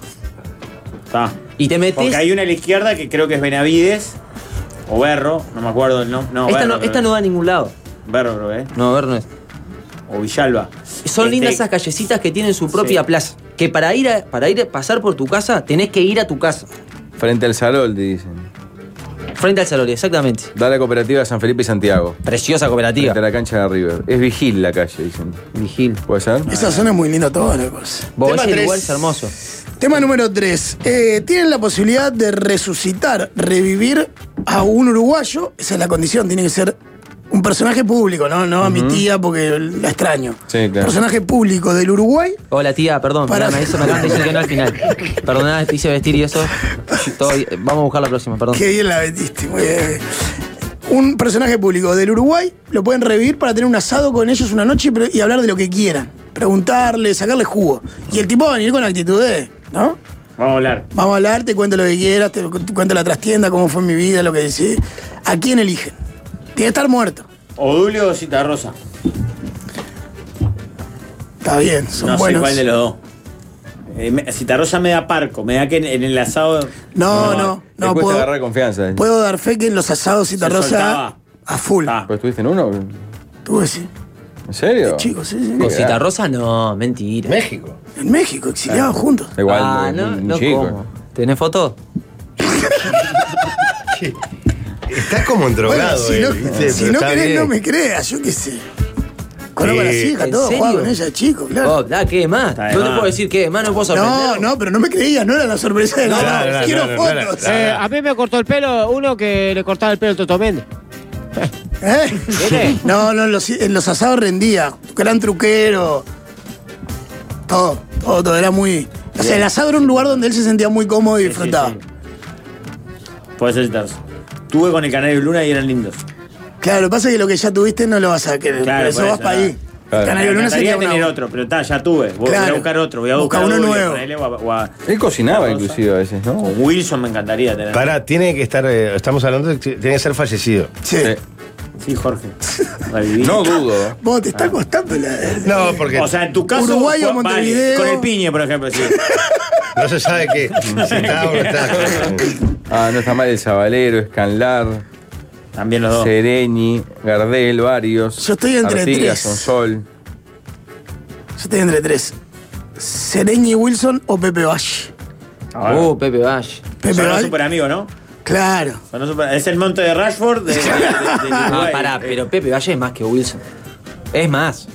Está. Y te metes. Porque hay una a la izquierda que creo que es Benavides o Berro, no me acuerdo el nombre. No, esta, Berro, no, creo esta que no es. da a ningún lado. Berro, creo, ¿eh? No, a ver, no es. O Villalba. Son Este, lindas esas callecitas que tienen su propia Sí. plaza. Que para ir a, para ir a pasar por tu casa, tenés que ir a tu casa. Frente al Salol, te dicen. Frente al Salón, exactamente. Da la cooperativa San Felipe y Santiago. Preciosa cooperativa. Frente a la cancha de River. Es Vigil la calle, dicen. Vigil. ¿Puede ser? Esa zona es muy linda toda la cosa. Vos, Tema ese tres. lugar es hermoso. Tema número tres. Eh, tienen la posibilidad de resucitar, revivir a un uruguayo. Esa es la condición. Tiene que ser un personaje público, ¿no? No a mi tía porque la extraño. Sí, claro. Personaje público del Uruguay. Hola tía, perdón, Para- mirá, me, hizo, me acaban de decir que no al final. Perdoná, te hice vestir y eso. Todo- vamos a buscar la próxima, perdón. Qué bien la metiste, muy bien. Un personaje público del Uruguay lo pueden revivir para tener un asado con ellos una noche pero- y hablar de lo que quieran. Preguntarle, sacarle jugo. Y el tipo va a venir con actitud de, ¿no? Vamos a hablar. Vamos a hablar, te cuento lo que quieras, te cu- te cuento la trastienda, cómo fue mi vida, lo que decís. ¿A quién eligen? Tiene que estar muerto. Odulio o Citarrosa. Está bien, son No sé buenos. cuál de los dos. Eh, me- Citarrosa me da parco, me da que en, en el asado. No, no, Le no. cuesta puedo, agarrar confianza. puedo dar fe que en los asados Cita Se Rosa soltaba. a full. Ah. ¿Pues estuviste en uno? Tuve sí. ¿En serio? Chicos, sí, sí. Con Cita Rosa, no, mentira. México. En México, exiliados juntos. Igual, Ah, muy- no, muy no, chico. ¿cómo? ¿Tenés foto? Está como Bueno, drogado, si no, él, ¿viste? si Pero no está querés, bien. no me creas, yo qué sé. Conozco a las Eh, hijas, ¿en todo, serio? jugaba con ella, chico, claro. Oh, da, ¿qué más? Está de No te más. puedo decir qué más, no puedo sorprender. No, no, pero no me creías, no era la sorpresa de No, nada. no, no, Quiero no, no, no, fotos. no. Eh, a mí me cortó el pelo uno que le cortaba el pelo al Toto Méndez. ¿Eh? ¿Viene? No, no, en los, en los asados rendía. Gran truquero. Todo, todo, todo. Era muy. O sea, el asado era un lugar donde él se sentía muy cómodo y Sí, disfrutaba. sí, sí. Puede ser Citarrosa. Tuve con el Canario Luna y eran lindos. Claro, lo que pasa es que lo que ya tuviste no lo vas a querer. Claro, por eso por vas eso, para nada. ahí. Claro. Canario Me Luna sería encantaría tener una. otro, pero está, ya tuve. Voy, voy Claro. a buscar otro. Voy a Busca buscar uno Odulio, nuevo. ponele, o a- o a- Él cocinaba Citarrosa. inclusive a veces, ¿no? Con Wilson me encantaría tener. Pará, tiene que estar, eh, estamos hablando de que tiene que ser fallecido. Sí. Sí. Sí, Jorge. Revivir. No dudo. Vos te está Ah. costando la. No, porque O sea, en tu caso. Uruguay o vale, Montevideo. con el piñe, por ejemplo, sí. no se sabe que si está o no está. Ah, no está mal el Zabalero, Escanlar, También los dos. Sereñi, Gardel, varios. Yo estoy entre Artigas, tres. Sonsol. Yo estoy entre tres. Sereñi Wilson o Pepe Valle. Ah, Uh, Pepe Valle. Pepe Son los Valle. super amigos, ¿no? Claro. Son los super- Es el monte de Rashford de, de- de- de Ah, Uruguay. pará, pero Pepe Valle es más que Wilson. Es más.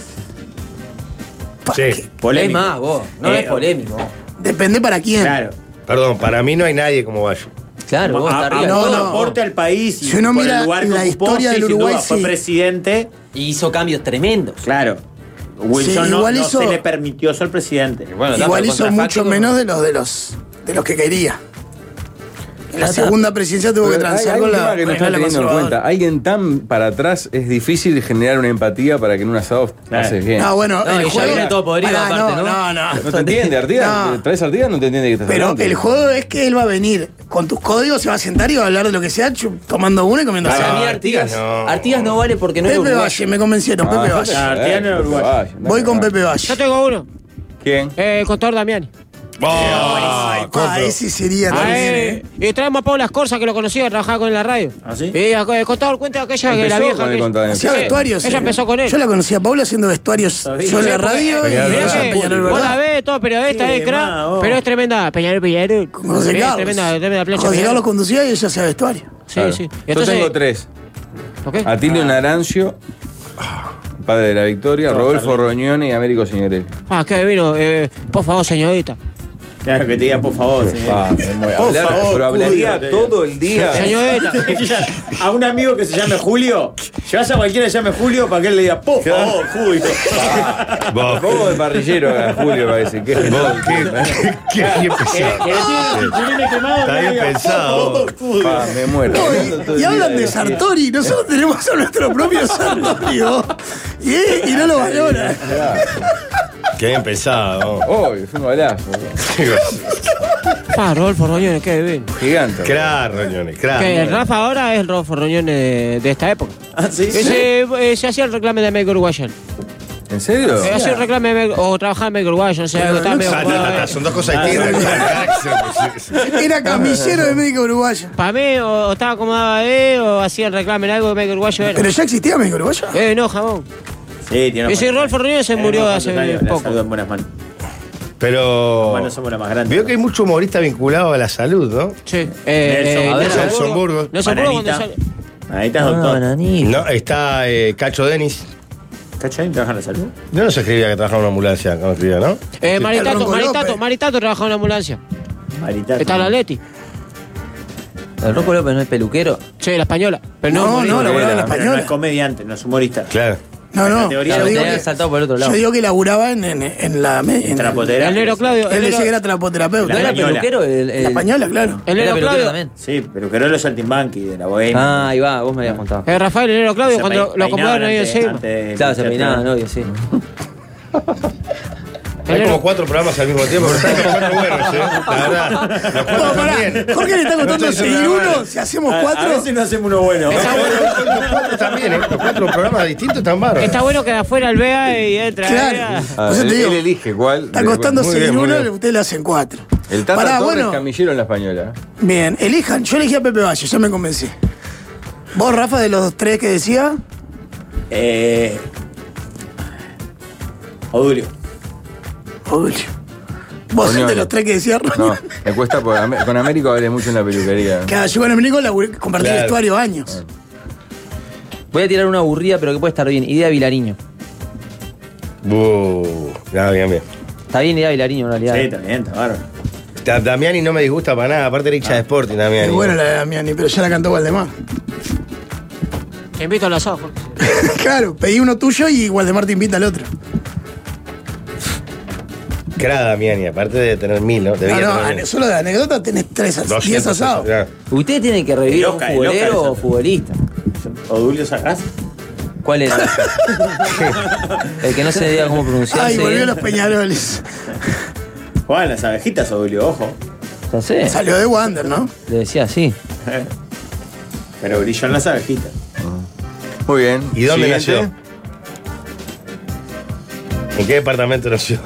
Sí. Polémico. Es más, vos. No Eh, es polémico. Depende para quién. Claro. Perdón, para mí no hay nadie como Valle. Claro, vos A- estás a- arriba. no, todo no. aporte al país y Si uno por mira el lugar que la ocupó, historia sí, del sin Uruguay, duda, fue sí. presidente. Y hizo cambios tremendos. Claro. Wilson Sí, no, igual no hizo- se le permitió ser presidente. Bueno, da, Igual pero hizo contrafáctico, mucho menos de los de los de los que quería. En la segunda presidencia tuvo que Pero hay, transar hay con un la, tema que no con están la teniendo en conservadora. cuenta. Alguien tan para atrás es difícil generar una empatía para que en un asado Claro. pases bien. No, bueno, No, el y ya juego. viene todo podrido Pará, aparte, ¿no? no, no, ¿No te entiende, Artigas? No. ¿Traes a Artigas? No te entiende que estás Pero hablando. el juego es que él va a venir con tus códigos se va a sentar y va a hablar de lo que sea, chu- tomando uno y comiendo Para asado. mí Artigas no. Artigas no vale porque no es Pepe uruguayo. Valle, me convencieron, Pepe Ah, Valle. Ah, Artigas no era uruguayo. Voy con Pepe Yo Valle. tengo uno. ¿Quién? Eh, el contador Damiani. Ah, Ah, ese sería Ah, también, eh, ¿eh? Y traemos a Paula Escorza, que lo conocía, trabajaba con él en la radio. ¿Ah, sí? Y el contador cuenta aquella que la Empezó vieja. con el que- contador. Hacía Sí, vestuarios. Ella eh. empezó con él. Yo la conocí a Paula haciendo vestuarios. Yo en la radio y Peñarol, ella ¿verdad? en Peñarol, Vos la ¿verdad? ves, todo periodista, Sí, eh, crack. ma, vos. Pero es tremenda. Peñarol, Peñarol. José Sí, Carlos. tremenda, tremenda plancha. José Peñarol. Carlos conducía y ella hacía vestuario. Sí, Claro. sí. Y Yo entonces- tengo tres. ¿Ok? Atilio Narancio, padre de la Victoria, Rodolfo Roñone y Américo Signorelli. Ah, qué vino. Eh, por favor, señorita. Claro que te diga, por favor. señor. Ah, me muero. Por Hablar- favor, pero hablaría Julio, todo el día. Señorita. A un amigo que se llame Julio, llevas a cualquiera que se llame Julio para que él le diga, por favor, Julio. Vos, Como de parrillero a Julio parece. ¿Qué vos, qué, qué bien Que, pensado. que le tiene el chulín quemado. Está que bien le diga, pensado. por favor, Julio. Pa, me muero. Y hablan de Sartori, nosotros tenemos a nuestro propio Sartori, vos. y, y no lo valoran. Qué bien pensado. Obvio, fue un golazo. Ah, Rodolfo Roñones, qué bien. Gigante. Crack, Roñones, crack. Que el Rafa ahora es el Rodolfo Roñones de, de esta época. Ah, sí. Ese, eh, se hacía el reclame de América Uruguaya. ¿En serio? Se hacía el reclame de América- o trabajaba en América Uruguaya, no sé, algo estaba medio Ah, no, ocupado, no, no, eh. son dos cosas distintas. Era camillero de Médica Uruguaya. Para mí, o, o estaba acomodado ahí, o hacía el reclame en algo de América Uruguaya. Era. Pero ya existía Médica Uruguaya. Eh, no, jamón. Sí, tiene Ese Rodolfo Roñones se murió hace poco. Saludo en buenas manos. Pero. Bueno, somos la más grande. Veo que hay mucho humorista vinculado a la salud, ¿no? Sí. Nelson, Eh, a ver, Nelson Nelson Burgos. Burgos. Nelson Burgos cuando Bananita. sale. Ahí estás, Ah, doctor. nanito. No, está eh, Cacho Denis. ¿Cachai? ¿Trabaja en la salud? Yo no se escribía que trabajaba en una ambulancia, no escribía, ¿no? Eh, El Maritato, Ronco Maritato, López. Maritato trabajaba en una ambulancia. Marita. Está la Leti. El Rocco López no es peluquero. Sí, la española. Pero no, No, morí. no, laburaba en la Pero no es española. comediante, no es humorista. Claro. No, no. categoría Yo Claro, digo tenía que, saltado por el otro lado. yo digo que laburaba en, en, en la. En Trapotera. El negro Claudio. Él El decía negro, que era trapoterapeuta. ¿No era española. peluquero? El, el- La española, claro. el Era negro peluquero Claudio. también. Sí, pero que era los Saltimbanqui de la Bohemia. Ah, ahí va, vos me habías contado. Eh, Rafael, el negro Claudio, Se cuando pe- lo peinaban acomodaron ahí antes- encima. antes de Claro, se ser peinaba, peor. novio, sí. Hay como cuatro programas al mismo tiempo, pero están los cuatro buenos, ¿eh? La verdad. Los No, cuatro pará. también. Jorge le está costando No estoy seguir diciendo nada uno. Si hacemos A, a cuatro. veces no hacemos uno bueno. Los cuatro también, ¿eh? Los cuatro programas distintos están bárbaros. Está bueno que de afuera el vea y entra. Claro. vea. Ah, Por eso él, te digo, él elige cuál. Está costando Muy seguir bien, muy uno, bien. ustedes le hacen cuatro. El Tata Pará, Torres bueno. camillero en la española. Bien, elijan. Yo elegí a Pepe Valle, ya me convencí. ¿Vos, Rafa, de los tres que decía? Eh. Odulio. Odulio. ¿Vos Roñones. de los tres que decía? No, Roñones? me cuesta porque Am- con Américo hablé mucho en la peluquería. Cada yo con Américo laburé- compartí Claro. vestuario años. Voy a tirar una aburrida, pero que puede estar bien. Idea Vilariño. Uh, nada, bien, bien. Está bien Idea Vilariño en realidad. Sí, también, está bárbaro. Da- Damiani no me disgusta para nada, aparte era hincha de Sporting, Damiani. Es buena la de Damiani, pero ya la cantó Waldemar. Te invito al asado, Jorge. Claro, pedí uno tuyo y Waldemar te invita al otro. Cra Damiani, aparte de tener mil, ¿no? No, Debía no, tener ane- solo de anécdota tenés tres, as- diez doscientos, asados. ya. Ustedes tienen que revivir El a un Oscar, el futbolero Oscar, o eso. futbolista. Odulio sacás. ¿Cuál era? El que no se diga cómo pronunciarse. Ay, volvió los Peñaroles. Juegan las abejitas, Odulio, ojo. Ya sé. Salió de Wander, ¿no? Le decía así. Pero brilló en las abejitas. Muy bien. ¿Y dónde Siguiente. nació? ¿En qué departamento nació?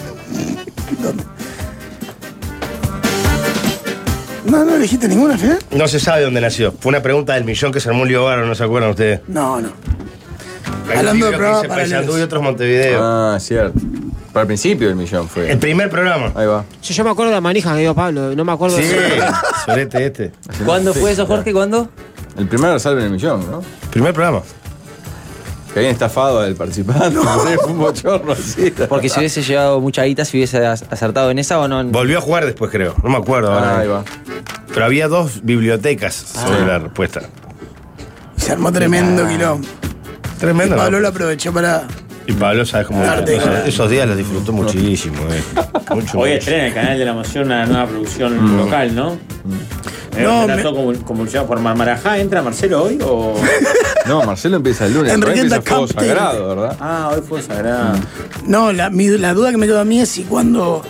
No, no elegiste ninguna, al final. No se sabe dónde nació. Fue una pregunta del millón que se armó un lío bárbaro, ¿no se acuerdan ustedes? No, no. Hay Hablando un de libro que programas dice paralelos. Paysandú y otros Montevideo. Ah, cierto. Para el principio del millón fue. El primer programa. Ahí va. Sí, yo me acuerdo de la manija que dio Pablo, no me acuerdo Sí, de solete este. ¿Cuándo fue eso, Jorge? ¿Cuándo? El primero salve en el millón, ¿no? Primer programa. Que habían estafado al participante. No sé, fue un bochorno así. Porque si hubiese llevado mucha guita, si hubiese as- acertado en esa o no. Volvió a jugar después, creo. No me acuerdo ahora. Ah, ahí va. Pero había dos bibliotecas sobre Ah. la respuesta. Se armó tremendo quilombo. Tremendo, Y Pablo ¿no? lo aprovechó para. Y Pablo, ¿sabes cómo? Darte. Esos, esos días los disfrutó muchísimo, eh. Mucho, Hoy mucho. estrena el canal de la Emoción una nueva producción local, ¿no? Eh, No, un me- relato convul- convulsionado por Marmarajá. ¿Entra Marcelo hoy o...? No, Marcelo empieza el lunes. Por ahí Enriqueta empieza Fuego Campbell. Sagrado, ¿verdad? Ah, hoy fue sagrado. No, la, mi- la duda que me quedó a mí es si cuando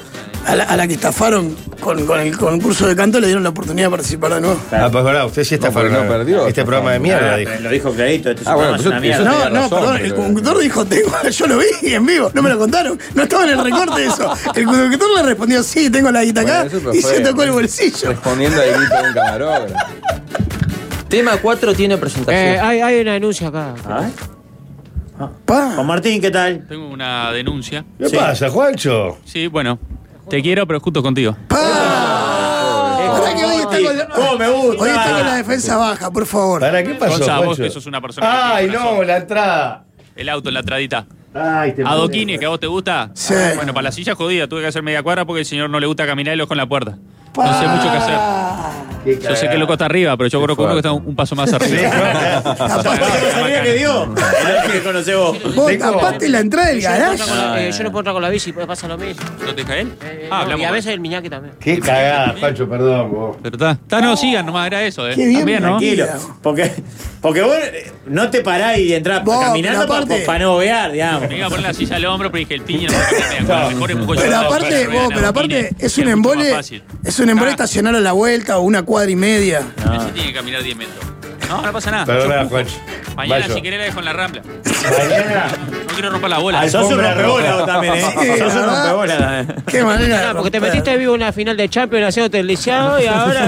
A la, a la que estafaron con, con el concurso de canto le dieron la oportunidad de participar de nuevo. Ah, pues verdad, usted sí está No, porque fuera. no perdió. Este programa de mierda, dijo. Lo dijo clarito, este Ah, bueno, programa es eso- una mierda. eso- No, tenía no, razón, perdón, pero- el conductor dijo, tengo, yo lo vi en vivo, no me lo contaron, no estaba en el recorte de eso. El conductor le respondió, sí, tengo la guita acá, Bueno, eso y fue se tocó el bolsillo. Respondiendo al grito de un camarógrafo. Tema cuatro tiene presentación. Eh, hay, hay una denuncia acá. A ver. Pa. Juan Martín, ¿qué tal? Tengo una denuncia. ¿Qué Sí. pasa, Juancho? Sí, bueno. Te quiero, pero justo contigo. Pará que hoy está con la, ¿Cómo me gusta? hoy está con la defensa baja, por favor. ¿Para qué pasó, Gonza, vos Juancho? que sos una persona que Ay, tiene no, corazón. la entrada. El auto, la entradita. Ay, te Adoquines, que a vos te gusta. Sí. Bueno, para la silla jodida tuve que hacer media cuadra porque el señor no le gusta caminar y lo con la puerta. No sé mucho qué hacer. Qué Yo sé que el loco está arriba, pero yo creo que uno que está un, un paso más arriba. ¿Sabía que dio? El que conocés vos. Vos tapaste la entrada del Yo no, puedo garage. entrar con la, eh, yo no puedo entrar con la bici, pues pasa lo mismo. ¿No te deja él? Eh, Ah, no, hablamos. y a veces el Miñaki también. Qué cagada, Juancho, perdón, vos. Pero está, está, no, sigan nomás, era eso, ¿eh? Qué bien, También, ¿no? Tranquilo. Porque, porque vos eh, no te parás y entrás Vos, caminando pero para aparte- no vear, digamos. Me iba a poner la silla al hombro, pero dije el piña no me caminar. Bueno, mejor empujo yo. Pero No, aparte, pero vos, pero aparte, Adoquines, es que un mucho más embole, fácil. es un embole Ah. estacionar a la vuelta o una cuadra y media. Ese tiene que caminar diez metros. No, no pasa nada. Perdona, Yo empujo. Juancho. Mañana, Vayo. si querés, la dejo en la rambla. Mañana. No quiero romper la bola. Sos un Alfombra rompebola roja. vos también, ¿eh? Sí, Sos un ¿verdad? rompebola también. Qué manera. de Ah, porque te romper. metiste vivo en una final de Champions haciéndote el lisiado y ahora.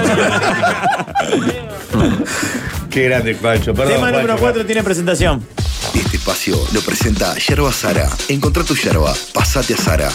Qué grande, Juancho. Perdón, Tema número Juancho. cuatro tiene presentación. Este espacio lo presenta Yerba Sara. Encontrá tu yerba, pasate a Sara.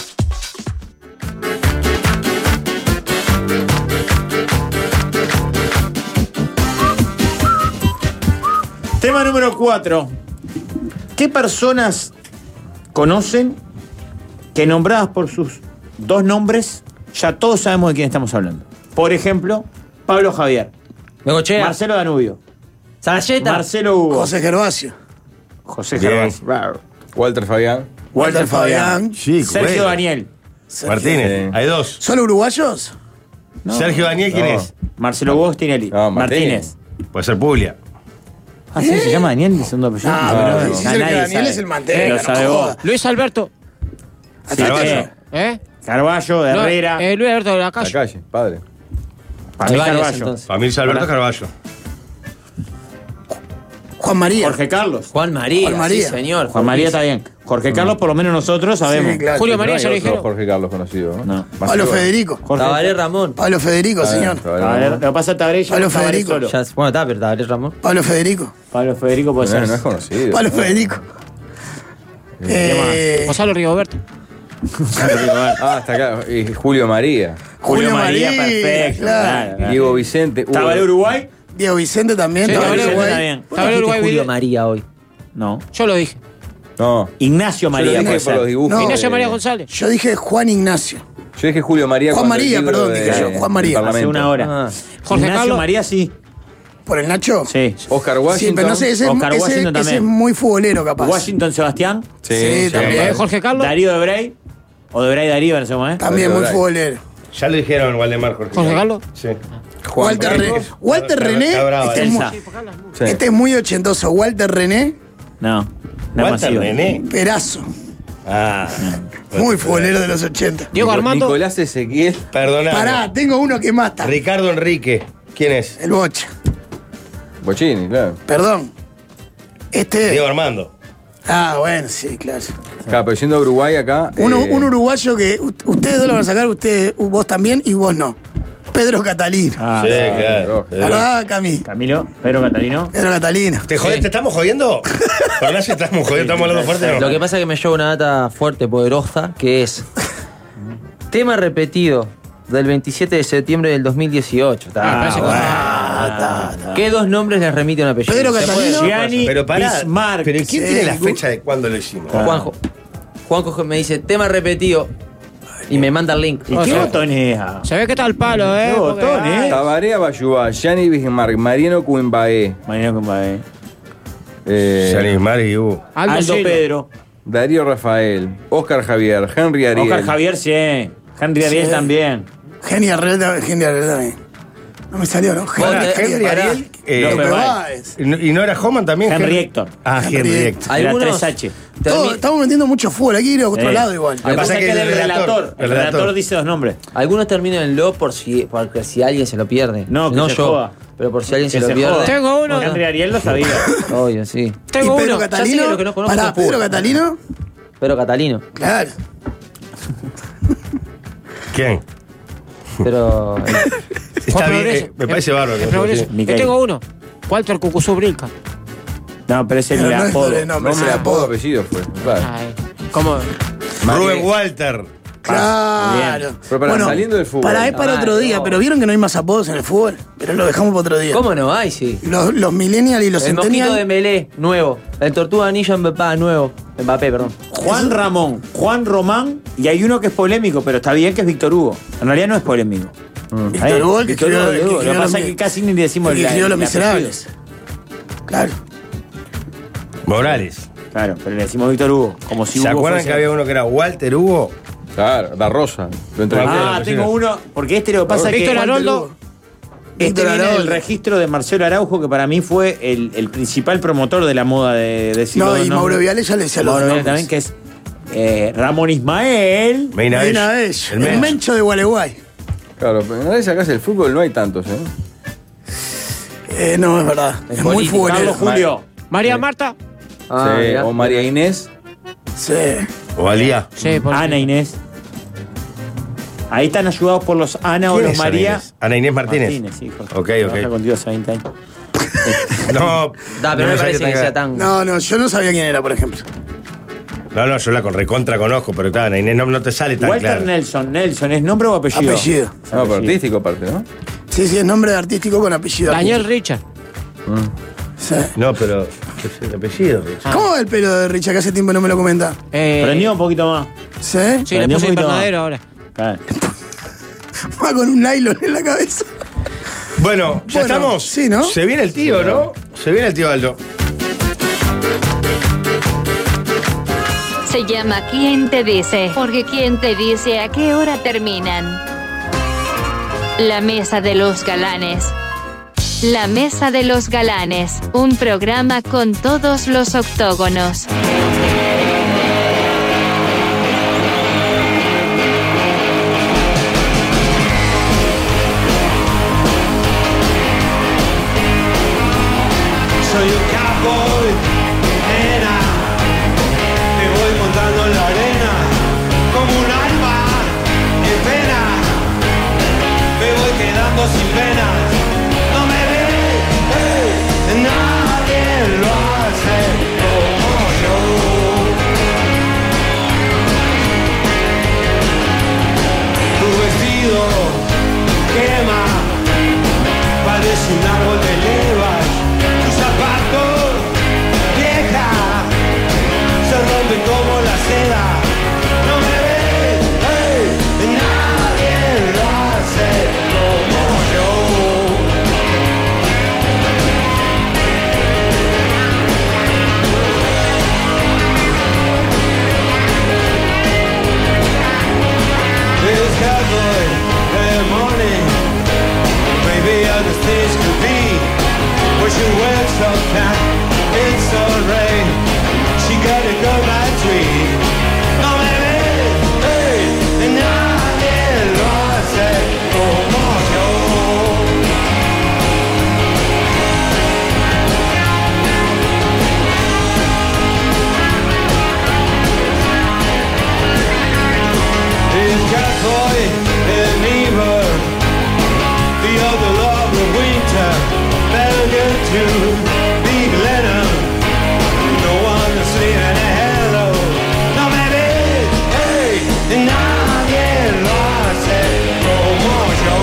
Tema número cuatro. ¿Qué personas conocen que nombradas por sus dos nombres ya todos sabemos de quién estamos hablando? Por ejemplo, Pablo Javier, Negochea. Marcelo Danubio, Sarayeta. Marcelo Hugo, José Gervasio. José Bien. Gervasio, Walter Fabián. Walter Fabián, Sí, Sergio bueno. Daniel, Martínez, hay dos. ¿Son uruguayos? Sergio Daniel, ¿quién No. es? Marcelo Hugo Tinelli, No, Martínez. Martínez. Puede ser Puglia. Ah, sí, se llama Daniel, el segundo apellido. Ah, No, pero no. si Ah, Sergio nadie Daniel sabe. es el manteca, Lo no sabe vos. jodas. Luis Alberto. Carvalho. ¿Eh? Carballo, No, Herrera, eh, Luis Alberto de la La calle. calle, padre. para mí Hay varios, Carballo, entonces. Familia Alberto Carballo. Juan María. Jorge Carlos. Juan María. Juan María. Sí, señor. Juan María está bien. Jorge Carlos, por lo menos nosotros sabemos. Sí, claro. Julio No María hay ya lo otro dijeron. Jorge Carlos conocido, ¿no? No. Pablo Federico. Jorge Tabaré Ramón. Pablo Federico, señor. A ver, lo que pasa es Tabaré, yo Pablo no Tabaré Federico. solo. Ya, bueno, está, pero Tabaré Ramón. Pablo Federico. Pablo Federico puede No, ser. no es conocido. Pablo ¿no? Federico. Eh, Gonzalo Rigoberto. Ah, está acá. Y Julio María. Julio María, María, perfecto. claro. Claro, claro. Diego Vicente. Hugo- ¿Tabaré Uruguay? Diego Vicente también. Sí, Tabaré Tabaré Uruguay. está bien. ¿Por qué Tabaré dijiste Uruguay Julio Vidal. María hoy? No. Yo lo dije. No. Ignacio Yo lo María dije puede por los ser. dibujos. No. Ignacio de- María González. Yo dije Juan Ignacio. Yo dije Julio María. Juan cuando el María, libro perdón, de- dije yo, Juan María. del Hace Parlamento. una hora. Ah. Jorge Ignacio Carlos. María sí. ¿Por el Nacho? Sí. Oscar Sí, Washington. pero no sé, ese, Oscar ese- Washington ese también. es muy futbolero, capaz. Washington Sebastián. Sí, Sí, sí, también. Eh, Jorge Carlos. Darío Debrey. O Debrey Darío en ese momento. También muy Jorge futbolero. Ya lo dijeron, Waldemar, Jorge. Jorge Carlos. Sí. Juan Walter, Carlos. Re- Walter Está- René. está bravo, este, es muy, Elsa. Sí. este es muy ochentoso. Walter René, No. No Walter masivo. René. Perazo. Ah. Muy futbolero de los ochenta. Diego Nico- Armando. Nicolás Ezequiel. Perdona. Pará, tengo uno que mata. Ricardo Enrique. ¿Quién es? El Bocha. Bochini, claro. Perdón. Este. Diego Armando. Ah, bueno, sí, claro. Claro, pero yendo a Uruguay acá. Uno, eh, un uruguayo que u- ustedes dos lo van a sacar, usted, vos también y vos no. Pedro Catalino. Ah, sí, claro. claro. ¿Verdad, Cami? Camilo, Pedro Catalino. Pedro Catalino. ¿Te, jodés? ¿Te estamos jodiendo? ¿Verdad si estamos jodiendo? ¿Estamos hablando fuerte o no? Lo que pasa es que me lleva una data fuerte, poderosa, que es tema repetido del veintisiete de septiembre del dos mil dieciocho. Está, Ah, parece que- bueno. Ah, ta, ta. ¿Qué dos nombres les remite a un apellido? Pedro ¿Se Catalino. puede? Gianni Pero pará. Bismarck. ¿Pero quién Sí, tiene la Gu- fecha de cuándo lo hicimos? Juanjo. Juanjo me dice, tema repetido. Y me manda el link. ¿Y qué botonea? Se ve que está el palo, ¿eh? Qué Porque, botón, ay, ¿eh? Tabaré Abayubá, Gianni Bismarck, Mariano Cuimbaé, Mariano Combaé. eh, Yanis Mari y Hugo. Aldo, Aldo Silva. Pedro. Darío Rafael, Oscar Javier, Henry Ariel. Oscar Javier, sí. Henry Ariel Sí. también. Genia Real, también- Genia Real también. No me salió, ¿no? Pará, Genia- Henry Genia Real. Ariel. eh, López López Báez. Báez. ¿Y no- ¿Y no era Homan también? Henry Héctor. Ah, Henry Henry Héctor. Era Algunos, tres H. Todo, estamos metiendo mucho fútbol, aquí ir a otro Eh. lado igual. Lo que pasa es que el el relator, relator, el relator dice dos nombres. Algunos terminan en lo por si, porque si alguien se lo pierde. No, que no se yo. joda. Pero por si alguien Que se lo se pierde. joda. Tengo uno. Porque André Ariel lo sabía. Obvio, sí. Tengo ¿Y Pedro uno. Ya sé Catalino? lo que no conozco Pará, es fútbol. ¿Pedro Catalino? Pero Catalino. Claro. ¿Quién? Pero. eh, Está Juan bien, Progreso. eh, me parece El- bárbaro. el Progreso. Micael. Yo tengo uno. Walter Cucuzú Brilca. No, pero es el Pero no es apodo. por el nombre, es el Nombre, apodo, apodo. apellido fue. Claro. Ay, ¿cómo? Rubén Walter. Claro. Pero pará, saliendo del fútbol. Para, es para Ah, otro día, no. pero vieron que no hay más apodos en el fútbol. Pero lo dejamos para otro día. ¿Cómo no hay? Sí. Los, los millennials y los El mosquito de centennials. Melé, nuevo. El Tortuga Ninja Mbappé, nuevo. Mbappé, perdón. Juan Ramón, Juan Román, y hay uno que es polémico, pero está bien, que es Víctor Hugo. En realidad no es polémico. Víctor Hugo, el que Víctor escribió- Hugo, el que Hugo. Lo escribió que pasa los es que mi- casi ni decimos el que la- escribió Los la Miserables. Claro. Morales. Claro, pero le decimos Víctor Hugo. Como si ¿Se Hugo acuerdan fuese- que había uno que era Walter Hugo? Claro, Da Rosa. Lo entrevisté. Ah, tengo uno, porque este lo que pasa es que Víctor Walter Aroldo. Hugo, este Víctor viene del Aroldo. registro de Marcelo Araujo, que para mí fue el, el principal promotor de la moda de, de siglo No, dos, y Mauro Viale ya le decía los Mauro Viale nombres. también, que es eh, Ramón Ismael. Meina Medina Bello. Bello, El el Mencho. Mencho de Gualeguay. Claro, pero en realidad acá el fútbol no hay tantos, ¿eh? Eh, no, es verdad. Es, muy político. futbolero. Carlos Julio. María Marta. Ah, Sí, mirá. o María Inés. Sí. O Alía. Sí, por Ana Inés. Ahí están ayudados por los Ana o ¿Quién los es Ana María. Inés? Ana Inés Martínez. Martínez, sí, Jorge. Ok, Trabaja ok. contigo hace veinte años. No, Da, pero no no me sabía parece que tan- sea tan. No, no, yo no sabía quién era, por ejemplo. No, no, yo la con recontra conozco, pero claro, Ana Inés no, no te sale tan Walter claro. Nelson. Nelson, ¿es nombre o apellido? Apellido. No, pero Apellido. artístico aparte, ¿no? Sí, sí, es nombre artístico con apellido. Daniel Richard. Sí. No, pero ¿qué es el apellido? ¿Cómo va el pelo de Richard que hace tiempo no me lo comenta? Eh, Prendió un poquito más. ¿Sí? Sí, le Prendió puse un poquito invernadero ahora. Claro. Va con un nylon en la cabeza. Bueno, ¿ya Bueno, estamos? sí, ¿no? Se viene el tío, ¿no? Se viene el tío Aldo. Se llama ¿Quién te dice? Porque ¿quién te dice a qué hora terminan? La Mesa de los Galanes. La Mesa de los Galanes, un programa con todos los octógonos. Soy un cowboy, nena, me voy montando en la arena como un alma en pena, me voy quedando sin penas, no me ve, hey, nadie lo hace como yo. Tu vestido quema, parece un árbol de levas. Tus zapatos, vieja, se rompen como la seda. No me ves, hey, nadie lo hace como yo. This cowboy, every morning, maybe other things could be. Where she wears so fat, it's so rain. She got a go by tree. No me ves, hey, nadie lo hace como yo. This cowboy is an evil, the other love of winter. Better get to Big Lennon. No one to say any hello. No baby, hey, nadie lo hace como yo.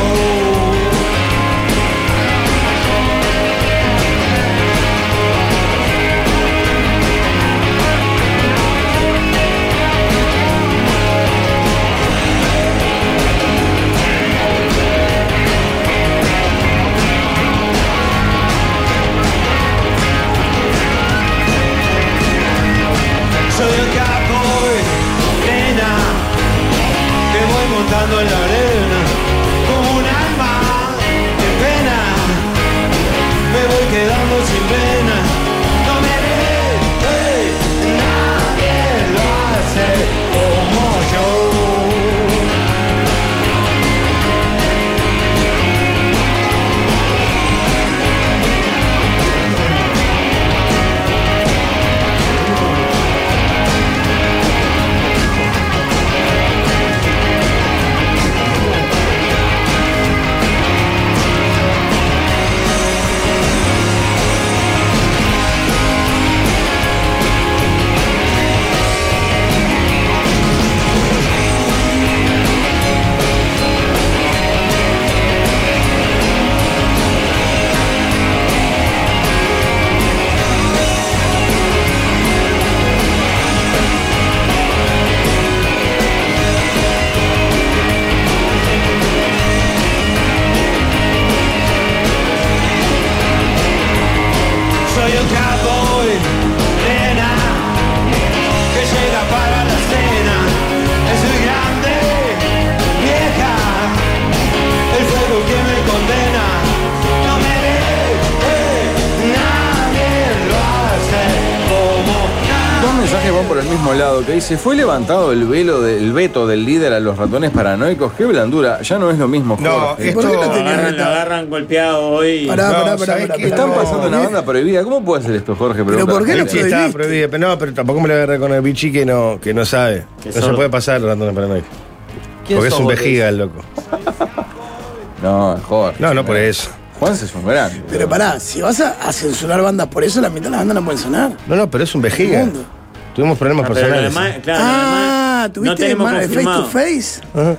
mismo lado que dice, ¿fue levantado el velo del veto del líder a los ratones paranoicos? Qué blandura, ya no es lo mismo, Jorge. No, esto- ¿Por qué no tenía Agarran, lo vetado? agarran golpeado hoy. Pará, No, pará, pará, ¿sabés pará, qué? pará. Están No, pasando una ¿qué? banda prohibida. ¿Cómo puede hacer esto, Jorge? ¿Pero por qué no Sí, está prohibiste? prohibido, pero no, pero tampoco me lo agarré con el bichi que no, que no sabe. Que No se sordo. puede pasar ratones paranoicos. ¿Quién Porque es sos un vos, vejiga el loco. No, Jorge. No, no por eso. Juanse es un grande. Pero pará, si vas a, a censurar bandas por eso, la mitad de las bandas no pueden sonar. No, no, pero es un vejiga. Mundo. Tuvimos problemas Ah, pero lo personales. demás, claro, lo Ah, demás no ¿tuviste tenemos ma- face confirmado. to face? Ajá.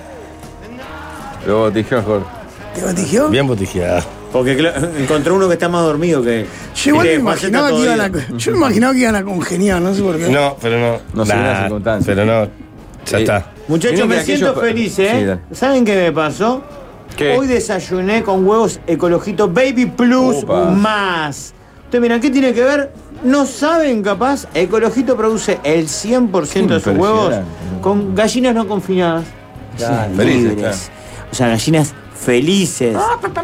Lo botijeó, Jorge. ¿Te batigió? Bien botijeada. Porque cla- encontró uno que está más dormido que. Yo igual me Viste, Juan imaginaba está que iban a, todo yo me imaginaba que iban a congeniar, no sé por qué. No, pero no. No sé Nah, las circunstancias. Pero no. Ya Eh, está. Muchachos, Miren me que siento aquellos- feliz, Sí, ¿eh? dale. ¿Saben qué me pasó? ¿Qué? Hoy desayuné con huevos Ecologito Baby Plus Opa. más. Ustedes miran, ¿qué tiene que ver? No saben, capaz. Ecologito produce el cien por ciento de sus huevos Impresionante. con gallinas no confinadas. Claro, Sí, felices, libres. claro. O sea, gallinas felices.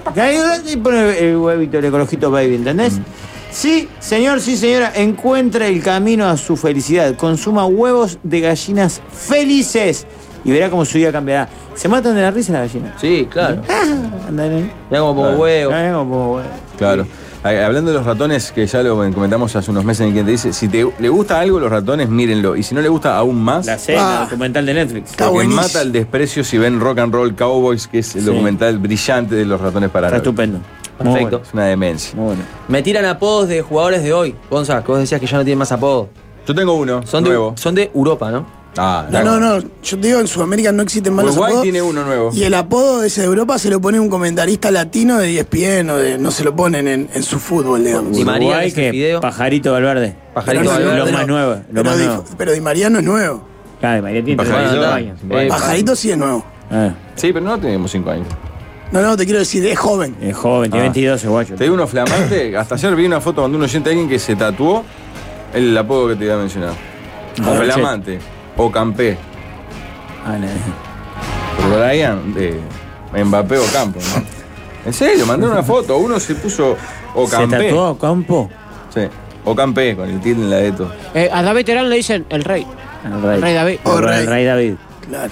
Ahí pone el huevito, el Ecologito Baby, ¿entendés? Sí, señor, sí, señora, encuentra el camino a su felicidad. Consuma huevos de gallinas felices y verá cómo su vida cambiará. ¿Se matan de la risa las gallinas? Sí, claro. Andan ahí. Ya como pongo Claro. huevo. Ah, como pongo huevo. Claro. Eh, Hablando de los ratones, que ya lo comentamos hace unos meses en quien te dice, si te, le gusta algo los ratones, mírenlo. Y si no le gusta aún más, La serie, Ah. el documental de Netflix. Está porque buenísimo. mata el desprecio si ven Rock and Roll Cowboys, que es el Sí. documental brillante de los ratones Está paranoicos. estupendo. Muy Perfecto. Es una demencia. Muy bueno. Me tiran apodos de jugadores de hoy. Gonza, que vos decías que ya no tienen más apodos. Yo tengo uno, Son de, nuevo. son de Europa, ¿no? Ah, No, no, no. Yo te digo, en Sudamérica no existen malos Uruguay apodos. tiene uno nuevo. Y el apodo ese de Europa se lo pone un comentarista latino de E S P N o de. No se lo ponen en, en su fútbol, digamos. Di María, Uruguay, que es el que fideo. Pajarito Valverde. Pajarito Pero no- Valverde. Lo pero- más nuevo. Lo Pero, más Di, nuevo. pero Di María no es nuevo. Claro, María tiene Pajarito, treinta ah, años. Eh, Pajarito sí es nuevo. Ah, Sí, pero no tenemos cinco años. No, no, te quiero decir, es joven. es joven, tiene Ah. veintidós, el guacho. Te digo uno flamante. Hasta ayer vi una foto donde un oyente, alguien que se tatuó el apodo que te iba a mencionar. Ah, Flamante. O Campé. Ah, no. Por Brian, de Mbappé o Campo, ¿no? En serio, mandé una foto. Uno se puso O ¿Se Campé. tatuó a Campo? Sí. O Campé, con el tilde en la eto. Eh, a David Terán le dicen el rey. El rey. El rey David. O El rey. rey David. Claro.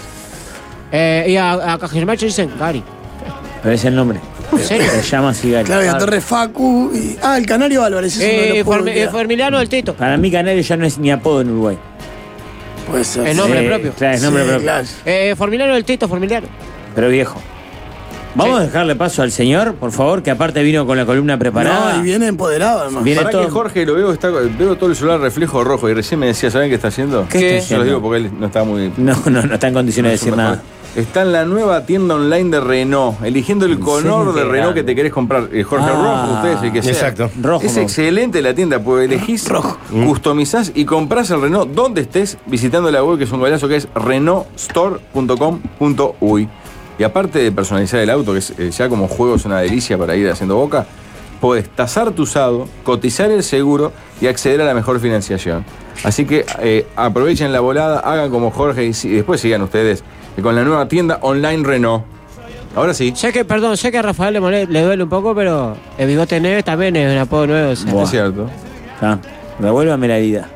Eh, y a, a Cajimacho dicen Gary. Pero es el nombre. ¿En serio? Se llama Sigali. Claro, y a Torre Facu. Y, ah, el Canario Álvarez. Es uno de Eh, los pocos Formi- que eh, queda. Formiliano del Tito. Para mí Canario ya no es ni apodo en Uruguay. Puede ser. El nombre Eh, propio. Claro, es nombre Sí, propio. claro. Eh, Formiliano del Tito, Formiliano. Pero viejo. Vamos Sí. a dejarle paso al señor, por favor, que aparte vino con la columna preparada. No, y viene empoderado además. Viene Para todo- que Jorge lo veo, está, veo todo el celular reflejo rojo y recién me decía, ¿saben qué está haciendo? ¿Qué está Yo haciendo? lo digo porque él no está muy... No, no, no está en condiciones de decir nada. Está en la nueva tienda online de Renault, eligiendo el ¿En color serio? de Qué Renault que grande. te querés comprar. Eh, Jorge Ah, Rojo, ustedes el que sea. exacto. Rojo, Es me excelente la tienda, porque elegís, Rojo. customizás y comprás el Renault donde estés, visitando la web, que es un golazo, que es renault store punto com punto uy. Y aparte de personalizar el auto, que es, eh, ya como juego es una delicia para ir haciendo boca, podés tasar tu usado, cotizar el seguro y acceder a la mejor financiación. Así que eh, aprovechen la volada, hagan como Jorge y, si- y después sigan ustedes eh, con la nueva tienda online Renault. Ahora sí. Sé que, perdón, sé que a Rafael le, mole- le duele un poco, pero el bigote Neves también es un apodo nuevo. o sea. Buah. Es cierto. Ah, revuélvame la vida.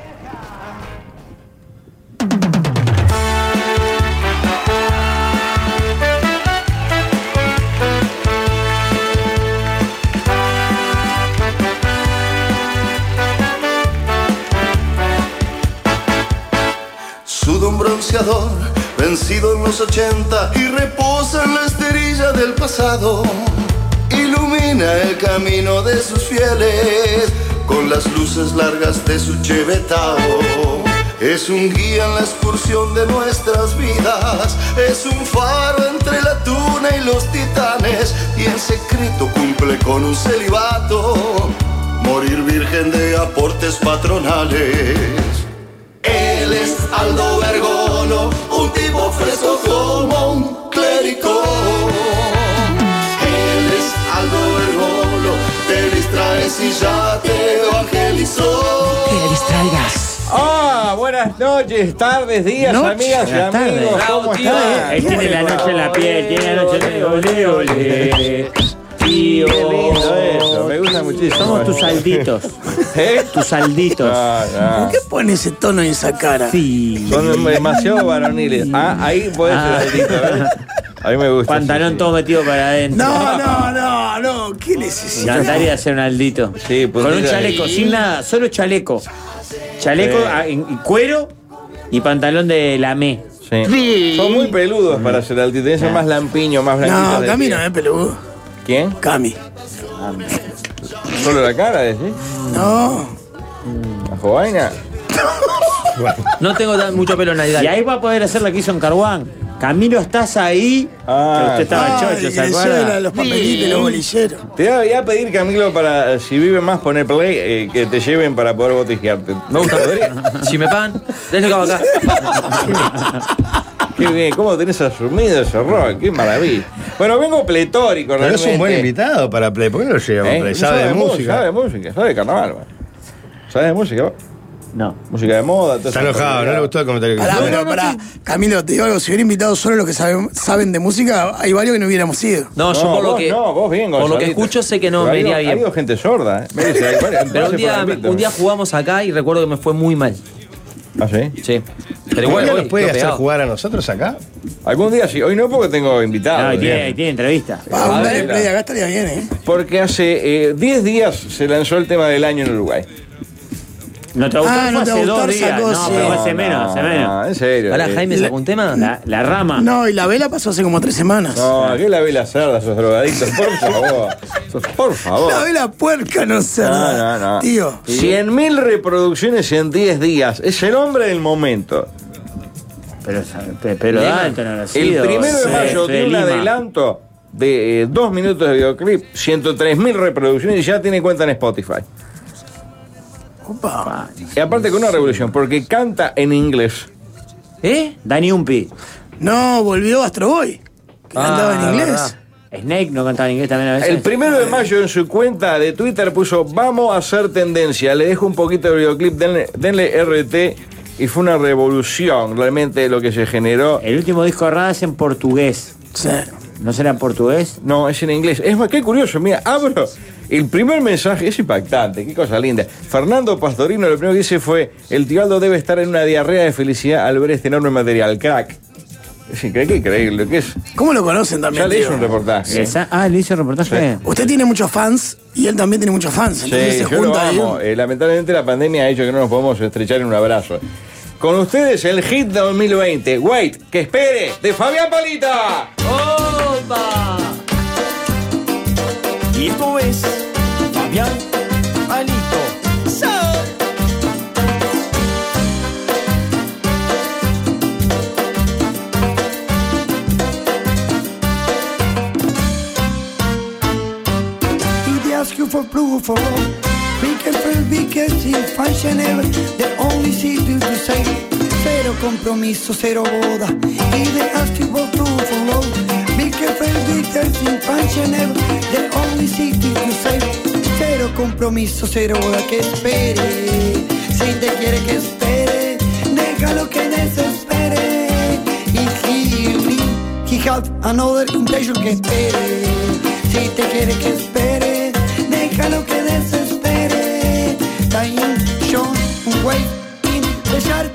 Sudo un bronceador, vencido en los ochenta y reposa en la esterilla del pasado. Ilumina el camino de sus fieles con las luces largas de su chevetao. Es un guía en la excursión de nuestras vidas, es un faro entre la tuna y los titanes, y en secreto cumple con un celibato, morir virgen de aportes patronales. Él es Aldo Vergolo, un tipo fresco como un clérigo. Él es Aldo Vergolo, te distraes y ya te evangelizó. Que distraigas. Ah, buenas noches, tardes, días, Noche. amigas y Buenas tardes. amigos. Bravo, ¿Cómo tío. están? Él tiene la noche en la piel, tiene la noche en la ole, ole. Tío. Qué lindo eso, me gusta mucho. Sí, somos tus salditos. ¿Eh? Tus salditos. No, no. ¿Por qué pone ese tono en esa cara? Sí. Son demasiado varoniles. Ah, ahí puede Ah. ser saltito, ¿eh? A mí me gusta. Pantalón sí, sí. todo metido para adentro. No, no, no, no. ¿Qué Me necesita? encantaría hacer un aldito. Sí, Con un puntita chaleco, ahí. sin nada, solo chaleco. Chaleco, Sí. ah, en- y cuero y pantalón de lamé. Sí. Son muy peludos para hacer altito. Tienen que ser más lampiños, más blanquitos. No, de Cami piel. no es peludo. ¿Quién? Cami. ¿Solo la cara, decís? No. ¿La jovaina? No tengo tan- mucho pelo en la Y nalga. ahí va a poder hacer la que hizo en Caruán. Camilo, estás ahí. Ah, que usted estaba Ay, chocho, que ¿se le acuerda? llevan los papelitos, los bolilleros. Te voy a pedir, Camilo, para eh, si vive más poner play, eh, que te lleven para poder botijearte. Me gusta. Si me pagan, denle cabo acá. Qué bien, ¿cómo tenés asumido ese rol? Qué maravilla. Bueno, vengo pletórico, Pero es realmente. un buen invitado para Play. ¿Por qué no lo lleva ¿Eh? Play? Sabe de mu- música. Sabe de música, sabe de carnaval, man. ¿Sabes de música vos? No. Música de moda, todo Está eso. enojado, no le gustó el comentario que Pará, hizo. pero pará. Camilo, te digo algo. Si hubiera invitado solo los que saben, saben de música, hay varios que no hubiéramos ido. No, yo por lo vos que. no, vos bien, por lo que Gonzalito. escucho sé que no Pero me ha iría ido- bien. Ha ido gente sorda, ¿eh? Me dice, hay varios- Pero un gracias día, por el invito. un día jugamos acá y recuerdo que me fue muy mal. ¿Ah, sí? Sí. Pero ¿Igual igual nos voy, puede lo hacer pegado. jugar a nosotros acá? Algún día sí. Hoy no porque tengo invitados. No, ahí tiene, bien. ahí tiene entrevista. Va, un A dale ver, play acá estaría bien, ¿eh? Porque hace diez días se lanzó el tema del año en Uruguay. No te va a gustar, Ah, no fue te va a hace dos gustar, días. sacó, No, sí. pero hace menos, hace menos. No, en serio. Ahora eh. Jaime sacó un tema. La, la rama. No, y la vela pasó hace como tres semanas. No, que la vela cerda, esos drogadictos, por favor. Por favor. La vela puerca no sé. No, no, no. Tío. cien mil reproducciones en diez días. Es el hombre del momento. Pero, pero Dalton no lo ha El sido. primero de Sí, mayo Fede dio un Lima. adelanto de eh, dos minutos de videoclip, ciento tres mil reproducciones y ya tiene cuenta en Spotify. Opa. Y aparte con una revolución, porque canta en inglés. ¿Eh? Dani Umpi. No, volvió Astro Boy. Que Ah, cantaba en inglés. verdad. Snake no cantaba en inglés también a veces. El primero de mayo en su cuenta de Twitter puso: vamos a hacer tendencia. Le dejo un poquito de videoclip, denle, denle R T. Y fue una revolución realmente lo que se generó. El último disco de Rada es en portugués. Sí. ¿No será en portugués? No, es en inglés. Es más, qué curioso. Mira, abro. El primer mensaje es impactante. Qué cosa linda. Fernando Pastorino lo primero que dice fue: el tío Aldo debe estar en una diarrea de felicidad al ver este enorme material. Crack. Es increíble, increíble. ¿Qué es? ¿Cómo lo conocen también, Ya le hizo tío? un reportaje. Esa- ah, le hizo el reportaje. Usted tiene muchos fans y él también tiene muchos fans. Entonces Sí, se yo lo junta ahí. amo. Eh, lamentablemente la pandemia ha hecho que no nos podemos estrechar en un abrazo. Con ustedes el hit dos mil veinte. Wait, que espere, de Fabián Palita. ¡Opa! Y esto es Fabián Palito. If they ask you for blue or for red, we can first be catching fashionable. The only city to say cero compromiso, cero boda. If they ask you for blue or for love, we can first be catching fashionable. The only city to say cero compromiso, cero boda. Que espere, si te quiere que espere, déjalo que desespere. If he, he have another intention que espere. Si te quiere que espere, déjalo que desespere. Time, show, wait, in the chart.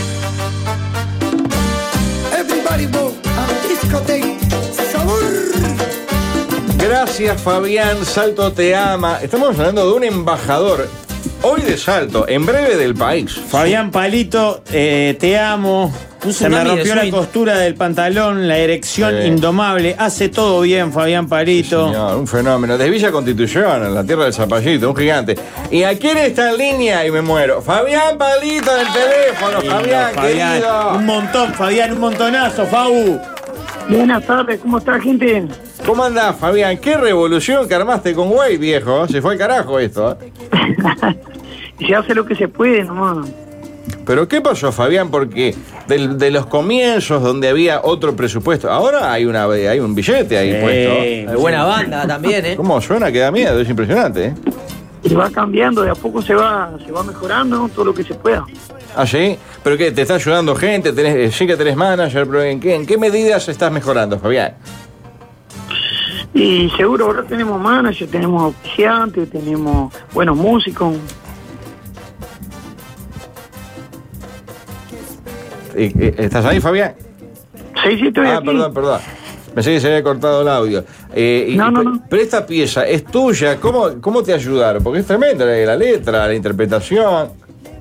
Everybody go a discotheque. Sabor. Gracias Fabián, Salto te ama. Estamos hablando de un embajador. Hoy de Salto, en breve del país. Fabián Palito, eh, te amo. Un Se me tsunami de rompió la swing. costura del pantalón, la erección Sí. indomable. Hace todo bien, Fabián Palito. Señor, un fenómeno. De Villa Constitución, en la tierra del Zapallito, un gigante. ¿Y a quién está en línea? Y me muero. Fabián Palito del teléfono. Lindo, Fabián, querido. Un montón, Fabián, un montonazo, Fabu. Buenas tardes, ¿cómo está, gente? ¿Cómo andás, Fabián? Qué revolución que armaste con Wade, viejo. Se fue al carajo esto. ¿eh? Se hace lo que se puede nomás. Pero ¿qué pasó, Fabián? Porque del- de los comienzos donde había otro presupuesto, ahora hay una hay un billete ahí Sí, puesto. Hay buena banda también, ¿eh? ¿Cómo suena? Que da miedo, es impresionante, ¿eh? Se va cambiando, de a poco se va, se va mejorando todo lo que se pueda. ¿Ah, sí? ¿Pero qué? ¿Te está ayudando gente? ¿Tenés, eh, sí que tenés manager? ¿Pero en qué, en qué medidas estás mejorando, Fabián? Y seguro, ahora tenemos manager, tenemos auspiciantes, tenemos buenos músicos. ¿Y- y- ¿Estás ahí, Fabián? Sí, sí, estoy Ah, aquí. perdón, perdón. Pensé que se había cortado el audio. Eh, y- No, no, pe- no. Pero esta pieza es tuya. ¿Cómo, cómo te ayudaron? Porque es tremenda la, la letra, la interpretación.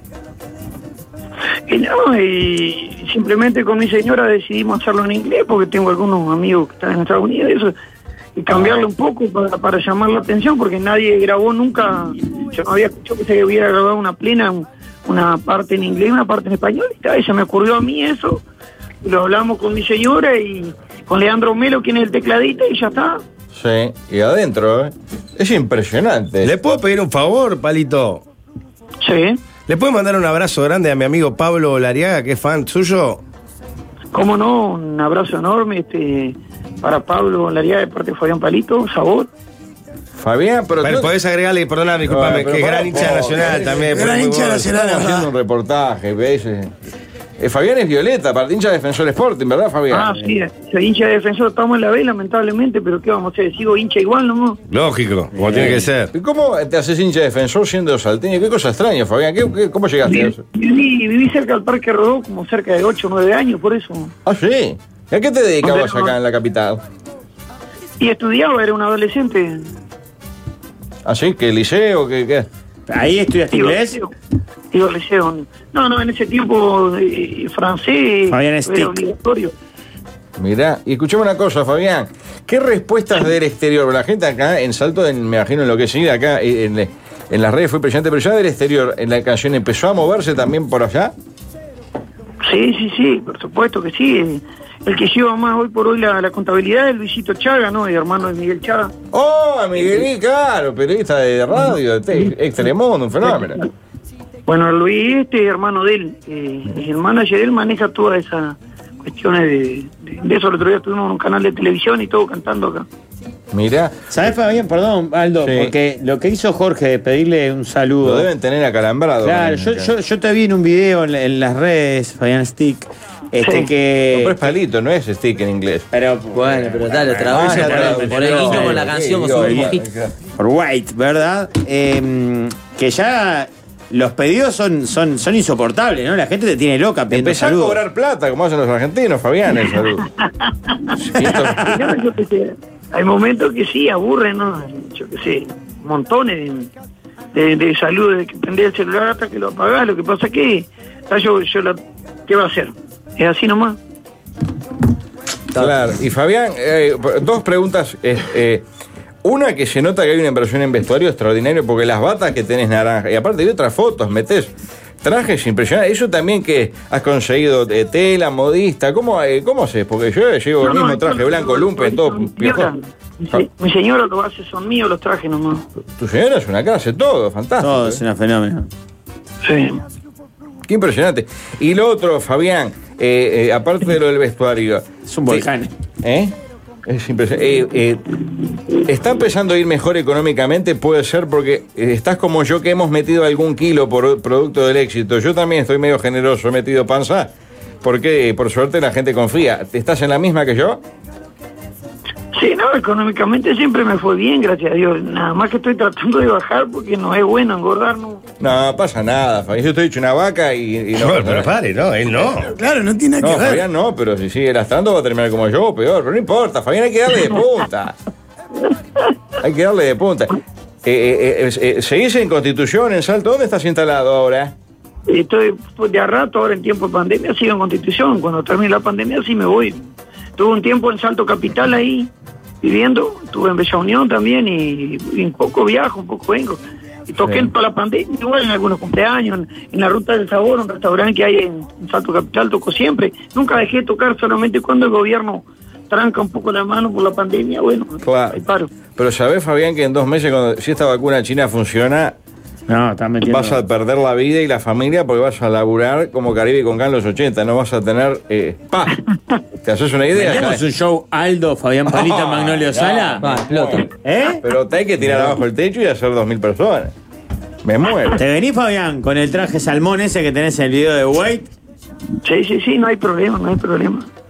Y no, y simplemente con mi señora decidimos hacerlo en inglés porque tengo algunos amigos que están en Estados Unidos y eso, y cambiarlo un poco para, para llamar la atención porque nadie grabó nunca. Yo no había escuchado que se hubiera grabado una plena, un- una parte en inglés y una parte en español. Y tal, y se me ocurrió a mí eso. Y lo hablamos con mi señora y con Leandro Melo, quien es el tecladista, y ya está. Sí, y adentro, ¿eh? Es impresionante. ¿Le puedo pedir un favor, Palito? Sí. ¿Le puedo mandar un abrazo grande a mi amigo Pablo Lariaga, que es fan suyo? Cómo no, un abrazo enorme este para Pablo Lariaga de parte de Fabián Palito, sabor. Fabián, pero... Pero tú- podés agregarle, perdóname, disculpame, No, pero que es pará gran un hincha poco, nacional eh. también. Gran pero muy hincha bueno. nacional. Estamos haciendo un reportaje, ¿ves? Eh, eh, Fabián es Violeta, para hincha de Defensor Sporting, ¿verdad, Fabián? Ah, sí, soy hincha de Defensor, estamos en la B, lamentablemente, pero ¿qué vamos a hacer? Sigo hincha igual, ¿no? Lógico, como tiene que ser. ¿Y cómo te haces hincha de Defensor siendo salteño? Qué cosa extraña, Fabián. ¿Qué, qué- cómo llegaste a eso? Viví, viví cerca del Parque Rodó como cerca de ocho o nueve años, por eso. Ah, sí. ¿Y a qué te dedicabas Bueno. acá en la capital? Y estudiaba, era un adolescente. ¿Así? ¿Qué liceo? ¿Qué? qué? ¿Ahí estudiaste Iba al inglés? liceo. Iba al liceo. No, no, en ese tiempo eh, francés Fabián era Stick. obligatorio. Mirá, y escuchame una cosa, Fabián. ¿Qué respuestas del exterior? La gente acá en Salto, en- me imagino en lo que sigue acá, en, en las redes fue impresionante, pero ya del exterior, en la canción empezó a moverse también por allá. Sí, sí, sí, por supuesto que sí. El que lleva más hoy por hoy la, la contabilidad es Luisito Chaga, ¿no? El hermano de Miguel Chaga. Oh, Miguelí, claro, periodista de radio, de ex Telemundo, un fenómeno. Bueno, Luis, este hermano de él, eh, el manager, él maneja todas esas cuestiones de, de, de eso. El otro día estuvimos en un canal de televisión y todo cantando acá. Mirá, ¿Sabes, Fabián? Perdón, Aldo, Sí. porque lo que hizo Jorge de pedirle un saludo. lo deben tener acalambrado. Claro, yo, yo, yo te vi en un video en, en las redes, Fabián Stick, este Sí. No, que... pero es palito, no es stick en inglés. Pero, Bueno, pero dale, Ah, traduce ya por, tradució. por el guiño con la Sí, canción, con Dios, su ya, hit. ya. por White, ¿verdad? Eh, que ya los pedidos son, son, son insoportables, ¿no? La gente te tiene loca pidiendo Empezá a saludos. cobrar plata, como hacen los argentinos, Fabián, el saludo. Sí, esto- No, yo qué sé, hay momentos que sí, aburren, ¿no? Yo qué sé, montones de, de, de saludos, de que prendés el celular hasta que lo apagás. Lo que pasa es que ah, yo, yo la, ¿qué va a hacer? Es así nomás. Claro, y Fabián, eh, dos preguntas. eh, eh, una, que se nota que hay una inversión en vestuario extraordinario, porque las batas que tenés naranja, y aparte de otras fotos, metés trajes impresionantes. Eso también que has conseguido de tela, modista, ¿cómo, eh, cómo haces? Porque yo llevo No, el no, mismo esto traje lo- blanco, lo- lumpen, lo- todo mi viejo. señora- mi se- Mi señora lo hace, son míos los trajes nomás. Tu señora es una cara, hace todo, fantástico. Todo eh. es una fenómeno. Sí. Qué impresionante. Y lo otro, Fabián, eh, eh, aparte de lo del vestuario. Es un volcán. ¿Eh? Es impresionante. Eh, eh, ¿Está empezando a ir mejor económicamente? Puede ser porque eh, estás como yo, que hemos metido algún kilo por producto del éxito. Yo también estoy medio generoso, he metido panza, porque eh, por suerte la gente confía. ¿Estás en la misma que yo? Sí, no, económicamente siempre me fue bien, gracias a Dios. Nada más que estoy tratando de bajar porque no es bueno engordar, ¿no? No, pasa nada, Fabián. Yo estoy hecho una vaca y, y no. No, pasa pero nada. pare, no, él no. Claro, no tiene No, nada que ver. Fabián no, pero si sigue lastrando va a terminar como yo, peor. Pero no importa, Fabián, hay que darle de punta. Hay que darle de punta. Eh, eh, eh, eh, ¿Seguís en Constitución, en Salto? ¿Dónde estás instalado ahora? Estoy pues, de a rato, ahora en tiempo de pandemia, sigo en Constitución. Cuando termine la pandemia, sí me voy. Tuve un tiempo en Salto Capital ahí, viviendo. Estuve en Bella Unión también y, y un poco viajo, un poco vengo. Y toqué Sí. en toda la pandemia, igual en algunos cumpleaños, en, en la Ruta del Sabor, un restaurante que hay en, en Salto Capital, toco siempre. Nunca dejé de tocar, solamente cuando el gobierno tranca un poco la mano por la pandemia, bueno, Claro. ahí paro. Pero sabés, Fabián, que en dos meses, cuando, si esta vacuna china funciona, No, estás metiendo... vas a perder la vida y la familia porque vas a laburar como Caribe con Can los ochenta. No vas a tener eh, paz. ¿Te haces una idea? ¿Metemos un show Aldo, Fabián Palita, Ah, Magnolio no, Sala? Va, explota. ¿Eh? Pero te hay que tirar abajo el techo y hacer dos mil personas. Me muero. ¿Te venís, Fabián, con el traje salmón ese que tenés en el video de White? Sí, sí, sí, no hay problema, no hay problema.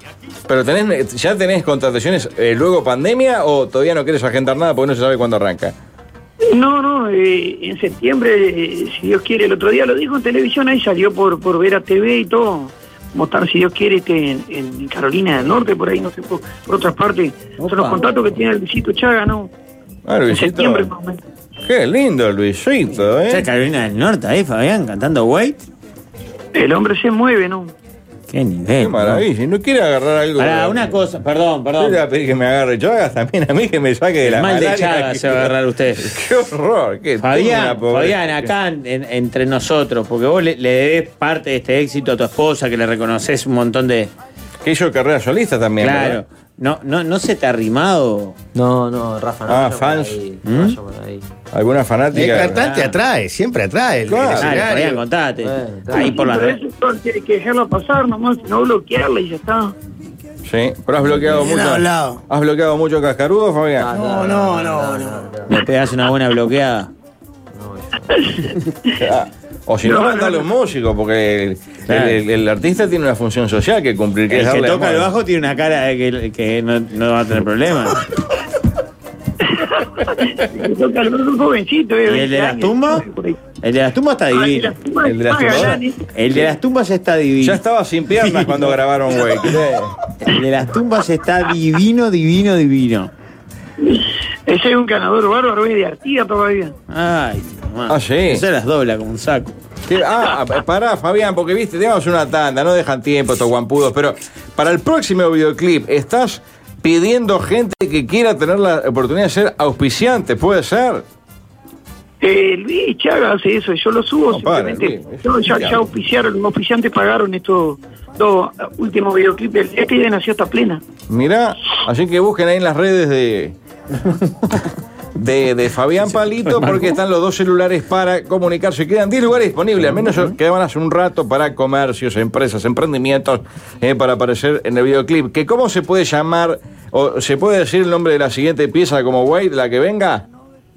Pero tenés, ¿ya tenés contrataciones eh, luego pandemia o todavía no querés agendar nada porque no se sabe cuándo arranca? No, no, eh, en septiembre, eh, si Dios quiere, el otro día lo dijo en televisión, ahí salió por, por ver a T V y todo. Como estar, si Dios quiere, este, en, en Carolina del Norte, por ahí, no sé, por, por otras partes. Opa. Son los contactos que tiene el Luisito Chaga, ¿no? Ah, Luisito. En septiembre, más o menos. Qué lindo, Luisito, ¿eh? ¿Está Carolina del Norte ahí, Fabián, cantando Wait? El hombre se mueve, ¿no? Qué nivel. Qué maravilla. ¿No quiere agarrar algo? Para una cosa, perdón, perdón. Yo le voy a pedir que me agarre Chagas también a mí, que me saque de El la mal de malaria Chagas que- se va a agarrar usted. Qué horror. Qué Fabián, pobre- Fabián, acá en- entre nosotros, porque vos le, le debes parte de este éxito a tu esposa, que le reconoces un montón de... Que hizo carrera solista también, Claro. ¿verdad? No, no, ¿No se te ha arrimado? No, no, Rafa, no. Ah, vaya por fans. ahí, ¿Mm? no vaya por ahí. ¿Alguna El fanática? cantante atrae, siempre atrae. El, Claro. el Dale, escenario. Fabián, contate. Bueno, ahí por la Pero red. eso hay que dejarla pasar nomás, no bloquearla y ya está. Sí, pero has bloqueado Bien mucho. hablado. ¿Has bloqueado mucho cascarudo, Fabián? No, no, no, no. Le pegas una buena bloqueada. Ah, O si no, No, mandale no, un músico, porque el, Claro. el- el artista tiene una función social que cumplir, que es El que darle toca amor. el bajo tiene una cara de que, que no, no va a tener problemas. Me toca el un jovencito, eh, ¿Y el veinte de las años, tumbas? por ahí. El de las tumbas está Ah, el de divino. las tumbas El de las es tumbas. más galán, eh. El de las tumbas está divino. Ya estaba sin piernas cuando grabaron, güey. El de las tumbas está divino, divino, divino. Ese es un ganador bárbaro, es de Artigas todavía. Ay, mamá. Ah, sí. Eso las dobla como un saco. ¿Qué? Ah, pará, Fabián, porque viste, tenemos una tanda, no dejan tiempo estos guampudos, pero para el próximo videoclip, ¿estás pidiendo gente que quiera tener la oportunidad de ser auspiciante? ¿Puede ser? Eh, Luis Chaga hace eso, yo lo subo No, padre, simplemente. Luis, Yo ya, ya. ya auspiciaron, los auspiciantes pagaron estos dos últimos videoclips del día que ya nació esta plena. Mirá, así que busquen ahí en las redes de... De, de Fabián Palito, porque están los dos celulares para comunicarse. Quedan diez lugares disponibles, al menos quedan hace un rato para comercios, empresas, emprendimientos, eh, para aparecer en el videoclip. ¿Que ¿Cómo se puede llamar, o se puede decir el nombre de la siguiente pieza como Wait, la que venga?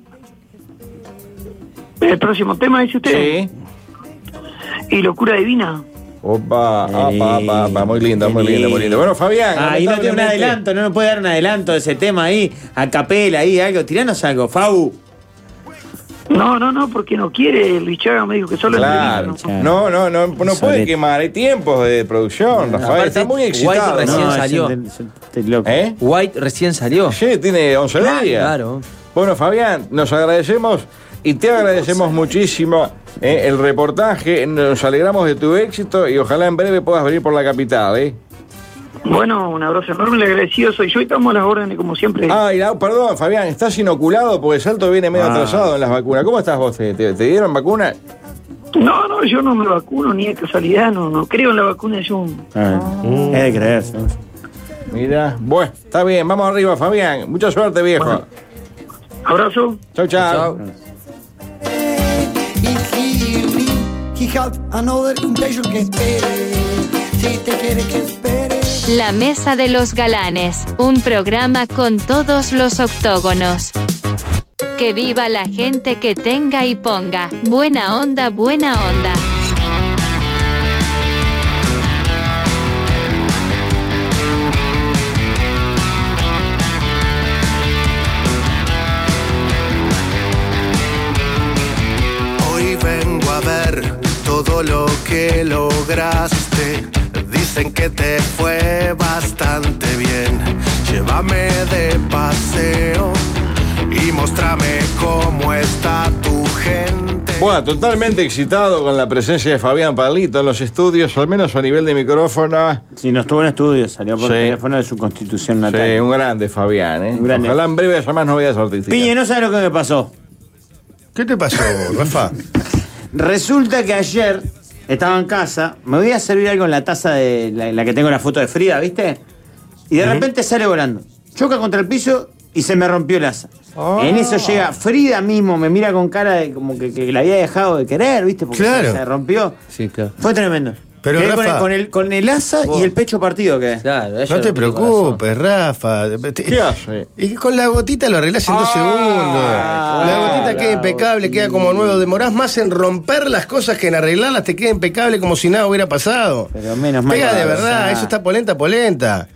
El próximo tema, dice usted. Sí. Y Locura Divina. Opa, opa, opa, opa, muy lindo, muy lindo, muy lindo. Bueno, Fabián. Ah, ahí no tiene un lamentablemente- adelanto, no me puede dar un adelanto de ese tema ahí, a capela ahí, algo. Tiranos algo, Fabu. No, no, no, porque no quiere. Luis Chaga me dijo que solo Claro. el divino. No, no, no, no puede Solete. quemar, hay tiempos de producción, Rafael, Aparte, está muy White excitado. recién ¿no? salió. yo te- yo estoy loco. ¿Eh? White recién salió. Sí, tiene once días. Claro. Bueno, Fabián, nos agradecemos y te agradecemos muchísimo eh, el reportaje. Nos alegramos de tu éxito y ojalá en breve puedas venir por la capital. ¿eh? Bueno, un abrazo enorme, le agradecido soy yo y estamos a las órdenes como siempre. Ah, y la- perdón, Fabián, estás inoculado porque Salto viene medio Ah. atrasado en las vacunas. ¿Cómo estás vos? ¿Te, te- te dieron vacuna? No, no, yo no me vacuno ni de casualidad, no, no creo en la vacuna, yo. Ah, Es de creerse. Mira, bueno, está bien, vamos arriba, Fabián. Mucha suerte, viejo. Abrazo. Chau, chau. He had another intention que espere. Si te quiere que espere. La Mesa de los Galanes, un programa con todos los octógonos. Que viva la gente que tenga y ponga. Buena onda, buena onda. Hoy vengo a ver todo lo que lograste. Dicen que te fue bastante bien. Llévame de paseo y mostrame cómo está tu gente. Bueno, totalmente excitado con la presencia de Fabián Palito en los estudios, al menos a nivel de micrófono. Si no estuvo en estudio, salió por Sí. teléfono de su constitución natal. Sí, un grande Fabián, ¿eh? Un grande. Ojalá en breve haya más novedades artísticas. Piñe, no sabe lo que me pasó. ¿Qué te pasó, Rafa? Resulta que ayer estaba en casa, me voy a servir algo en la taza de la, la que tengo la foto de Frida, ¿viste? Y de repente sale volando. Choca contra el piso y se me rompió el asa. En eso llega Frida mismo, me mira con cara de como que, que la había dejado de querer, ¿viste? Porque Claro. se, se rompió. Sí, claro. Fue tremendo. Pero, Quedé con, Rafa- el, con, el, con el asa y el pecho partido que Claro, ella No lo te tiene preocupes, Rafa. ¿Qué hace? Y con la gotita lo arreglás en dos Ah, segundos. La gotita queda impecable, queda como nuevo. Demorás más en romper las cosas que en arreglarlas, te queda impecable como si nada hubiera pasado. Pero menos mal Pega que de la verdad, verdad. eso está polenta, polenta.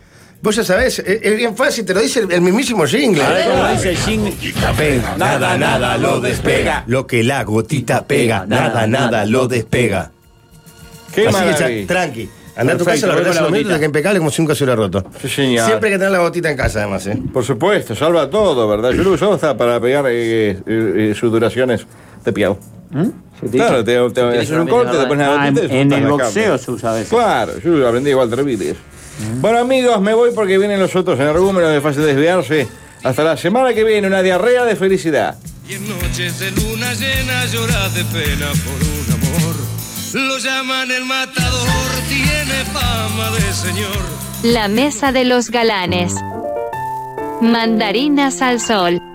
Vos ya sabés, es, es bien fácil, te lo dice el, el mismísimo jingle. A ver cómo dice el jingle. Pega, nada, nada lo despega. Lo que la gotita pega, nada, nada lo despega. Qué Así que maravilla. ya, tranqui. Andá a tu Perfecto, casa, la voy verdad, con la los minutos, gotita. que impecable como si nunca se hubiera roto. Sí, señor. Siempre hay que tener la gotita en casa, además, ¿eh? Por supuesto, salva todo, ¿verdad? Yo lo uso hasta para pegar eh, eh, eh, sudoraciones de piel. Claro, te, te, te haces un corte, te pones la Ah, gotita y en, en te el la boxeo cambia. se usa a veces. Claro, yo aprendí igual de Beatles. Bueno, amigos, me voy porque vienen los otros energúmenos de fácil desviarse. Hasta la semana que viene, una diarrea de felicidad. Y en noches de luna llena llora de pena por un amor. Lo llaman el matador, tiene fama de señor. La mesa de los galanes. Mandarinas al sol.